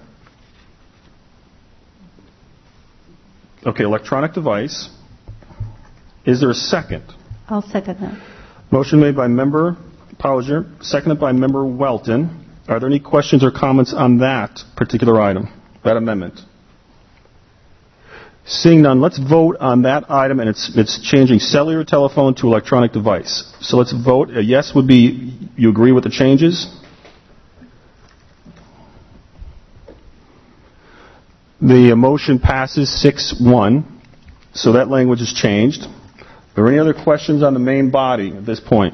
Okay, electronic device. Is there a second? I'll second that. Motion made by Member Pauger, seconded by Member Welton. Are there any questions or comments on that particular item, that amendment? Seeing none, let's vote on that item, and it's it's changing cellular telephone to electronic device. So let's vote. A yes would be you agree with the changes. The motion passes six one, so that language is changed. Are there any other questions on the main body at this point?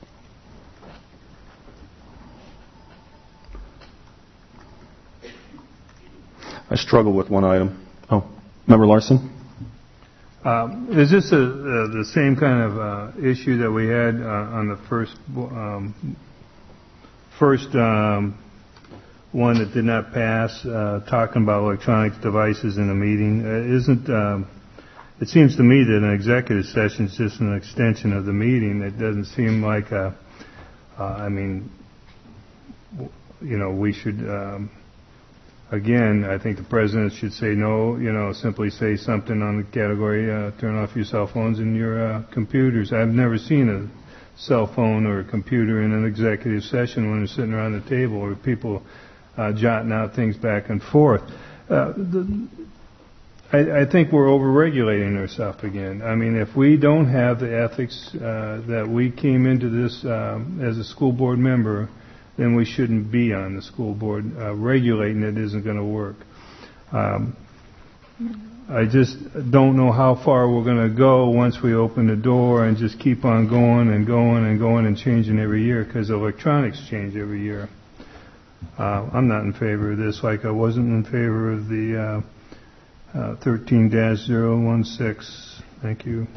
I struggle with one item. Oh, Member Larson? Um, is this a, uh, the same kind of uh, issue that we had uh, on the first um, first um, one that did not pass, uh, talking about electronic devices in a meeting? Uh, isn't um, it seems to me that an executive session is just an extension of the meeting. It doesn't seem like a, uh, I mean, you know, we should. Um, Again, I think the president should say no, you know, simply say something on the category, uh, turn off your cell phones and your uh, computers. I've never seen a cell phone or a computer in an executive session when they're sitting around the table or people uh, jotting out things back and forth. Uh, the, I, I think we're over-regulating ourselves again. I mean, if we don't have the ethics uh, that we came into this um, as a school board member, then we shouldn't be on the school board. Uh, regulating it isn't going to work. Um, I just don't know how far we're going to go once we open the door and just keep on going and going and going and changing every year, because electronics change every year. Uh, I'm not in favor of this, like I wasn't in favor of the uh, uh, thirteen dash zero one six. Thank you.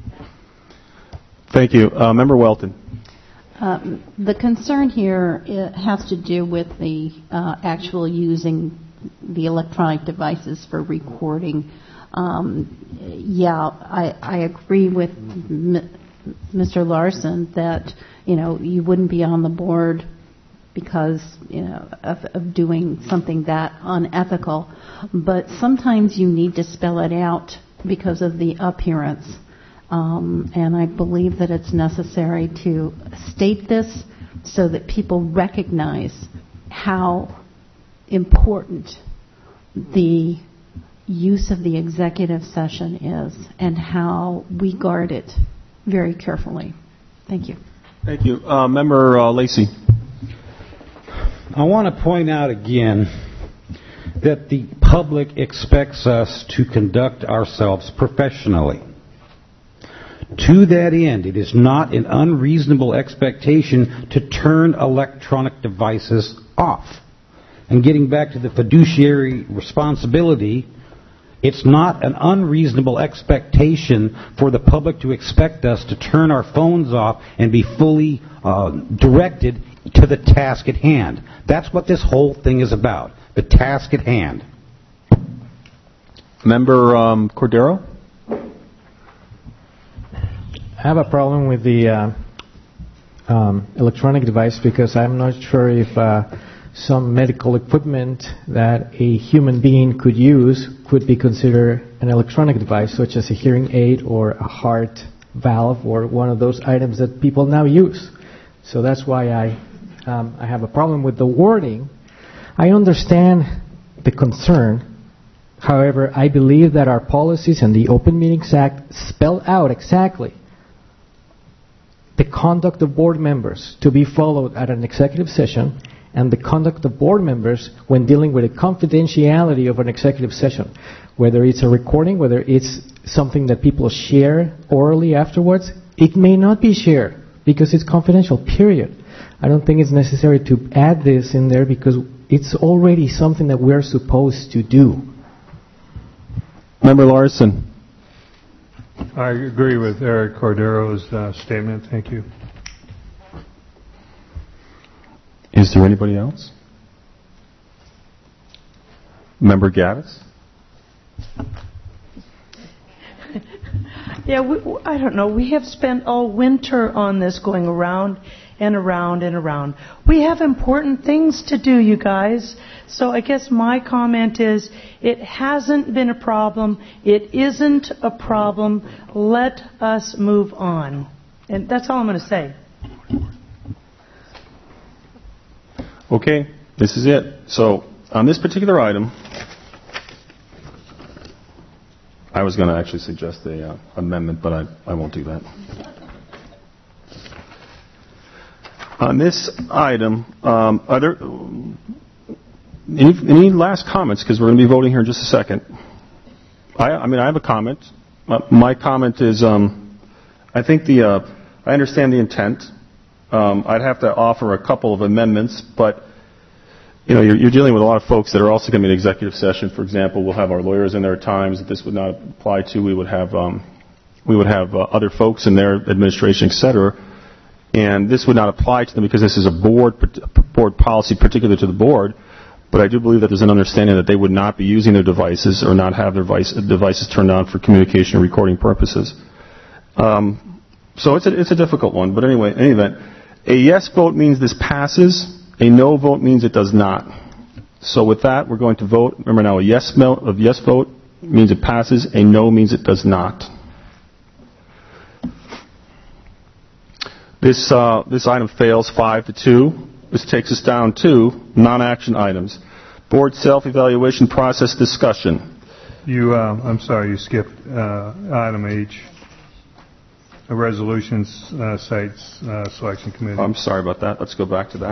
Thank you. Uh, Member Welton. Um, the concern here uh, has to do with the uh, actual using the electronic devices for recording. Um, yeah, I, I agree with M- Mister Larson that, you know, you wouldn't be on the board because, you know, of, of doing something that unethical. But sometimes you need to spell it out because of the appearance. Um, and I believe that it's necessary to state this so that people recognize how important the use of the executive session is and how we guard it very carefully. Thank you. Thank you. Uh, Member uh, Lacy. I want to point out again that the public expects us to conduct ourselves professionally. To that end, it is not an unreasonable expectation to turn electronic devices off. And getting back to the fiduciary responsibility, it's not an unreasonable expectation for the public to expect us to turn our phones off and be fully uh, directed to the task at hand. That's what this whole thing is about, the task at hand. Member um, Cordero? I have a problem with the uh, um, electronic device because I'm not sure if uh, some medical equipment that a human being could use could be considered an electronic device, such as a hearing aid or a heart valve or one of those items that people now use. So that's why I, um, I have a problem with the wording. I understand the concern. However, I believe that our policies and the Open Meetings Act spell out exactly the conduct of board members to be followed at an executive session and the conduct of board members when dealing with the confidentiality of an executive session. Whether it's a recording, whether it's something that people share orally afterwards, it may not be shared because it's confidential, period. I don't think it's necessary to add this in there because it's already something that we're supposed to do. Member Larson. I agree with Eric Cordero's uh, statement. Thank you. Is there anybody else? Member Gaddis? Yeah, we, I don't know. We have spent all winter on this going around and around and around. We have important things to do, you guys. So I guess my comment is it hasn't been a problem. It isn't a problem. Let us move on. And that's all I'm going to say. Okay, this is it. So on this particular item, I was going to actually suggest a uh, amendment, but I, I won't do that. On this item, um, are there any, any last comments? Because we're going to be voting here in just a second. I, I mean, I have a comment. Uh, my comment is, um, I think the, uh, I understand the intent. Um, I'd have to offer a couple of amendments, but you know, you're, you're dealing with a lot of folks that are also going to be in executive session. For example, we'll have our lawyers in there at times that this would not apply to. We would have, um, we would have uh, other folks in their administration, et cetera. And this would not apply to them because this is a board board policy particular to the board. But I do believe that there's an understanding that they would not be using their devices or not have their device, devices turned on for communication or recording purposes. Um, so it's a, it's a difficult one. But anyway, in any event, a yes vote means this passes. A no vote means it does not. So with that, we're going to vote. Remember now, a yes, a yes vote means it passes. A no means it does not. This uh, this item fails five to two. This takes us down to non-action items. Board self-evaluation process discussion. You, uh, I'm sorry, you skipped uh, item H. A resolutions uh, sites uh, selection committee. I'm sorry about that. Let's go back to that.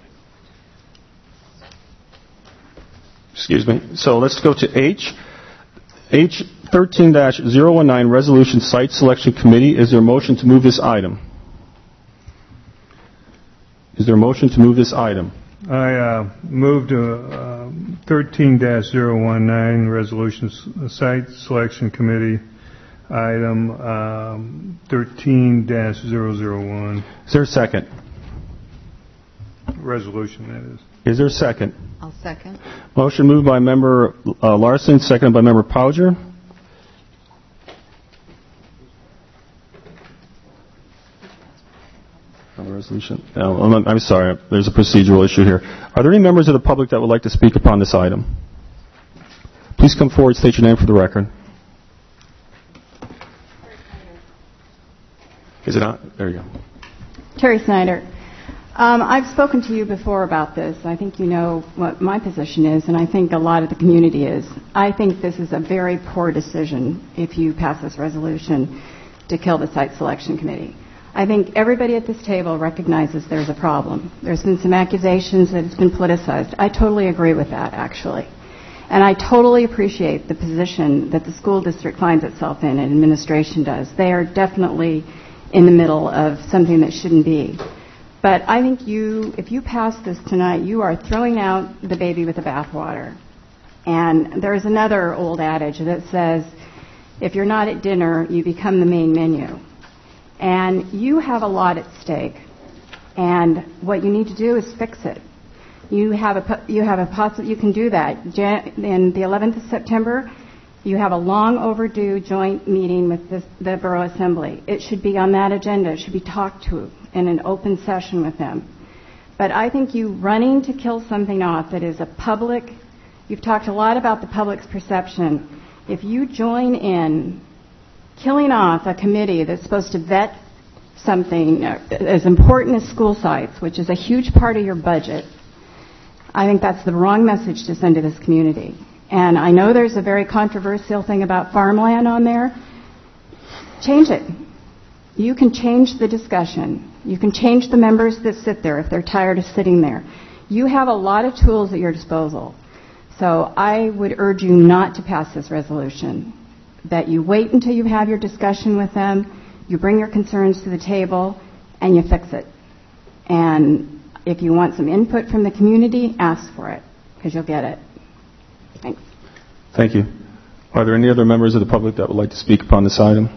Excuse me. So let's go to H. H thirteen dash zero one nine Resolution Site Selection Committee. Is there a motion to move this item? Is there a motion to move this item? I uh, move to uh, thirteen dash zero one nine Resolution Site Selection Committee, item um, thirteen dash zero zero one. Is there a second? Resolution, that is. Is there a second? I'll second. Motion moved by Member uh, Larson, seconded by Member Pauger. Resolution. No, I'm, I'm sorry. There's a procedural issue here. Are there any members of the public that would like to speak upon this item? Please come forward. State your name for the record. Is it on? There you go. Terry Snyder. Um, I've spoken to you before about this. I think you know what my position is, and I think a lot of the community is. I think this is a very poor decision if you pass this resolution to kill the site selection committee. I think everybody at this table recognizes there's a problem. There's been some accusations that it's been politicized. I totally agree with that, actually. And I totally appreciate the position that the school district finds itself in and administration does. They are definitely in the middle of something that shouldn't be. But I think you, if you pass this tonight, you are throwing out the baby with the bathwater. And there's another old adage that says, if you're not at dinner, you become the main menu. And you have a lot at stake. And what you need to do is fix it. You have a, you have a possi- you can do that. Jan- in the eleventh of September, you have a long overdue joint meeting with the, the Borough Assembly. It should be on that agenda. It should be talked to in an open session with them. But I think you running to kill something off that is a public, you've talked a lot about the public's perception. If you join in killing off a committee that's supposed to vet something as important as school sites, which is a huge part of your budget, I think that's the wrong message to send to this community. And I know there's a very controversial thing about farmland on there. Change it. You can change the discussion. You can change the members that sit there if they're tired of sitting there. You have a lot of tools at your disposal. So I would urge you not to pass this resolution, that you wait until you have your discussion with them, you bring your concerns to the table, and you fix it. And if you want some input from the community, ask for it, because you'll get it. Thanks. Thank you. Are there any other members of the public that would like to speak upon this item?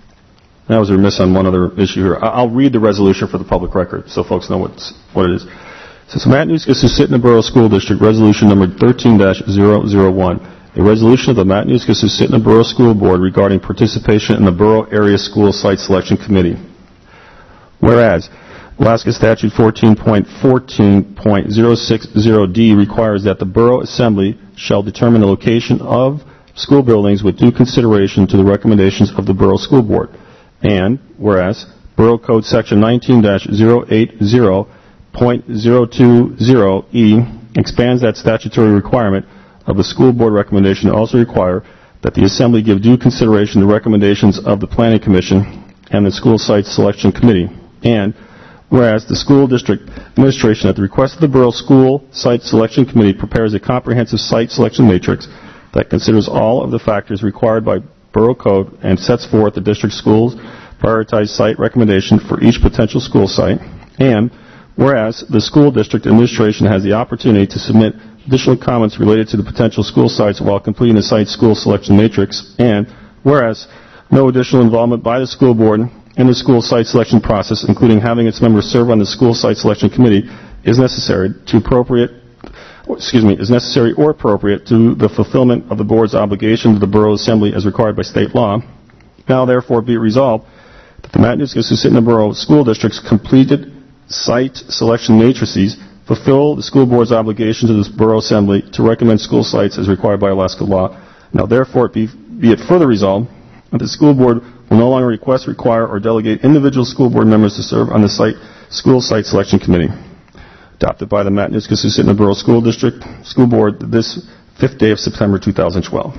I was remiss on one other issue here. I'll read the resolution for the public record so folks know what's, what it is. It says, Matanuska Susitna Borough School District, Resolution Number thirteen dash zero zero one, a resolution of the Matanuska Susitna Borough School Board regarding participation in the Borough Area School Site Selection Committee. Whereas, Alaska Statute fourteen point fourteen point zero six zero D requires that the Borough Assembly shall determine the location of school buildings with due consideration to the recommendations of the Borough School Board. And, whereas, Borough Code Section nineteen dash zero eight zero point zero two zero E expands that statutory requirement of the school board recommendation to also require that the Assembly give due consideration to recommendations of the Planning Commission and the School Site Selection Committee. And, whereas the school district administration, at the request of the Borough School Site Selection Committee, prepares a comprehensive site selection matrix that considers all of the factors required by Borough Code and sets forth the district schools' prioritized site recommendation for each potential school site. And, whereas the school district administration has the opportunity to submit additional comments related to the potential school sites while completing the site school selection matrix. And, whereas no additional involvement by the school board in the school site selection process, including having its members serve on the school site selection committee, is necessary to appropriate, excuse me, is necessary or appropriate to the fulfillment of the board's obligation to the Borough Assembly as required by state law. Now, therefore, be it resolved that the Matanuska Susitna Borough School District's completed site selection matrices fulfill the school board's obligation to the Borough Assembly to recommend school sites as required by Alaska law. Now, therefore, be, be it further resolved that the school board will no longer request, require, or delegate individual school board members to serve on the site school site selection committee. Adopted by the Matanuska Susitna Borough School District School Board this fifth day of September two thousand twelve.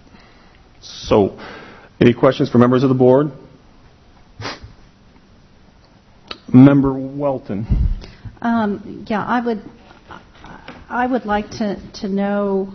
So, any questions for members of the board? Member Welton. Um, yeah, I would. I would like to to know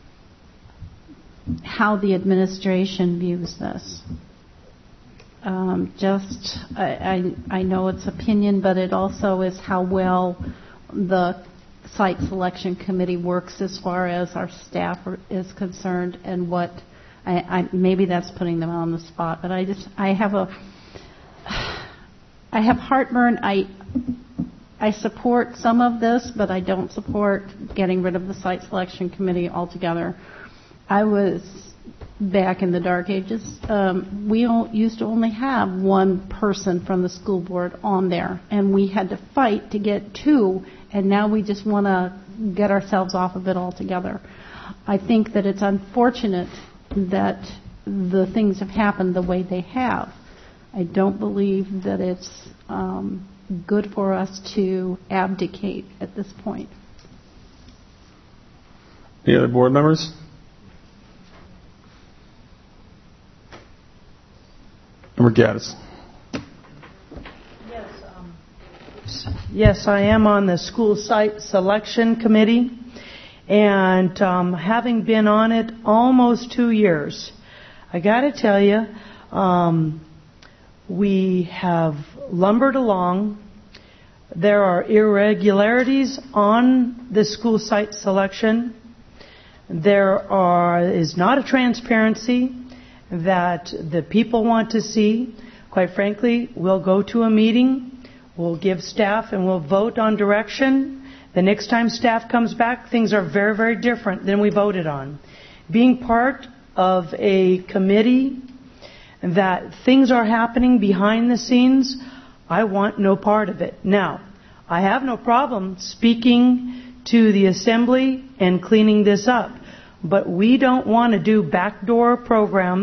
how the administration views this. Um, just, I, I, I know it's opinion, but it also is how well the site selection committee works as far as our staff are, is concerned, and what I, I maybe that's putting them on the spot. But I just I have a I have heartburn. I I support some of this, but I don't support getting rid of the site selection committee altogether. I was back in the dark ages. Um, we used to only have one person from the school board on there, and we had to fight to get two, and now we just want to get ourselves off of it altogether. I think that it's unfortunate that the things have happened the way they have. I don't believe that it's um, good for us to abdicate at this point. Any other board members? Member Gaddis. Yes, um, yes, I am on the school site selection committee, and um, having been on it almost two years, I got to tell you, um, we have lumbered along. There are irregularities on the school site selection. There are is not a transparency that the people want to see. Quite frankly, we'll go to a meeting, we'll give staff, and we'll vote on direction. The next time staff comes back, things are very, very different than we voted on. Being part of a committee that things are happening behind the scenes, I want no part of it. Now, I have no problem speaking to the Assembly and cleaning this up. But we don't want to do backdoor programs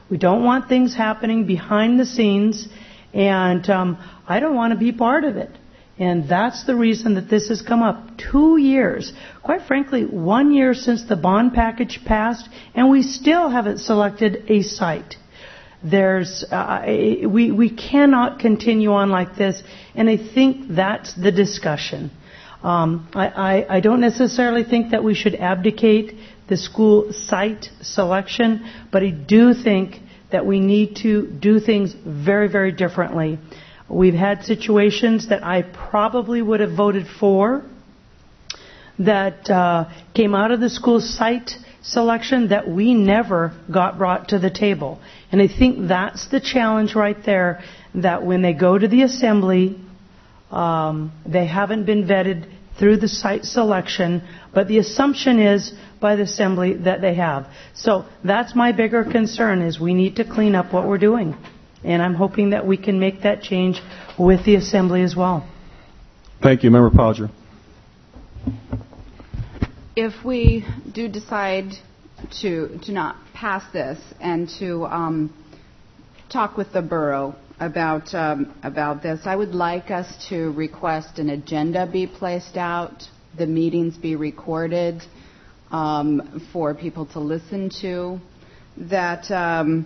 We don't want things happening behind the scenes, and um, I don't want to be part of it. And that's the reason that this has come up. Two years, quite frankly, one year since the bond package passed, and we still haven't selected a site. There's, uh, we, we cannot continue on like this, and I think that's the discussion. Um, I, I, I don't necessarily think that we should abdicate the school site selection, but I do think that we need to do things very, very differently. We've had situations that I probably would have voted for that uh, came out of the school site selection that we never got brought to the table. And I think that's the challenge right there, that when they go to the assembly, um, they haven't been vetted through the site selection, but the assumption is by the assembly that they have. So that's my bigger concern, is we need to clean up what we're doing. And I'm hoping that we can make that change with the assembly as well. Thank you. Member Podger. If we do decide to to not pass this and to um, talk with the borough about um, about this, I would like us to request an agenda be placed out, the meetings be recorded um, for people to listen to, that um,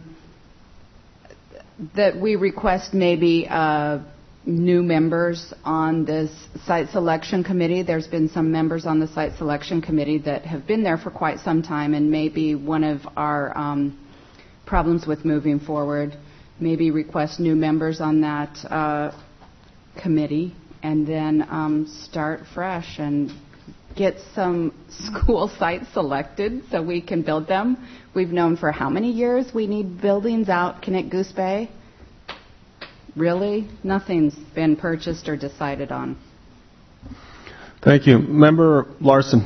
that we request maybe uh, new members on this site selection committee. There's been some members on the site selection committee that have been there for quite some time, and maybe one of our um, problems with moving forward, maybe request new members on that uh, committee, and then um, start fresh and get some school sites selected so we can build them. We've known for how many years we need buildings out Connect Goose Bay? Really? Nothing's been purchased or decided on. Thank you. Member Larson.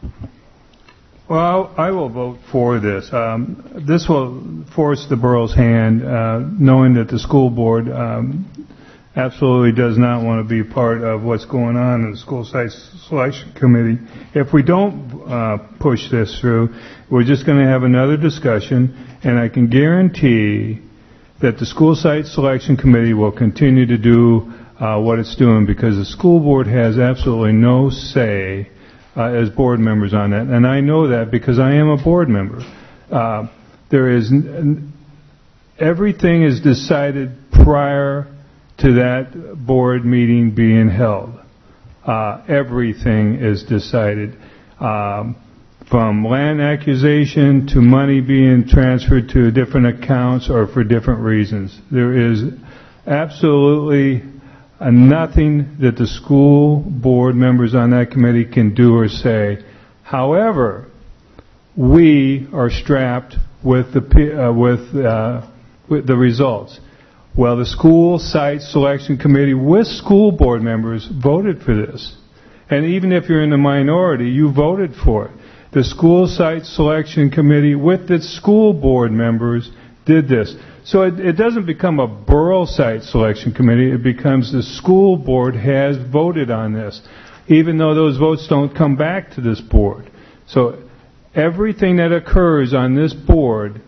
Well, I will vote for this. Um, this will force the borough's hand, uh, knowing that the school board um, absolutely does not want to be part of what's going on in the school site selection committee. If we don't uh, push this through, we're just going to have another discussion, and I can guarantee that the school site selection committee will continue to do uh, what it's doing, because the school board has absolutely no say uh, as board members on that. And I know that because I am a board member. Uh, there is n- everything is decided prior to that board meeting being held. Uh, everything is decided. Um, from land accusation to money being transferred to different accounts or for different reasons. There is absolutely uh, nothing that the school board members on that committee can do or say. However, we are strapped with the uh, with, uh, with the results. Well, the school site selection committee with school board members voted for this. And even if you're in the minority, you voted for it. The school site selection committee with its school board members did this. So it, it doesn't become a borough site selection committee. It becomes the school board has voted on this, even though those votes don't come back to this board. So everything that occurs on this board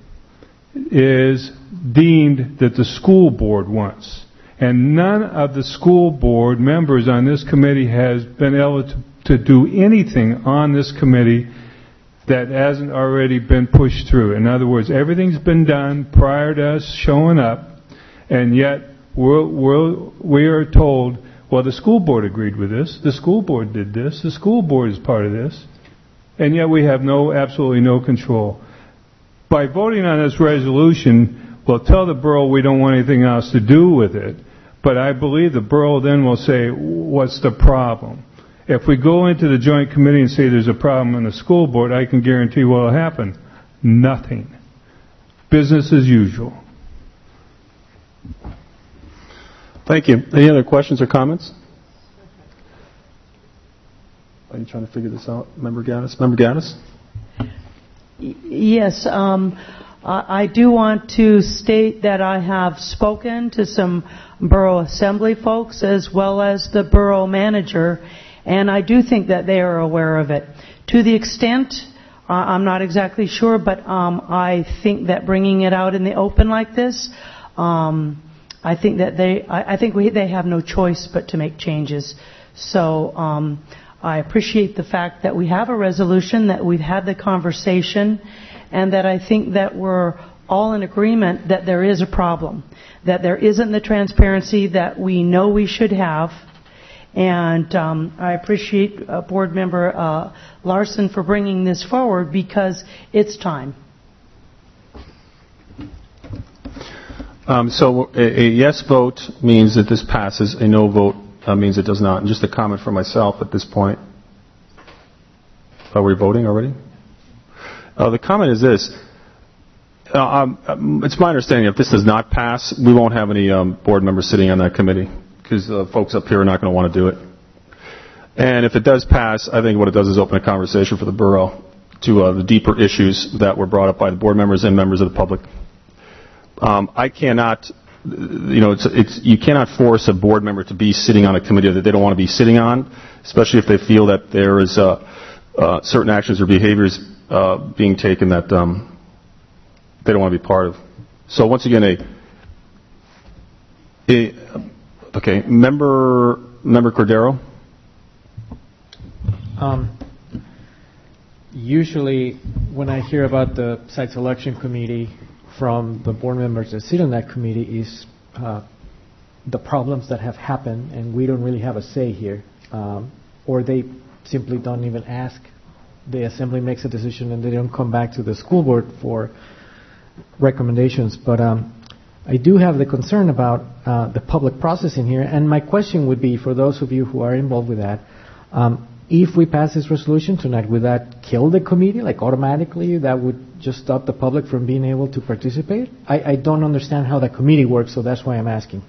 is deemed that the school board wants. And none of the school board members on this committee has been able to, to do anything on this committee that hasn't already been pushed through. In other words, everything's been done prior to us showing up, and yet we're, we're, we are told, well, the school board agreed with this, the school board did this, the school board is part of this, and yet we have no, absolutely no control. By voting on this resolution, we'll tell the borough we don't want anything else to do with it, but I believe the borough then will say, what's the problem? If we go into the joint committee and say there's a problem in the school board, I can guarantee what will happen. Nothing. Business as usual. Thank you. Any other questions or comments? Are you trying to figure this out, Member Gaddis? Member Gaddis? Yes. Um, I do want to state that I have spoken to some borough assembly folks as well as the borough manager, and I do think that they are aware of it. To the extent I'm not exactly sure, but um, I think that bringing it out in the open like this, um, I think that they, I, I think we, they have no choice but to make changes. So um, I appreciate the fact that we have a resolution, that we've had the conversation, and that I think that we're all in agreement that there is a problem, that there isn't the transparency that we know we should have. And um, I appreciate uh, Board Member uh, Larson for bringing this forward because it's time. Um, so a, a yes vote means that this passes. A no vote uh, means it does not. And just a comment for myself at this point. Are we voting already? Uh, the comment is this. Uh, um, it's my understanding if this does not pass, we won't have any um, board members sitting on that committee, because uh, folks up here are not going to want to do it. And if it does pass, I think what it does is open a conversation for the borough to uh, the deeper issues that were brought up by the board members and members of the public. Um, I cannot, you know, it's, it's, you cannot force a board member to be sitting on a committee that they don't want to be sitting on, especially if they feel that there is uh, uh, certain actions or behaviors uh, being taken that um, they don't want to be part of. So once again, a, a okay, member member Cordero. Um, usually, when I hear about the site selection committee from the board members that sit on that committee, is uh, the problems that have happened, and we don't really have a say here, um, or they simply don't even ask. The assembly makes a decision, and they don't come back to the school board for recommendations. But um, I do have the concern about uh, the public process in here, and my question would be for those of you who are involved with that. Um, If we pass this resolution tonight, would that kill the committee, like automatically? That would just stop the public from being able to participate? I, I don't understand how the committee works, so that's why I'm asking.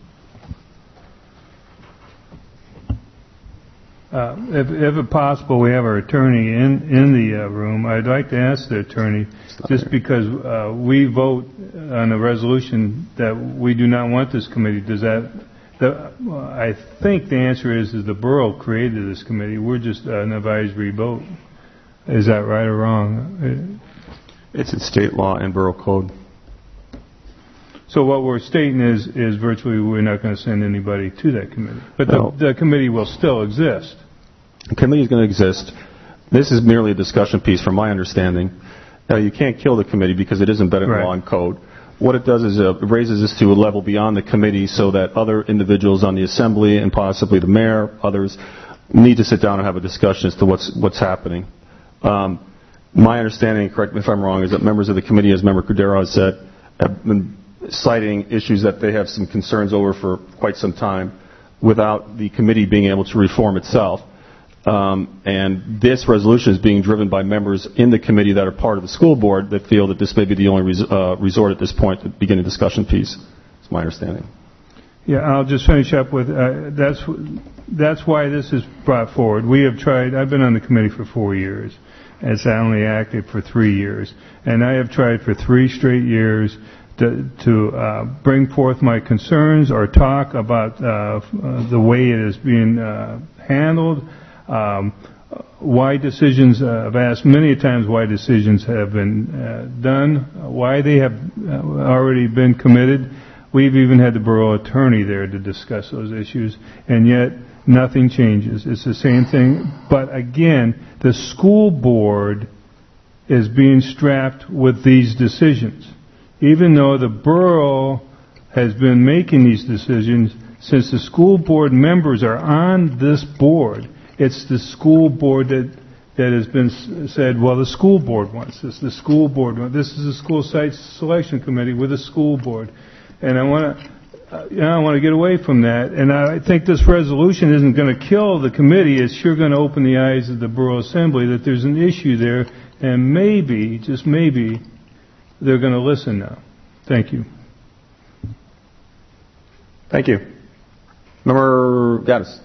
Uh, if, if possible, we have our attorney in, in the uh, room. I'd like to ask the attorney, just because uh, we vote on a resolution that we do not want this committee, does that... The, well, I think the answer is, is the borough created this committee. We're just uh, an advisory vote. Is that right or wrong? It's in state law and borough code. So what we're stating is, is virtually we're not going to send anybody to that committee. But the, no. the committee will still exist. The committee is going to exist. This is merely a discussion piece from my understanding. Now, you can't kill the committee because it is embedded in right. law and code. What it does is uh, it raises this to a level beyond the committee so that other individuals on the assembly and possibly the mayor, others, need to sit down and have a discussion as to what's what's happening. Um, my understanding, correct me if I'm wrong, is that members of the committee, as Member Cordero has said, have been citing issues that they have some concerns over for quite some time without the committee being able to reform itself. Um, and this resolution is being driven by members in the committee that are part of the school board that feel that this may be the only res- uh, resort at this point to begin a discussion piece. That's my understanding. Yeah, I'll just finish up with uh, that's that's why this is brought forward. We have tried. I've been on the committee for four years, as I only acted for three years, and I have tried for three straight years to, to uh, bring forth my concerns or talk about uh, uh, the way it is being uh, handled. Um, why decisions, uh, I've asked many times why decisions have been uh, done, why they have uh, already been committed. We've even had the borough attorney there to discuss those issues, and yet nothing changes. It's the same thing. But again, the school board is being strapped with these decisions. Even though the borough has been making these decisions, since the school board members are on this board, it's the school board that that has been said, well, the school board wants this. The school board wants this. Is a school site selection committee with a school board, and I want to, uh, you know, I want to get away from that. And I think this resolution isn't going to kill the committee. It's sure going to open the eyes of the borough assembly that there's an issue there, and maybe, just maybe, they're going to listen now. Thank you. Thank you. Member Gaddis.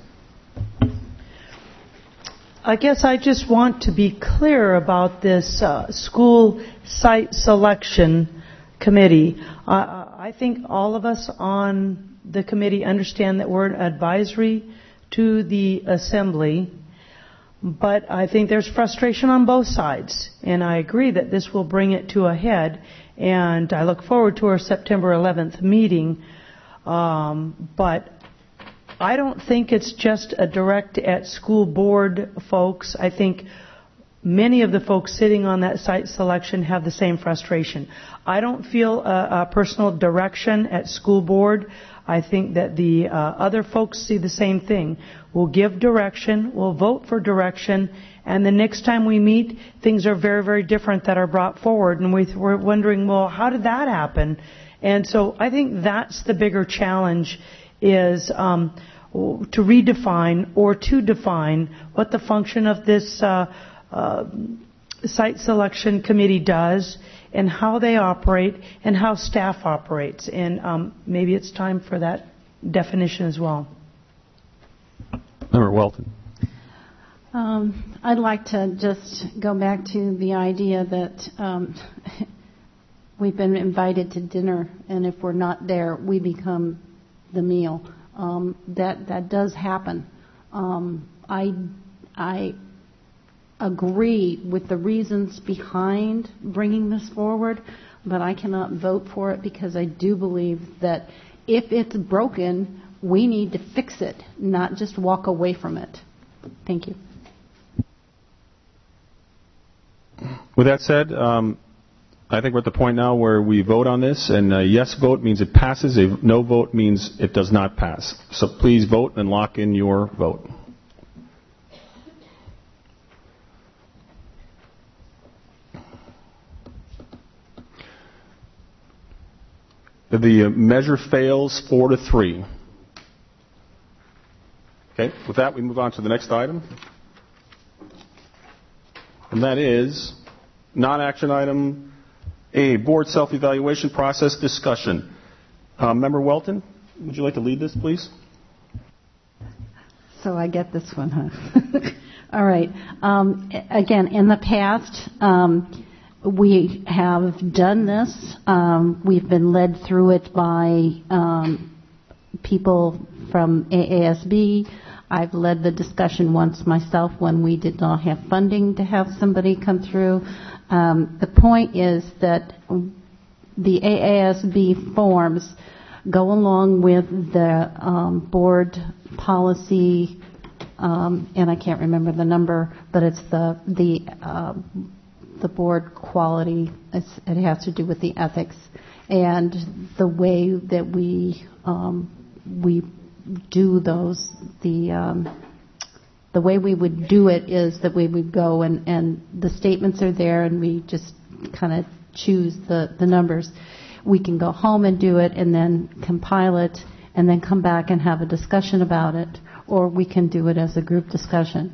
I guess I just want to be clear about this uh, school site selection committee. Uh, I think all of us on the committee understand that we're an advisory to the assembly. But I think there's frustration on both sides, and I agree that this will bring it to a head, and I look forward to our September eleventh meeting. Um, but I don't think it's just a direct at school board folks. I think many of the folks sitting on that site selection have the same frustration. I don't feel a, a personal direction at school board. I think that the uh, other folks see the same thing. We'll give direction, we'll vote for direction, and the next time we meet, things are very, very different that are brought forward. And we, we're wondering, well, how did that happen? And so I think that's the bigger challenge, is um, to redefine or to define what the function of this uh, uh, site selection committee does, and how they operate, and how staff operates. And um, maybe it's time for that definition as well. Member Welton. Um, I'd like to just go back to the idea that um, we've been invited to dinner, and if we're not there, we become the meal. Um, that that does happen. Um, I I agree with the reasons behind bringing this forward, but I cannot vote for it because I do believe that if it's broken, we need to fix it, not just walk away from it. Thank you. With that said, um, I think we're at the point now where we vote on this, and a yes vote means it passes, a no vote means it does not pass. So please vote and lock in your vote. The measure fails four to three. Okay, with that we move on to the next item. And that is non-action item A, board self-evaluation process discussion. Uh, Member Welton, would you like to lead this, please? So I get this one, huh? All right. Um, again, in the past, um, we have done this. Um, we've been led through it by um, people from A A S B. I've led the discussion once myself when we did not have funding to have somebody come through. Um, the point is that the A A S B forms go along with the um, board policy, um, and I can't remember the number, but it's the the uh, the board quality. It's, it has to do with the ethics and the way that we um, we do those. The um, the way we would do it is that we would go and, and the statements are there, and we just kind of choose the, the numbers. We can go home and do it and then compile it and then come back and have a discussion about it, or we can do it as a group discussion.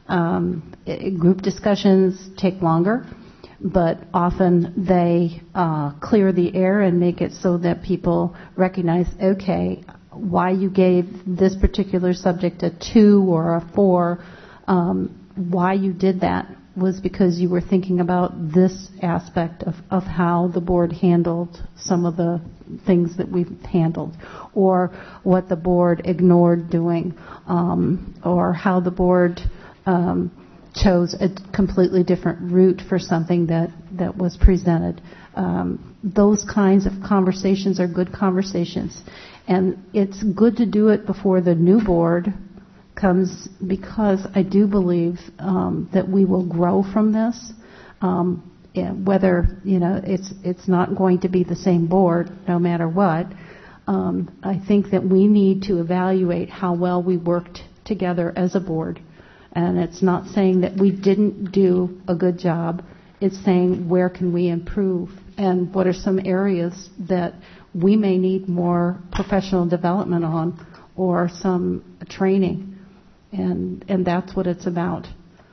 Um, it, group discussions take longer, but often they uh, clear the air and make it so that people recognize, okay, why you gave this particular subject a two or a four, um, why you did that was because you were thinking about this aspect of, of how the board handled some of the things that we've handled, or what the board ignored doing, um, or how the board um, chose a completely different route for something that, that was presented. Um, those kinds of conversations are good conversations. And it's good to do it before the new board comes, because I do believe um, that we will grow from this. Um, whether, you know, it's it's not going to be the same board no matter what. Um, I think that we need to evaluate how well we worked together as a board. And it's not saying that we didn't do a good job. It's saying where can we improve, and what are some areas that we may need more professional development on, or some training, and and that's what it's about.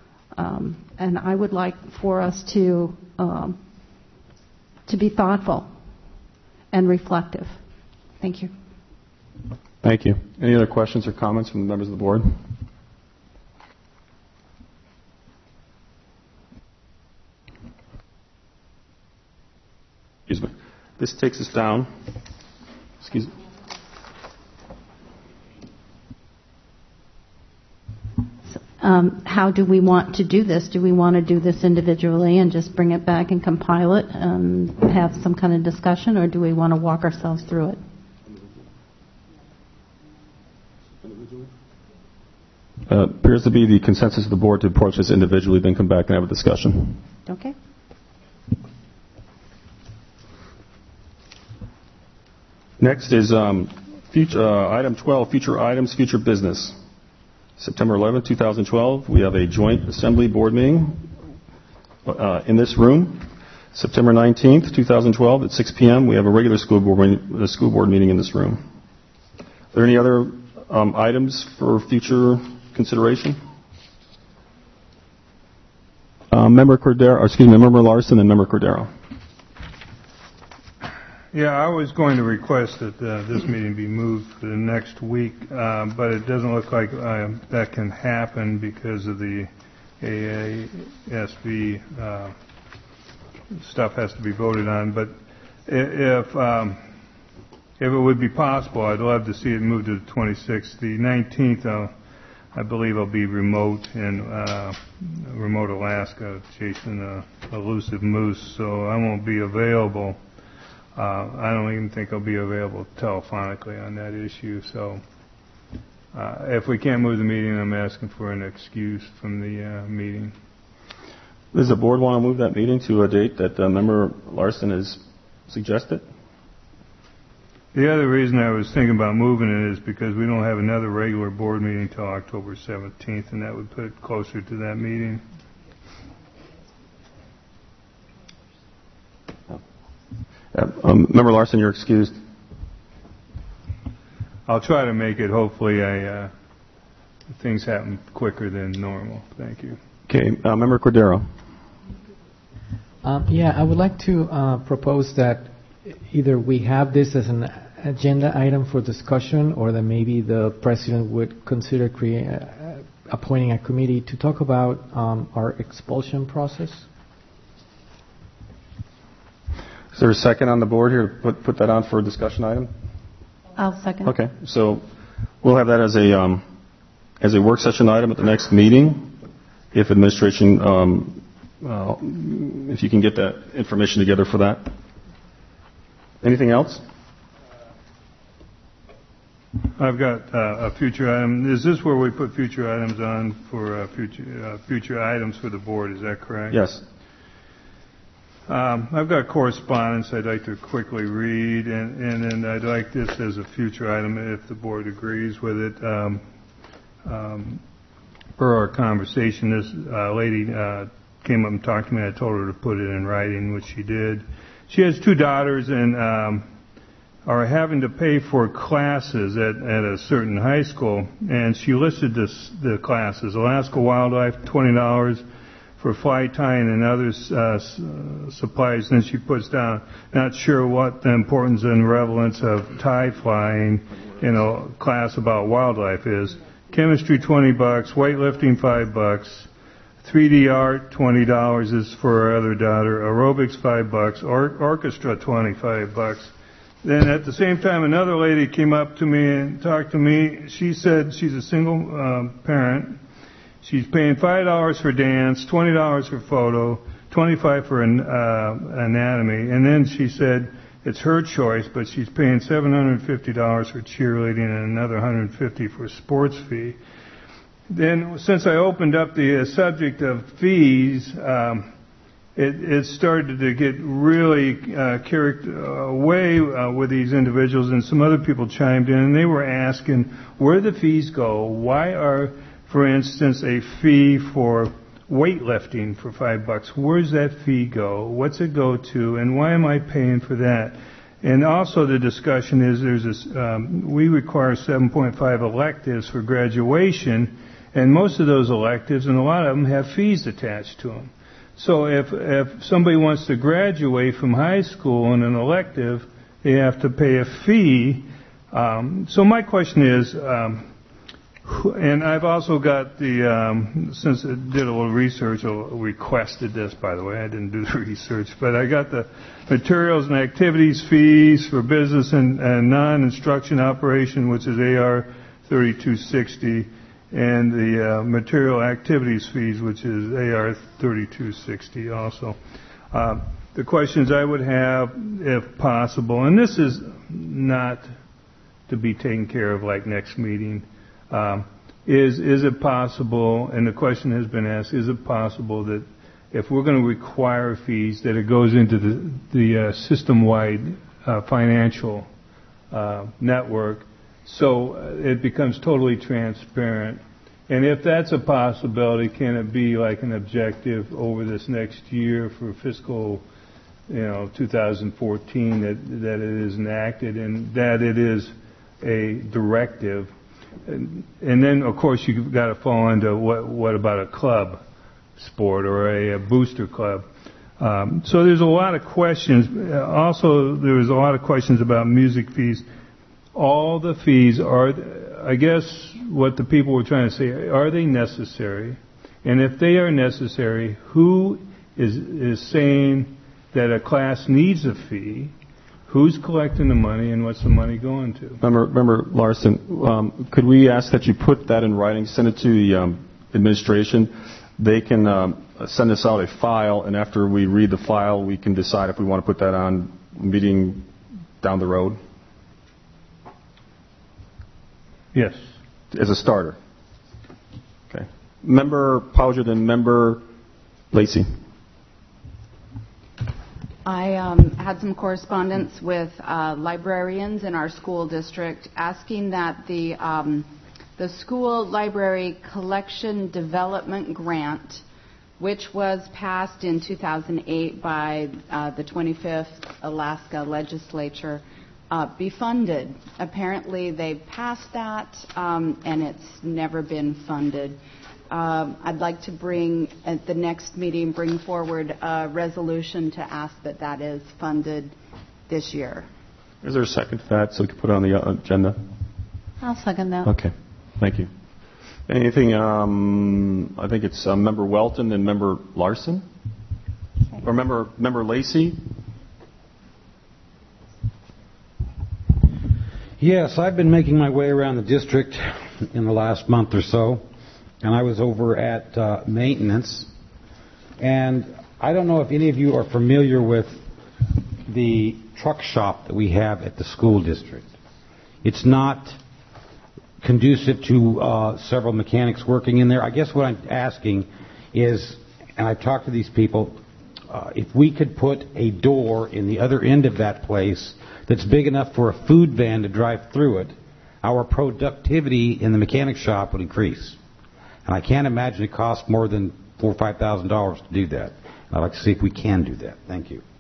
Um, and I would like for us to um, to be thoughtful and reflective. Thank you. Thank you. Any other questions or comments from the members of the board? Excuse me. This takes us down. Excuse me. So, um, how do we want to do this? Do we want to do this individually and just bring it back and compile it and have some kind of discussion, or do we want to walk ourselves through it? Uh, appears to be the consensus of the board to approach this individually, then come back and have a discussion. Okay. Next is um, future, uh, item twelve, future items, future business. September eleventh, twenty twelve, we have a joint assembly board meeting uh, in this room. September nineteenth, twenty twelve, at six p.m., we have a regular school board, a school board meeting in this room. Are there any other um, items for future consideration? Uh, Member Cordero, or excuse me, Member Larson and Member Cordero. Yeah, I was going to request that uh, this meeting be moved for the next week, uh, but it doesn't look like uh, that can happen because of the A A S B uh, stuff has to be voted on. But if um, if it would be possible, I'd love to see it moved to the twenty-sixth. The nineteenth, uh, I believe I'll be remote in uh, remote Alaska chasing a elusive moose, so I won't be available. Uh, I don't even think I'll be available telephonically on that issue. So uh, if we can't move the meeting, I'm asking for an excuse from the uh, meeting. Does the board want to move that meeting to a date that uh, Member Larson has suggested? The other reason I was thinking about moving it is because we don't have another regular board meeting until October seventeenth, and that would put it closer to that meeting. Uh, um, Member Larson, you're excused. I'll try to make it. Hopefully, I uh, things happen quicker than normal. Thank you. Okay, uh, Member Cordero. Um, yeah, I would like to uh, propose that either we have this as an agenda item for discussion, or that maybe the president would consider create, uh, appointing a committee to talk about um, our expulsion process. Is there a second on the board here to put, put that on for a discussion item? I'll second. Okay, so we'll have that as a um, as a work session item at the next meeting. If administration, um, uh, if you can get that information together for that. Anything else? I've got uh, a future item. Is this where we put future items on for uh, future uh, future items for the board? Is that correct? Yes. Um, I've got correspondence I'd like to quickly read, and, and then I'd like this as a future item if the board agrees with it. Um, um, per our conversation, this uh, lady uh, came up and talked to me. I told her to put it in writing, which she did. She has two daughters and um, are having to pay for classes at, at a certain high school, and she listed this, the classes. Alaska Wildlife, twenty dollars. For fly tying and other uh, supplies. Then she puts down, not sure what the importance and relevance of tie flying in a class about wildlife is. Chemistry, twenty bucks. Weightlifting, five bucks. three D art, twenty dollars is for her other daughter. Aerobics, five bucks. Or- orchestra, twenty-five bucks. Then at the same time, another lady came up to me and talked to me. She said she's a single uh, parent. She's paying five dollars for dance, twenty dollars for photo, twenty-five dollars for an, uh, anatomy, and then she said it's her choice, but she's paying seven hundred fifty dollars for cheerleading and another one hundred fifty dollars for sports fee. Then, since I opened up the uh, subject of fees, um, it, it started to get really uh, carried away uh, with these individuals, and some other people chimed in, and they were asking where the fees go. Why are For instance, a fee for weightlifting for five bucks. Where's that fee go? What's it go to? And why am I paying for that? And also the discussion is there's this, um, we require seven point five electives for graduation, and most of those electives, and a lot of them, have fees attached to them. So if, if somebody wants to graduate from high school in an elective, they have to pay a fee. Um, so my question is, um, and I've also got the, um, since I did a little research, I requested this, by the way, I didn't do the research, but I got the materials and activities fees for business and, and non-instruction operation, which is A R thirty-two sixty, and the uh, material activities fees, which is A R thirty-two sixty also. Uh, the questions I would have, if possible, and this is not to be taken care of like next meeting, um, is is it possible, and the question has been asked, is it possible that if we're going to require fees, that it goes into the, the uh, system-wide uh, financial uh, network, so it becomes totally transparent? And if that's a possibility, can it be like an objective over this next year for fiscal, you know, two thousand fourteen, that that it is enacted and that it is a directive? And, and then, of course, you've got to fall into what what about a club sport or a, a booster club? Um, so there's a lot of questions. Also, there was a lot of questions about music fees. All the fees are, I guess, what the people were trying to say, are they necessary? And if they are necessary, who is is saying that a class needs a fee? Who's collecting the money, and what's the money going to? Member, Member Larson, um, could we ask that you put that in writing, send it to the um, administration? They can um, send us out a file, and after we read the file, we can decide if we want to put that on meeting down the road. Yes. As a starter. Okay. Member Pauger, then Member Lacey. I um, had some correspondence with uh, librarians in our school district asking that the um, the school library collection development grant, which was passed in two thousand eight by uh, the twenty-fifth Alaska legislature, uh, be funded. Apparently they passed that um, and it's never been funded. Um, I'd like to bring, at the next meeting, bring forward a resolution to ask that that is funded this year. Is there a second to that so we can put it on the agenda? I'll second that. Okay. Thank you. Anything, um, I think it's uh, Member Welton and Member Larson? Okay. Or Member, Member Lacey? Yes, I've been making my way around the district in the last month or so. And I was over at uh, maintenance, and I don't know if any of you are familiar with the truck shop that we have at the school district. It's not conducive to uh, several mechanics working in there. I guess what I'm asking is, and I've talked to these people, uh, if we could put a door in the other end of that place that's big enough for a food van to drive through it, our productivity in the mechanic shop would increase. And I can't imagine it costs more than four or five thousand dollars to do that. I'd like to see if we can do that. Thank you.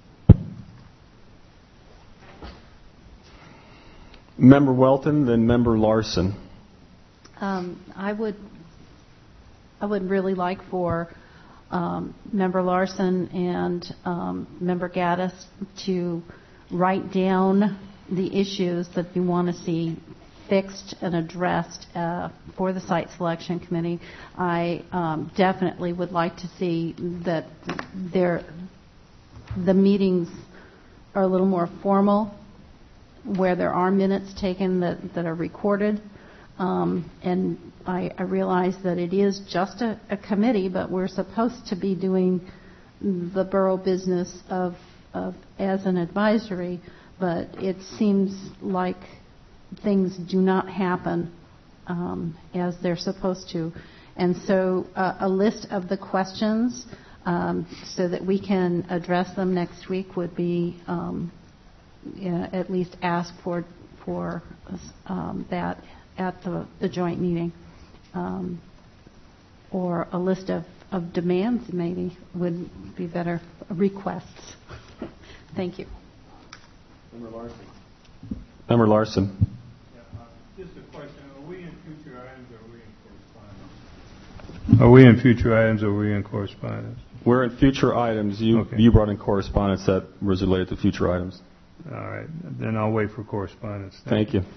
Member Welton, then Member Larson. Um, I would, I would really like for um, Member Larson and um, Member Gaddis to write down the issues that you want to see fixed and addressed uh, for the site selection committee. I um, definitely would like to see that there, the meetings are a little more formal, where there are minutes taken that, that are recorded. Um, and I, I realize that it is just a, a committee, but we're supposed to be doing the borough business of, of as an advisory. But it seems like things do not happen um, as they're supposed to. And so uh, a list of the questions um, so that we can address them next week would be um, yeah, at least ask for for um, that at the, the joint meeting. Um, or a list of, of demands maybe would be better, requests. Thank you. Member Larson. Member Larson. Just a question, are we in future items or are we in correspondence? Are we in future items or are we in correspondence? We're in future items. You okay. you brought in correspondence that was related to future items. All right. Then I'll wait for correspondence. Thank, Thank you.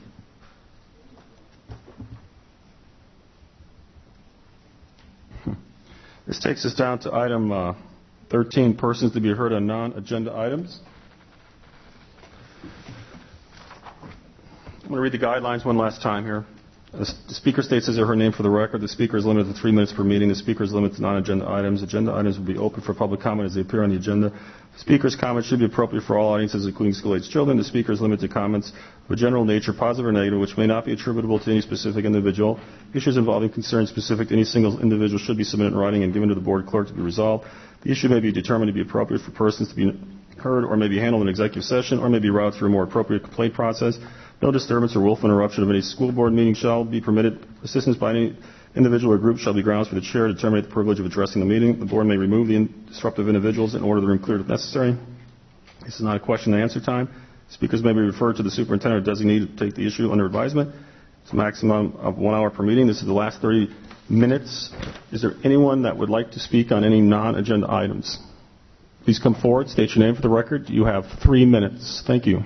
you. This takes us down to item uh, thirteen, persons to be heard on non-agenda items. I'm going to read the guidelines one last time here. The speaker states his or her name for the record. The speaker is limited to three minutes per meeting. The speaker is limited to non-agenda items. Agenda items will be open for public comment as they appear on the agenda. The speaker's comment should be appropriate for all audiences, including school-aged children. The speaker is limited to comments of a general nature, positive or negative, which may not be attributable to any specific individual. Issues involving concerns specific to any single individual should be submitted in writing and given to the board clerk to be resolved. The issue may be determined to be appropriate for persons to be heard or may be handled in executive session or may be routed through a more appropriate complaint process. No disturbance or willful interruption of any school board meeting shall be permitted. Assistance by any individual or group shall be grounds for the chair to terminate the privilege of addressing the meeting. The board may remove the disruptive individuals in order the room cleared if necessary. This is not a question and answer time. Speakers may be referred to the superintendent or designee to take the issue under advisement. It's a maximum of one hour per meeting. This is the last thirty minutes. Is there anyone that would like to speak on any non-agenda items? Please come forward, state your name for the record. You have three minutes. Thank you.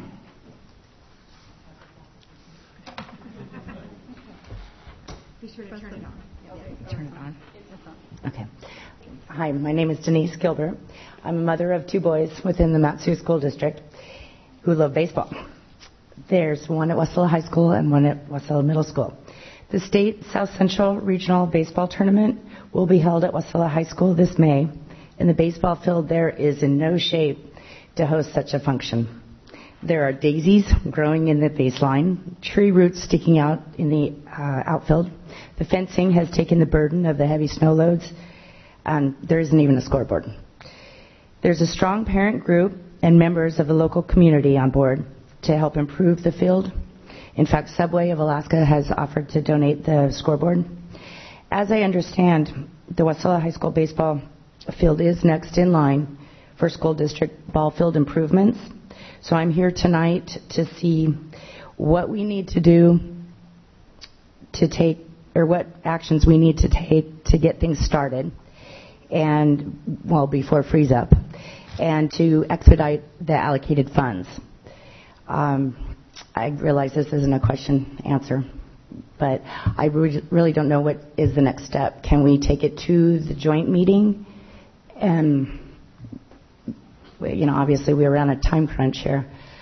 Turn it on. Okay. Hi, my name is Denise Gilbert. I'm a mother of two boys within the Mat-Su School District who love baseball. There's one at Westella High School and one at Westella Middle School. The State South Central Regional Baseball Tournament will be held at Westella High School this May, and the baseball field there is in no shape to host such a function. There are daisies growing in the baseline, tree roots sticking out in the uh, outfield. The fencing has taken the burden of the heavy snow loads, and there isn't even a scoreboard. There's a strong parent group and members of the local community on board to help improve the field. In fact, Subway of Alaska has offered to donate the scoreboard. As I understand, the Westella High School baseball field is next in line for school district ball field improvements. So I'm here tonight to see what we need to do to take, or what actions we need to take to get things started, and, well, before freeze up, and to expedite the allocated funds. Um, I realize this isn't a question answer, but I re- really don't know what is the next step. Can we take it to the joint meeting? And, you know, obviously we are on a time crunch here.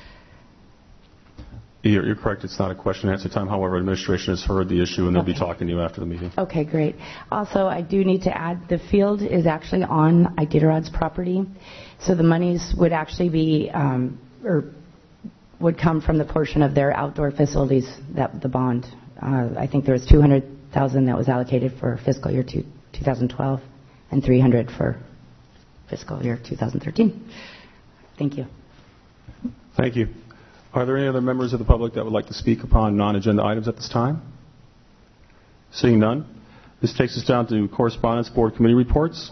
You're, you're correct. It's not a question and answer time. However, administration has heard the issue, and they'll Okay. be talking to you after the meeting. Okay, great. Also, I do need to add the field is actually on Iditarod's property, so the monies would actually be, um, or would come from the portion of their outdoor facilities, that the bond. Uh, I think there was two hundred thousand dollars that was allocated for fiscal year two, twenty twelve, and three hundred dollars for fiscal year two thousand thirteen. Thank you. Thank you. Are there any other members of the public that would like to speak upon non-agenda items at this time? Seeing none, this takes us down to correspondence, board committee reports.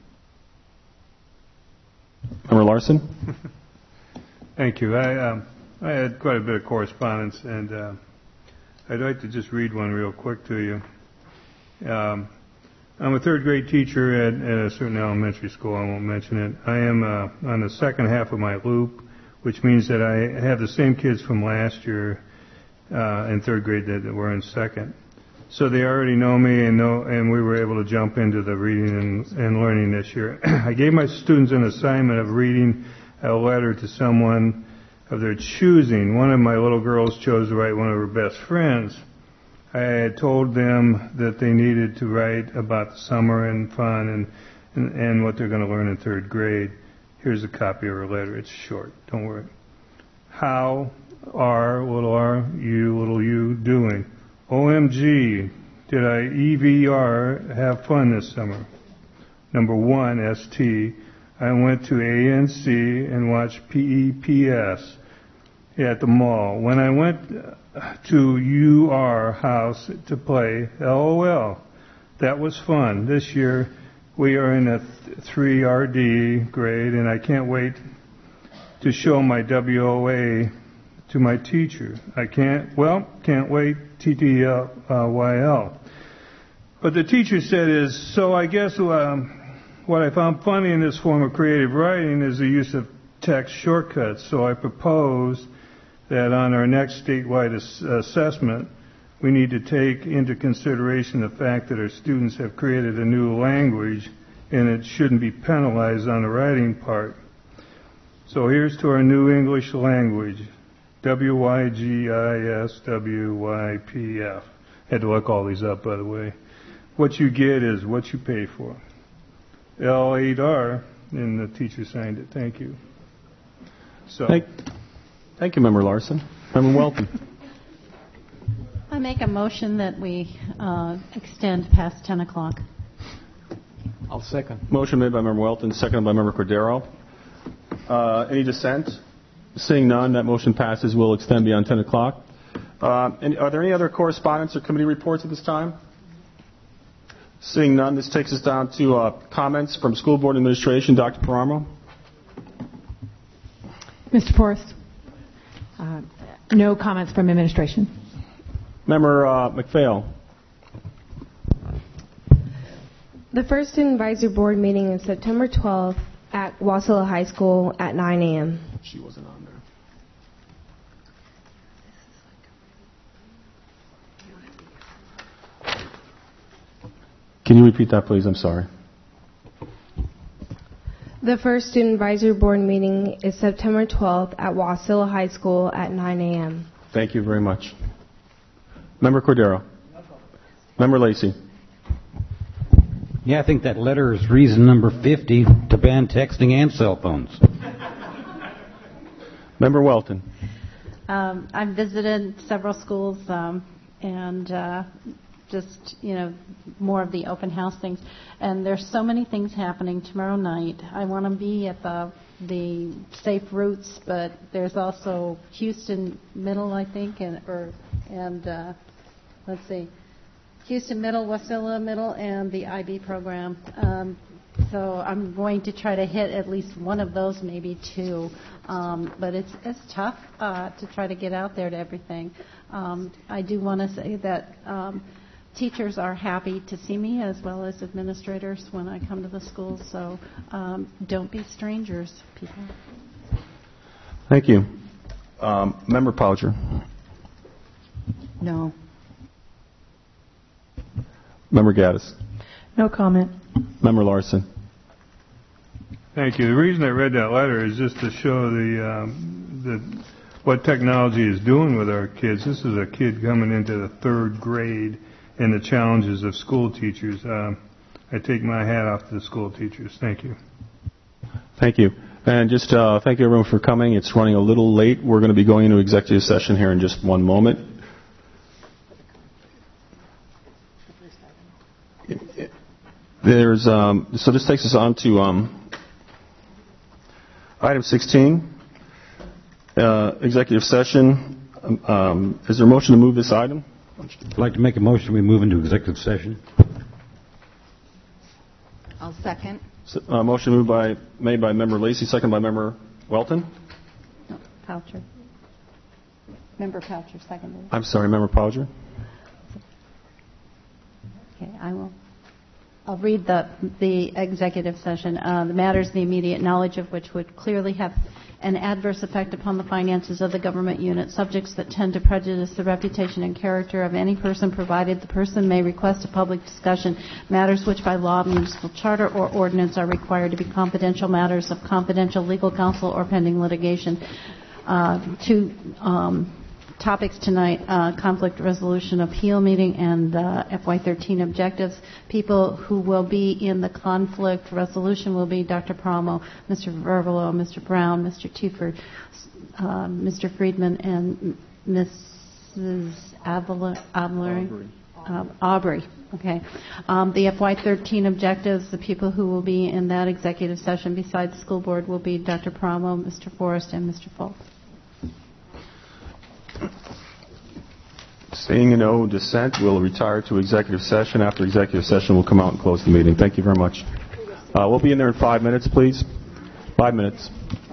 Member Larson. Thank you. I, um, I had quite a bit of correspondence, and uh, I'd like to just read one real quick to you. Um, I'm a third grade teacher at, at a certain elementary school. I won't mention it. I am uh, on the second half of my loop, which means that I have the same kids from last year uh, in third grade that were in second. So they already know me, and know, and we were able to jump into the reading and, and learning this year. I gave my students an assignment of reading a letter to someone of their choosing. One of my little girls chose to write one of her best friends. I had told them that they needed to write about the summer and fun and, and, and what they're going to learn in third grade. Here's a copy of her letter. It's short. Don't worry. How are, little r, you, little u, doing? O M G, did I E V R have fun this summer? Number one, S T, I went to A N C and watched P E P S at the mall. When I went to U R house to play, LOL, that was fun. This year, we are in a three R D grade, and I can't wait to show my W O A to my teacher. I can't, well, can't wait, T T Y L. But the teacher said is, so I guess um, what I found funny in this form of creative writing is the use of text shortcuts. So I proposed that on our next statewide ass- assessment, we need to take into consideration the fact that our students have created a new language and it shouldn't be penalized on the writing part. So here's to our new English language, W Y G I S W Y P F. Had to look all these up, by the way. What you get is what you pay for. L eight R, and the teacher signed it. Thank you. So. Thank, thank you, Member Larson. Member Welton. I make a motion that we uh, extend past ten o'clock. I'll second. Motion made by Member Welton, seconded by Member Cordero. Uh, any dissent? Seeing none, that motion passes. We'll extend beyond ten o'clock. Uh, and are there any other correspondence or committee reports at this time? Seeing none, this takes us down to uh, comments from School Board Administration. Doctor Paramo. Mister Forrest, uh, no comments from administration. Member uh, McPhail. The first Student Advisory Board meeting is September twelfth at Wasilla High School at nine a.m. She wasn't on there. Can you repeat that, please? I'm sorry. The first Student Advisory Board meeting is September twelfth at Wasilla High School at nine a.m. Thank you very much. Member Cordero. Member Lacey. Yeah, I think that letter is reason number fifty to ban texting and cell phones. Member Welton. Um, I've visited several schools um, and uh, just, you know, more of the open house things. And there's so many things happening tomorrow night. I want to be at the the Safe Routes, but there's also Houston Middle, I think, and or and uh, let's see, Houston Middle, Wasilla Middle, and the I B program. Um, so I'm going to try to hit at least one of those, maybe two. Um, but it's it's tough uh, to try to get out there to everything. Um, I do want to say that um, teachers are happy to see me as well as administrators when I come to the schools. So um, don't be strangers, people. Thank you. Um, Member Poucher. No. Member Gaddis. No comment. Member Larson. Thank you. The reason I read that letter is just to show the, um, the what technology is doing with our kids. This is a kid coming into the third grade and the challenges of school teachers. Um, I take my hat off to the school teachers. Thank you. Thank you. And just uh, thank you, everyone, for coming. It's running a little late. We're going to be going into executive session here in just one moment. There's um, so this takes us on to um, item sixteen, uh, executive session. Um, um, is there a motion to move this item? I'd like to make a motion we move into executive session. I'll second. So, uh, motion moved by made by Member Lacey, second by Member Welton. No, Poucher. Member Poucher, seconded. I'm sorry, Member Poucher. Okay, I will. I'll read the the executive session. Uh, the matters, the immediate knowledge of which would clearly have an adverse effect upon the finances of the government unit, subjects that tend to prejudice the reputation and character of any person, provided the person may request a public discussion, matters which by law, municipal charter, or ordinance are required to be confidential matters of confidential legal counsel or pending litigation. Uh, two um, topics tonight, uh, conflict resolution appeal meeting and uh, F Y thirteen objectives. People who will be in the conflict resolution will be Doctor Paramo, Mister Verbalo, Mister Brown, Mister Tuford, uh, Mister Friedman, and Missus Abler, Abler, uh, Aubrey. Okay. Um, the F Y thirteen objectives, the people who will be in that executive session besides the school board will be Doctor Paramo, Mister Forrest, and Mister Fultz. Seeing no dissent, we'll retire to executive session. After executive session, we'll come out and close the meeting. Thank you very much. Uh, we'll be in there in five minutes, please. Five minutes.